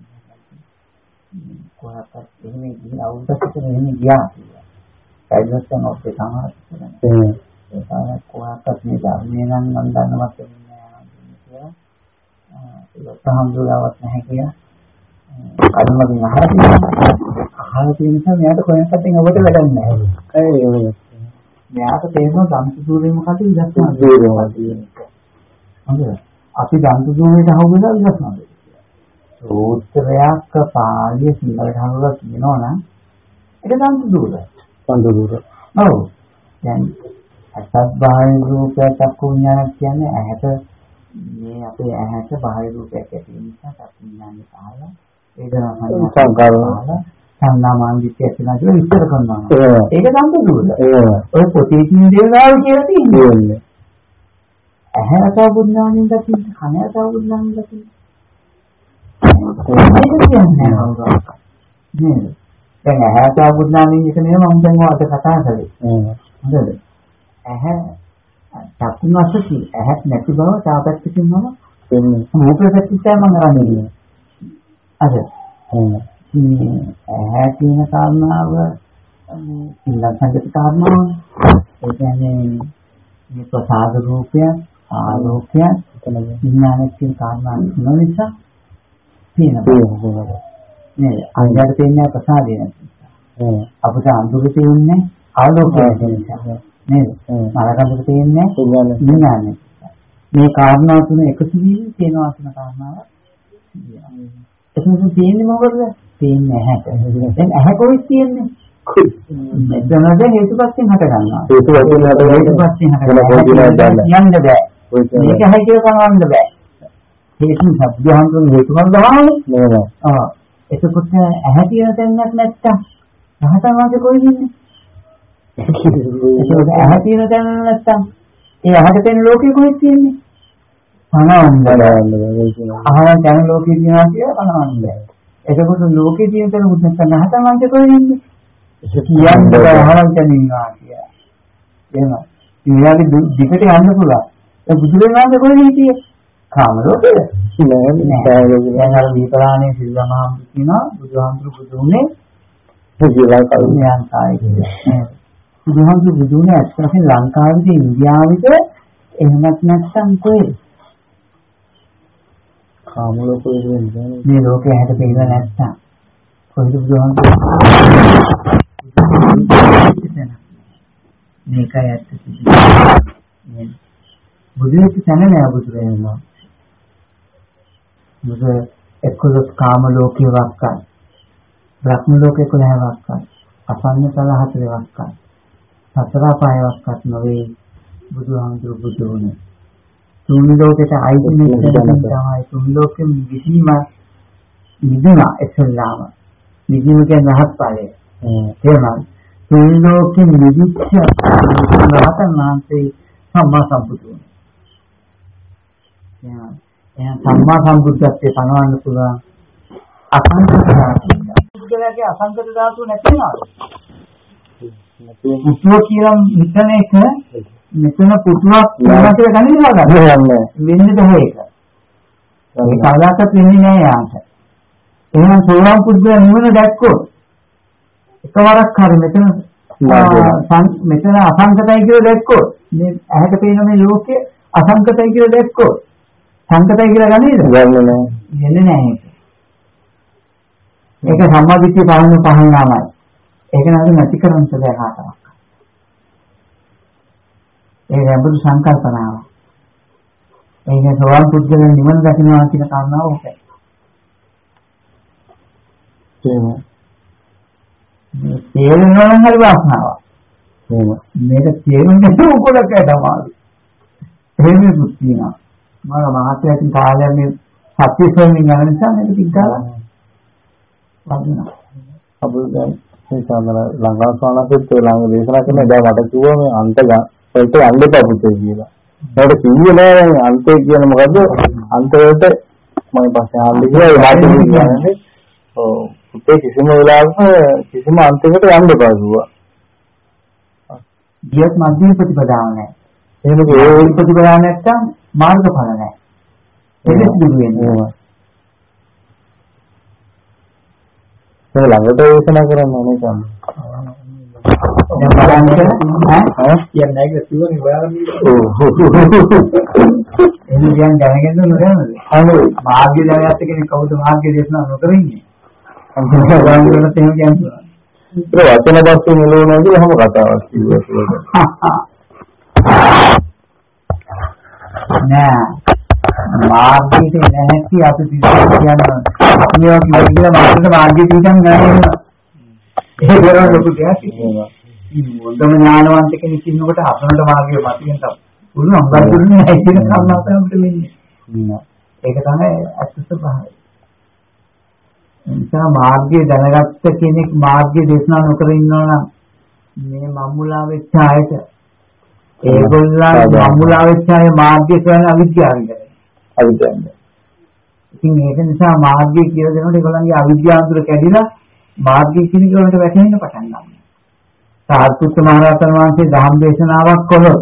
කොහොමද එහෙම ගිහින් අවුරුද්දකට එහෙම ගියා කියලා. ඒකෙන් ඔක්කොම තමයි. ඒක කොහොමද මේ ධර්මයේ නම් මම දන්නවත් නෑ කියලා. ඒක සම්බුදාවක් නැහැ කියලා. අනුමතින් අහලා තියෙන නිසා මෙයාට කොහෙන්වත් ඔබට වැඩක් නැහැ. ඒ මෙයාට තේරෙනවා සම්පූර්ණයෙන්ම මොකද ඉලක්කය. අපි දන්ත දුරේට හවුවලා විශ්වාස සූත්‍රයක් පාළිය සිංහලට හවුවලා කියනවා නම් ඒක දන්ත දුර. දන්ත දුර. ඔව්. දැන් අසත් බාහිර රූපයක් චක්කු විඥානයක් කියන්නේ ඇහැට මේ අපේ ඇහැට බාහිර රූපයක් ඇති නිසා චක්කු විඥානේ පහළ වේදනා සංකාරවල සම්මාදිට්ඨිය කියලා විස්තර කරනවා. ඒක දන්ත දුර. ඔය පොතේ තියෙන දේවල් කියලා තියෙන්නේ. ඇහැට බුද්ධානින් දකින්න කනට බුද්ධානින් දකින්න ඒක කියන්නේ නේද දැන් ඇහැට බුද්ධානින් එක නෙවෙයි මම දැන් ඔයාලට කතා කරේ හොඳද ඇහැ චක්කුමස්සති ඇහක් නැති බව තාපැත්තකින් මම එන්නේ මොකක්ද මම අරන්නේ අද ඇහැ කියන කාරණාව ඉන්න සංගත කාරණාව ඒ කියන්නේ මේ ප්‍රසාද රූපය ආලෝකය විඥානයේ කියන කාරණා නොනිසා තියෙනවා නේද අංගයට තියෙන ප්‍රසාදය අපිට අඳුර තියෙන්නේ ආලෝකය නිසා නේද මරකට තියෙන්නේ විඥානය මේ කාරණා තුන එකතු වීම තියෙනවා කියන කාරණාව ඒක තියෙන්නේ මොකද තියෙන්නේ ඇහැට දැන් ඇහැ කොයි තියෙන්නේ මෙතනද හේතුපස්යෙන් හට ගන්නවා හේතුපස්යෙන් හට ගන්නවා යන්න බෑ මේක හැකිය කරවන්න බෑ හේතු සබ්දහංගම හේතුමල් ගහන්නේ නේද එතකොට ඇහැ තියෙන තැනක් නැත්තම් රහතන් වහන්සේ කොහෙද ඉන්නේ ඒක ඇහැ තියෙන තැන නැත්තම් ඒ ඇහැට තියෙන ලෝකෙ කොහෙද තියෙන්නේ පනවන්න බෑ අහන දැන ලෝකෙ තියෙනවා කියලා පනවන්න බෑ එතකොට ලෝකෙ තියෙන තැන උත් නැත්තම් රහතන් වහන්සේ කොහෙද ඉන්නේ කියන්නේ අහන දැන ඉන්නවා කියලා එහෙම ඉතින් දිගට යන්න පුළුවන් ඒ බුදුරජාණන් කොහෙද හිටියේ? කාම ලෝකෙද? නෑ. දැන් අර විපරාණේ සිල්ලමහම් කියනවා බුදුහාමුදුරු බුදුුනේ ශ්‍රී ලංකාවේ කියන්නේ. බුදුහාමුදුරු බුදුුනේ ඇත්තටම ලංකාවේදී ඉන්දියාවේද එහෙමත් නැත්නම් කොහෙද? කාම ලෝකෙද මේ ලෝකේ හැට පෙන්නලා නැත්නම් කොහෙද බුදුහාමුදුරු? මේකයි ඇත්ත සිද්ධිය. බුදුරජාණන් තන නෑ බුදුරජාණන්. මුද එක්කොලොස් කාම ලෝකේ වක්කයි. බ්‍රහ්ම ලෝකේ 11 වක්කයි. අසන්න තල 4 වක්කයි. සතර පාය වක්කත් නොවේ බුදුහාමුදුරු බුදුුනේ. තුන් ලෝකෙට අයිති මෙතන තමයි තුන් ලෝකෙම විසීම නිදුනා එසල්ලාම. නිදුන කියන්නේ රහත් ඵලය. එහෙනම් තුන් ලෝකෙ නිදිච්ච රහතන් වහන්සේ සම්මා සම්බුදුනේ. එහෙනම් සම්මා සම්බුද්ධත්වයේ පනවන්න පුළුවන් අසංකත ධාතු. බුදුරජාගේ අසංකත ධාතු නැති වෙනවද? පුතුව කියලා හිතන එක මෙතන පුතුවක් කියලා ගන්නේ නැහැ. වෙන්නේ නැහැ ඒක. ඒ කවදාකවත් වෙන්නේ නැහැ යාට. එහෙනම් සෝවාන් පුද්ගල නිවන දැක්කොත් එකවරක් හරි මෙතන අසංකතයි කියලා දැක්කොත් මේ ඇහැට පේන මේ ලෝකේ අසංකතයි කියලා දැක්කොත් සංකතයි කියලා ගන්නේද? ගන්නේ නැහැ. ගන්නේ නැහැ ඒක. ඒක සම්මාදිට්ඨිය පහන් නාමයි. ඒක නේද නැති කරන්න බෑ කාටවත්. ඒක අඹුරු සංකල්පනාව. ඒක සෝවාන් පුද්ගල නිවන දකින්නවා කියන කාරණාව ඕකයි. මේ තේරෙනවා නම් හරි වාසනාවක්. මේක තේරුන්නේ උකොලකට තමයි. එහෙම පුත්තිනා. මම මහත්යකින් කාලයක් මේ සත්‍ය ස්වමින් යන නිසා මේක පිටාලා වදිනවා. අපේ දැන් මේ සාමල ලංකාව ස්වාමීන් ළඟ දේශනා කරන දැන් මට කිව්වා මේ අන්ත වලට යන්න එපා පුතේ කියලා. ඒකට කිව්වේ නෑ මේ අන්තය කියන මොකද්ද? අන්ත වලට මම පස්සේ ආන්නේ කියලා ඒ වාක්‍යෙ කියන්නේ. ඔව් පුතේ කිසිම වෙලාවක කිසිම අන්තයකට යන්න එපා කිව්වා. ගියත් මධ්‍යම ප්‍රතිපදාව නෑ. එහෙනම් ඒ ප්‍රතිපදාව නැත්තම් මාර්ගඵල නෑ. ඒක දුරු වෙනවා. ඒ ළඟට දේශනා කරන්න ඕනේ තමයි. දැන් බලන්න ඈ කියන්නේ නැහැ කියලා කිව්වනේ ඔයාලා එහෙනම් දැන් දැනගෙන නෝනද? අනේ මාර්ගය දැනගත්ත කෙනෙක් කවුද මාර්ගය දේශනා නොකර ඉන්නේ? අන්තිමට ගාන වලට එහෙම කියන්නේ. ඒක වචන බස්සේ නෙලෝනවා කියලා හැම කතාවක් කිව්වා. නෑ මාර්ගයට නැහැටි අපි කියනවා. මේ වගේ මාර්ගයට මාර්ගය පිටින් ගන්න. ඒක කරන ලොකු දෙයක්. මොඳම ඥානවන්ත කෙනෙක් ඉන්නකොට අපනට මාර්ගය මතියෙන් තමයි. පුළුවන් වගුරුනේ නැහැ කියන කාරණාව තමයි වෙන්නේ. ඒක තමයි ඇත්ත ස්වභාවය. එනිසා මාර්ගය දැනගත්ත කෙනෙක් මාර්ගය දේශනා නොකර ඉන්නවා නම් මේ මම්මුලා වෙච්ච අයට ඒගොල්ලන් මම්මුලා වෙච්ච අය මාර්ගය කරන අවිද්‍යාවෙන්. ඉතින් ඒක නිසා මාර්ගය කියලා දෙනකොට ඒගොල්ලන්ගේ අවිද්‍යාව තුළ කැඩිලා මාර්ගය කියන එක වලට වැටෙන්න පටන් ගන්නවා. සාරිපුත්ත මහ රහතන් වහන්සේ ධම්ම දේශනාවක් කළොත්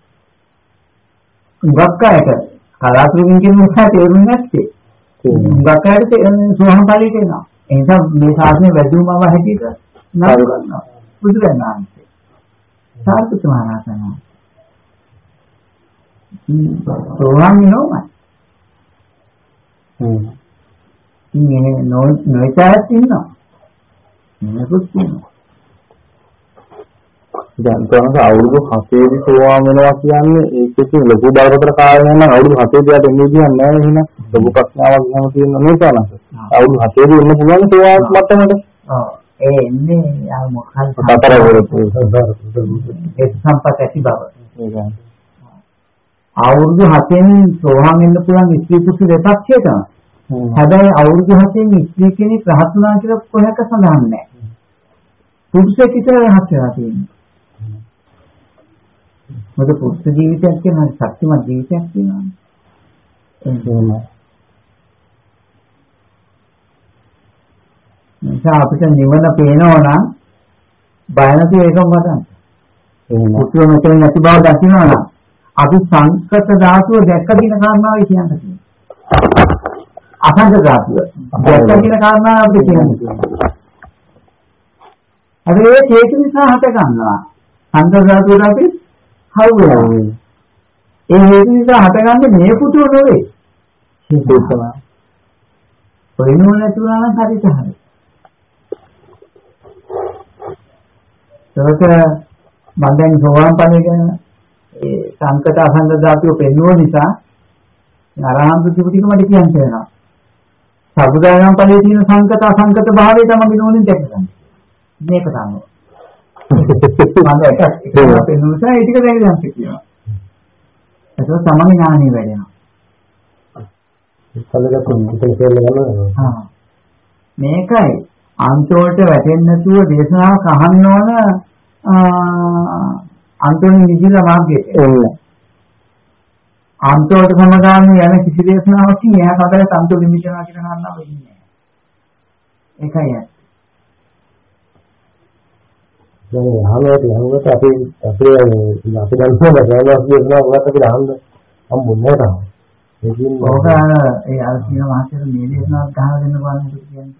උගක්කයට කලාතුරකින් කියන නිසා තේරුම් නැත්තේ. උගක්කයට සෝහම් ඵලයට එනවා. ඒ නිසා මේ ශාසනය වැදුමව හැටියට නම් කරනවා. බුදුරජාණන් වහන්සේ. සාරිපුත්ත මහ රහතන් වහන්සේ. සෝහම් නෝමයි. ඉන්නේ නොයිතාවක් ඉන්නවා. මේකත් තියෙනවා. දැන් තවම අවුරුදු 7 දී සෝවාන් වෙනවා කියන්නේ ඒකේ ලොකු බරපතල කාරණයක් නම් අවුරුදු 7 දී ආට එන්නේ කියන්නේ නැහැ එහෙනම් ලොකු ප්‍රශ්නාවක් ගන්න තියෙන නේද අනස අවුරුදු 7 දී එන්න පුළුවන් සෝවාන් මට්ටමට ඔව් ඒ එන්නේ ආ මොකක්ද කතර වරපු ඒ සම්පත ඇති බව අවුරුදු 7න් සෝවාන් වෙන්න පුළුවන් ස්ත්‍රී පුරුෂ දෙපක්ෂය තමයි හැබැයි අවුරුදු 7න් ස්ත්‍රී කෙනෙක් රහත් වුණා කියලා කොහොමද සඳහන් නැහැ පුරුෂයෙක් විතර රහත් වෙලා තියෙනවා මොකද පුරුෂ ජීවිතයක් කියන ශක්තිමත් ජීවිතයක් තියෙනවා. නිසා අපිට නිවන පේනවා නම් බය නැති එකම වදන්. පුරුෂ මෙතන නැති බව දකිනවා නම් අපි සංකත ධාතුව දැක්ක දින කාරණාවයි කියන්නේ. අසංක ධාතුව දැක්ක දින කාරණාව අපිට කියන්නේ. අර ඒ හේතු නිසා හට ගන්නවා. සංකත ධාතුවට අපි හවුලා. ඒ හේතු නිසා හටගන්නේ මේ පුතුව නෙවෙයි. ඒක තමයි. වෙනම නැතුණා නම් හරියට හරි. ඒක මම දැන් සෝවාන් ඵලයේ ගැන ඒ සංකත අසංගත ධාතුව පෙන්වුව නිසා අරහං ත්‍රිපිටක මට කියන්න වෙනවා. සබුදායම් ඵලයේ තියෙන සංකත අසංකත භාවය තමයි නෝනින් දැක්කන්නේ. මේක තමයි. මම එකක් පෙන්වුවා ඒ ටික දැන් ගන්න කියනවා. ඒක තමයි ඥානෙ වැඩෙනවා. මේකයි අන්තෝට වැටෙන්නේ නැතුව දේශනාවක් අහන්න ඕන අන්තෝනි නිදිලා මාර්ගයට එන්න. අන්තෝට සමගාමී යන කිසි දේශනාවකින් එහා කඩට අන්තෝ නිමිෂනා කියන කාරණාව වෙන්නේ නැහැ. ඒකයි ඇත්ත. දැන් අහලට යනකොට අපි දන්නවා ගෑනස් දේශනා වලට අපි අහන්න හම්බුනේ නැහැ. ඒකින් ඕක ඒ අර කියන මාතර මේ දේශනාවක් ගහලා දෙන්න බලන්න කියන්නේ.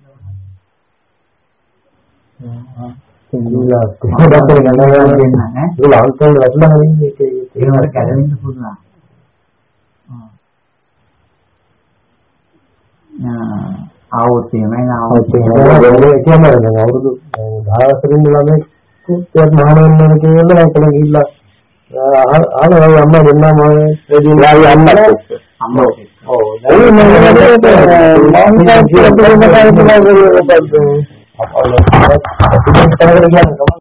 සිංහල කොහොමද ගණනවල දෙන්න ඈ ඒක අන්තල් වටලා වෙන්නේ ඒක වල කැලෙන්න පුළුවන් ආවොත් එමය ආවොත් ඒ කියන්නේ දැන් අවුරුදු 10 වසරින් ළමයි කුත්යක් මහානන්දන කියලා ඒකල ගිහිල්ලා අහලා අම්මා දෙන්නා මම රෙඩි අම්මා ඔව් ඒ මම අපල